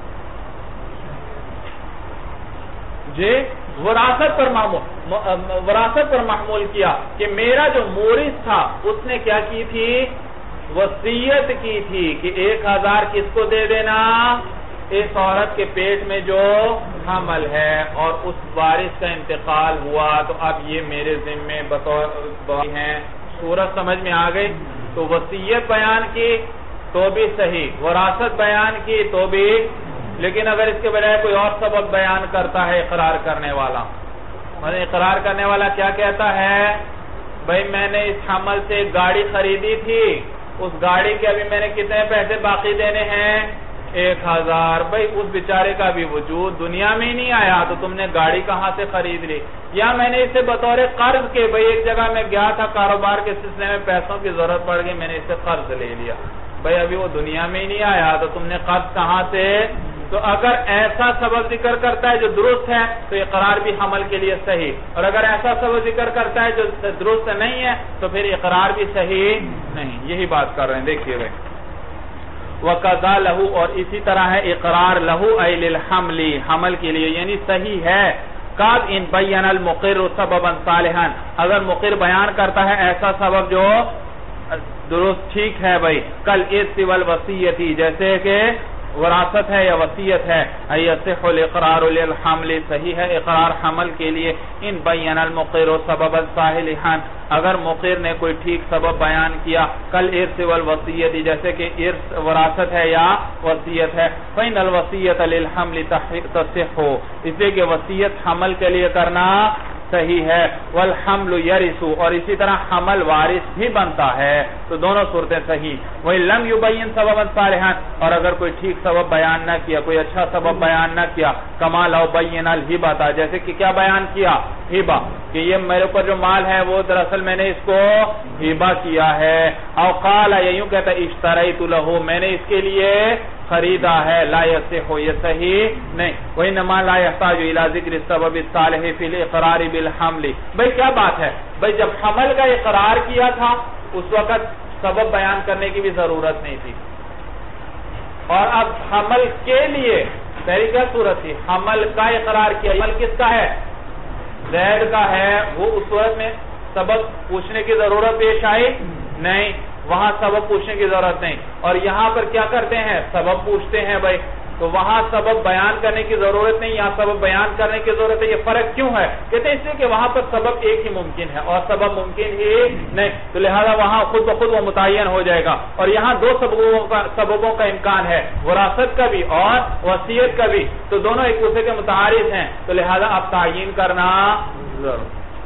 جی وراثت پر محمول وراثت پر محمول کیا کہ میرا جو مورث تھا اس نے کیا کی تھی؟ وصیت کی تھی کہ ایک ہزار کس کو دے دینا؟ اس عورت کے پیٹ میں جو حمل ہے. اور اس وارث کا انتقال ہوا تو اب یہ میرے ذمے بطور ہیں. صورت سمجھ میں آ گئی؟ تو وصیت بیان کی تو بھی صحیح, وراثت بیان کی تو بھی. لیکن اگر اس کے بجائے کوئی اور سبب بیان کرتا ہے اقرار کرنے والا, مطلب اقرار کرنے والا کیا کہتا ہے؟ بھئی میں نے اس حمل سے ایک گاڑی خریدی تھی, اس گاڑی کے ابھی میں نے کتنے پیسے باقی دینے ہیں؟ ایک ہزار. بھئی اس بیچارے کا بھی وجود دنیا میں ہی نہیں آیا تو تم نے گاڑی کہاں سے خرید لی؟ یا میں نے اسے بطور قرض کے بھئی ایک جگہ میں گیا تھا کاروبار کے سلسلے میں پیسوں کی ضرورت پڑ گئی, میں نے اسے قرض لے لیا. بھئی ابھی وہ دنیا میں ہی نہیں آیا تو تم نے قرض کہاں سے؟ تو اگر ایسا سبب ذکر کرتا ہے جو درست ہے تو اقرار بھی حمل کے لیے صحیح, اور اگر ایسا سبب ذکر کرتا ہے جو درست نہیں ہے تو پھر اقرار بھی صحیح نہیں. یہی بات کر رہے ہیں, دیکھیے بھئی. وَقَضَى لَهُ, اور اسی طرح ہے اقرار لہو اے للحمل, حمل کے لیے, یعنی صحیح ہے. قَدْ اِنْ بَيَّنَ الْمُقِرُّ سَبَبًا صَالِحًا, اگر مقر بیان کرتا ہے ایسا سبب جو درست ٹھیک ہے. بھئی کَالْإِرْثِ وَالْوَصِيَّةِ, جیسے کہ وراثت ہے یا وصیت ہے. ایصح الاقرار للحمل, صحیح ہے اقرار حمل کے لیے. ان بین المقر سببا صالحا, اگر مقر نے کوئی ٹھیک سبب بیان کیا. کل ارث والوصیت, جیسے کہ ارث وراثت ہے یا وصیت ہے. فإن الوصیت للحمل تصح, اس لیے کہ وصیت حمل کے لیے کرنا صحیح ہے. والحمل یرث, اور اسی طرح حمل وارث بھی بنتا ہے. تو دونوں صورتیں صحیح. وَإِن لَمْ يُبَيِّن سَبَبًا صَالِحًا, اور اگر کوئی ٹھیک سبب بیان نہ کیا, کوئی اچھا سبب بیان نہ کیا. كَمَا لَوْ بَيَّنَ الْهِبَةَ, جیسے کہ کیا بیان کیا؟ ہبہ, کہ یہ میرے اوپر جو مال ہے وہ دراصل میں نے اس کو ہبہ کیا ہے. او قال, یہ یوں کہتا ہے اشتریت لہ, میں نے اس کے لیے خریدا ہے. لا یصح, یہ صحیح نہیں. وَإِنَّمَا لَا يَحْتَاجُ إِلَى ذِكْرِ السَّبَبِ الصَّالِحِ فِي الْإِقْرَارِ بِالْحَمْلِ. بھئی کیا بات ہے؟ بھئی جب حمل کا اقرار کیا تھا اس وقت سبب بیان کرنے کی بھی ضرورت نہیں تھی, اور اب حمل کے لیے پہلی کیا صورت تھی؟ حمل کا اقرار کیا. حمل کس کا ہے؟ زید کا ہے. وہ اس صورت میں سبب پوچھنے کی ضرورت پیش آئی نہیں, وہاں سبب پوچھنے کی ضرورت نہیں. اور یہاں پر کیا کرتے ہیں؟ سبب پوچھتے ہیں. بھائی تو وہاں سبب بیان کرنے کی ضرورت نہیں, یہاں سبب بیان کرنے کی ضرورت ہے. یہ فرق کیوں ہے؟ کہتے ہیں اس لیے کہ وہاں پر سبب ایک ہی ممکن ہے اور سبب ممکن ہی نہیں, تو لہذا وہاں خود بخود وہ متعین ہو جائے گا. اور یہاں دو سببوں کا سببوں کا امکان ہے, وراثت کا بھی اور وصیت کا بھی, تو دونوں ایک دوسرے کے متعارض ہیں, تو لہذا اب تعین کرنا ضرور.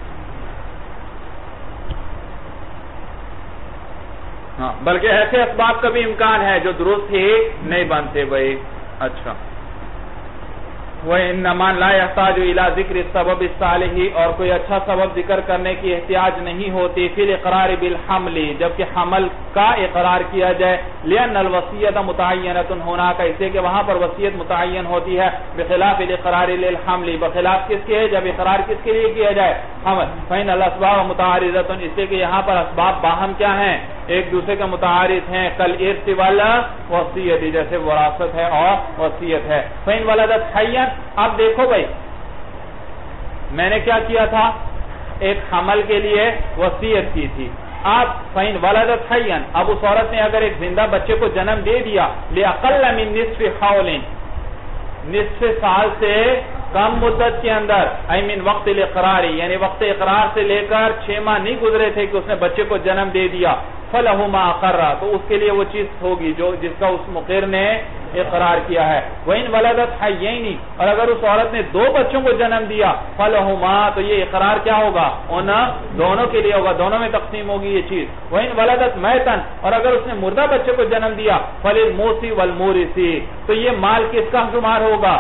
ہاں, بلکہ ایسے اسباب کا بھی امکان ہے جو درست ہی نہیں بنتے. بھائی اچھا, وَإِنَّمَا لَا يَحْتَاجُ إِلَى ذِكْرِ السَّبَبِ الصَّالِحِ اور کوئی اچھا سبب ذکر کرنے کی احتیاج نہیں ہوتی فی الاقرار بالحمل جبکہ حمل کا اقرار کیا جائے لأن الوصیۃ متعینۃ هناك اس لیے کہ وہاں پر وصیت متعین ہوتی ہے بخلاف الاقرار للحمل بخلاف کس کے جب اقرار کس کے لیے کیا جائے حمل فإن الاسباب متعارضۃ اس لیے کہ یہاں پر اسباب باہم کیا ہیں ایک دوسرے کے متعارض ہیں کل ارث والوصیت جیسے وراثت ہے اور وصیت ہے فإن ولدت حیا اب دیکھو بھائی میں نے کیا کیا تھا ایک حمل کے لیے وصیت کی تھی اب فإن ولدت حیا اب اس عورت نے اگر ایک زندہ بچے کو جنم دے دیا لأقل من نصف حول نصف سال سے کم مدت کے اندر ای من وقت الاقرار یعنی وقت اقرار سے لے کر چھ ماہ نہیں گزرے تھے کہ اس نے بچے کو جنم دے دیا فَلَهُ مَا أَقَرَّ تو اس کے لیے وہ چیز ہوگی جو جس کا اس مقر نے اقرار کیا ہے وَإِن وَلَدَتْ حَيَّيْنِ اور اگر اس عورت نے دو بچوں کو جنم دیا فَلَهُمَا تو یہ اقرار کیا ہوگا ان دونوں کے لیے ہوگا دونوں میں تقسیم ہوگی یہ چیز وَإِن وَلَدَتْ مَيْتًا اور اگر اس نے مردہ بچے کو جنم دیا فَلِلْمُوصِي وَالْمُورِثِ تو یہ مال کس کا شمار ہوگا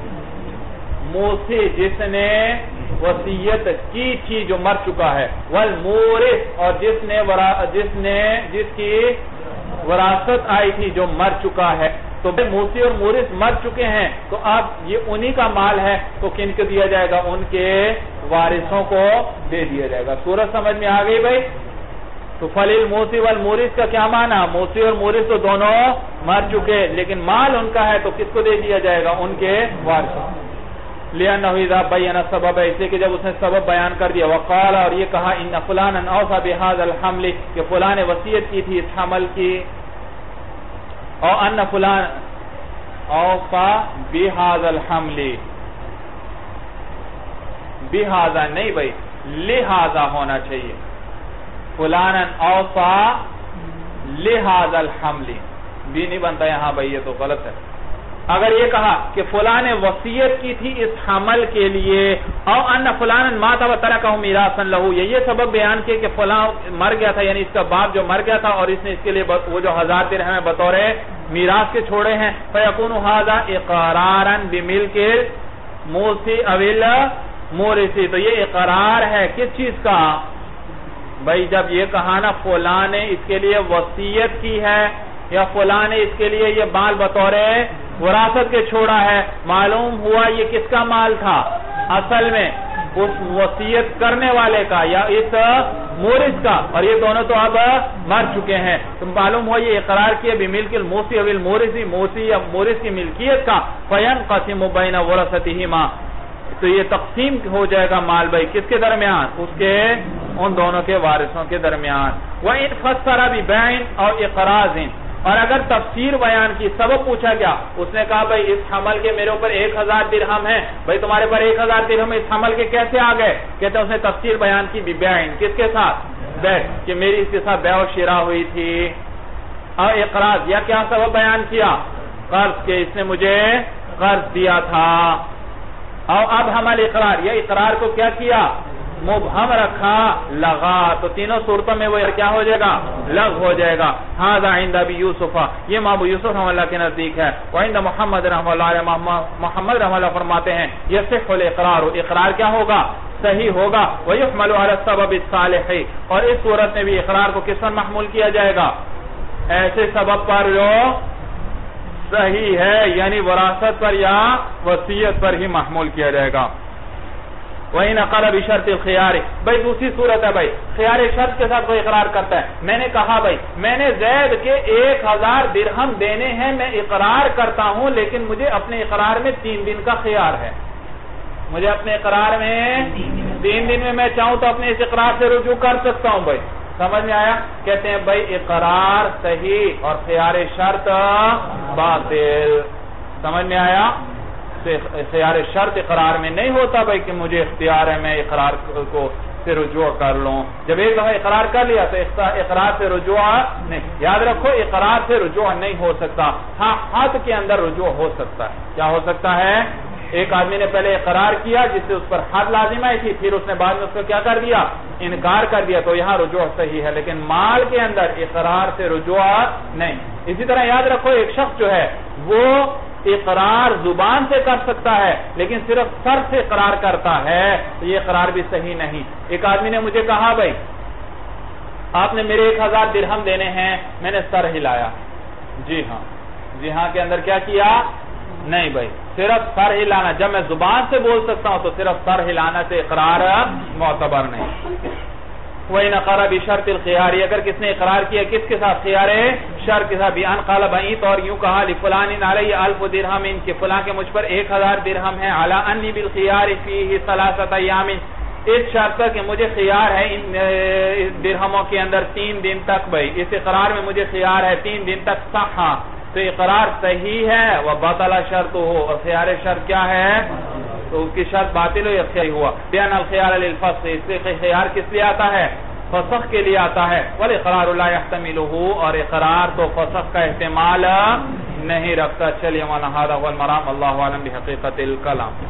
موسی جس نے وصیت کی تھی جو مر چکا ہے والمورث اور جس نے جس نے جس کی وراثت آئی تھی جو مر چکا ہے تو موسی اور مورث مر چکے ہیں تو اب یہ انہی کا مال ہے تو کن کو دیا جائے گا ان کے وارثوں کو دے دیا جائے گا سورج سمجھ میں آ گئی بھائی تو فَلِلْمُوصِي وَالْمُورِثِ کا کیا معنی موسی اور مورث تو دونوں مر چکے لیکن مال ان کا ہے تو کس کو دے دیا جائے گا ان کے وارثوں لِأَنَّهُ إِذَا بَيَّنَ السَّبَبَ اس لیے کہ جب اس نے سبب بیان کر دیا وقال اور یہ کہا ان فلانا اوصى بهذا الحمل کہ فلاں نے وصیت کی تھی اس حمل کی اور ان فلان اوصى بهذا الحمل بهذا نہیں بھائی لہذا ہونا چاہیے فلانا اوصى لهذا الحمل بھی نہیں بنتا یہاں بھائی یہ تو غلط ہے اگر یہ کہا کہ فلاں نے وصیت کی تھی اس حمل کے لیے اور ان فلانا مات وترکہ میراثا له یہ سبب بیان کیا کہ فلاں مر گیا تھا یعنی اس کا باپ جو مر گیا تھا اور اس نے اس کے لیے وہ جو ہزار درہم بطور میراث کے چھوڑے ہیں فیکون ھذا اقرارا بملک الموصی او المورث تو یہ اقرار ہے کس چیز کا بھائی جب یہ کہا نا فلاں نے اس کے لیے وصیت کی ہے یا فلاں نے اس کے لیے یہ مال بطور وراثت کے چھوڑا ہے معلوم ہوا یہ کس کا مال تھا اصل میں اس وصیت کرنے والے کا یا اس مورث کا اور یہ دونوں تو اب مر چکے ہیں تو معلوم ہوا یہ اقرار کیا بملک الموصی او المورث موصی یا مورث کی ملکیت کا فینقسم بین ورثتہما تو یہ تقسیم ہو جائے گا مال بھائی کس کے درمیان اس کے ان دونوں کے وارثوں کے درمیان وَإِنْ فَسَّرَ بِبَيْعٍ أَوْ إِقْرَاضٍ اور اگر تفسیر بیان کی سبب پوچھا گیا اس نے کہا بھائی اس حمل کے میرے اوپر ایک ہزار درہم ہیں بھائی تمہارے پر ایک ہزار درہم اس حمل کے کیسے آ گئے کہتے ہیں اس نے تفسیر بیان کی بِبَيْعٍ کس کے ساتھ بیع کہ میری اس کے ساتھ بیع و شراء ہوئی تھی اور اقراض یا کیا سبب بیان کیا قرض کہ اس نے مجھے قرض دیا تھا اور اب حمل اقرار یا اقرار کو کیا کیا مبہم رکھا لغا تو تینوں صورتوں میں وہ کیا ہو جائے گا لغ ہو جائے گا ھذا عند ابی یوسف یہ ابو یوسف رحمہ اللہ کے نزدیک ہے وعند محمد رحمہ اللہ علیہ محمد رحمہ اللہ فرماتے ہیں یصح الاقرار اقرار کیا ہوگا صحیح ہوگا ویحمل علی السبب الصالح اور اس صورت میں بھی اقرار کو کس پر محمول کیا جائے گا ایسے سبب پر جو صحیح ہے یعنی وراثت پر یا وصیت پر ہی محمول کیا جائے گا وَإِنْ أَقَرَّ بِشَرْطِ الْخِيَارِ بھائی دوسری صورت ہے بھائی خیار شرط کے ساتھ وہ اقرار کرتا ہے میں نے کہا بھائی میں نے زید کے ایک ہزار درہم دینے ہیں میں اقرار کرتا ہوں لیکن مجھے اپنے اقرار میں تین دن کا خیار ہے مجھے اپنے اقرار میں تین دن میں میں چاہوں تو اپنے اس اقرار سے رجوع کر سکتا ہوں بھائی سمجھ میں آیا کہتے ہیں بھائی اقرار صحیح اور خیار شرط باطل سمجھ میں آیا خیار شرط اقرار میں نہیں ہوتا بھائی کہ مجھے اختیار ہے میں اقرار کو سے رجوع کر لوں جب ایک دفعہ اقرار کر لیا تو اقرار سے رجوع نہیں یاد رکھو اقرار سے رجوع نہیں ہو سکتا ہاں حد کے اندر رجوع ہو سکتا ہے کیا ہو سکتا ہے ایک آدمی نے پہلے اقرار کیا جس سے اس پر حد لازم آئی تھی پھر اس نے بعد میں اس کو کیا کر دیا انکار کر دیا تو یہاں رجوع صحیح ہے لیکن مال کے اندر اقرار سے رجوع نہیں اسی طرح یاد رکھو ایک شخص جو ہے وہ اقرار زبان سے کر سکتا ہے لیکن صرف سر سے اقرار کرتا ہے تو یہ اقرار بھی صحیح نہیں. ایک آدمی نے مجھے کہا بھائی آپ نے میرے ایک ہزار درہم دینے ہیں, میں نے سر ہلایا, جی ہاں جی ہاں کے اندر کیا کیا؟ نہیں بھائی, صرف سر ہلانا. جب میں زبان سے بول سکتا ہوں تو صرف سر ہلانا سے اقرار معتبر نہیں. وَإِنْ أَقَرَّ بِشَرْطِ الْخِيَارِ, اگر کس نے اقرار کیا کس کے ساتھ؟ خیار شرط کے ساتھ. بِأَنْ قَالَ بَعِيْتَ, اور یوں کہا لِفُلَانٍ عَلَيَّ أَلْفُ دِرْهَمٍ, کہ فلاں کے مجھ پر ایک ہزار درہم ہے. عَلَىٰ أَنِّي بِالْخِيَارِ فِيهِ ثَلَاثَةَ أَيَّامٍ, اس شرط پر کہ مجھے خیار ہے ان درہموں کے اندر تین دن تک. بھائی اس اقرار میں مجھے خیار ہے تین دن تک. صحا, تو اقرار صحیح ہے. وَبَطَلَ شَرْطُهُ, اور خیار شرط کیا ہے؟ تو اس کی شرط باطل ہو یا صحیح ہوا. بِأَنَّ الْخِيَارَ لِلْفَسْخِ, اس سے خیار کس لیے آتا ہے؟ فسخ کے لیے آتا ہے. وَالْإِقْرَارُ لَا يَحْتَمِلُهُ, اور اقرار تو فسخ کا احتمال نہیں رکھتا. چلیے مولانا هذا هو المرام. اللہ اعلم بحقیقت الکلام.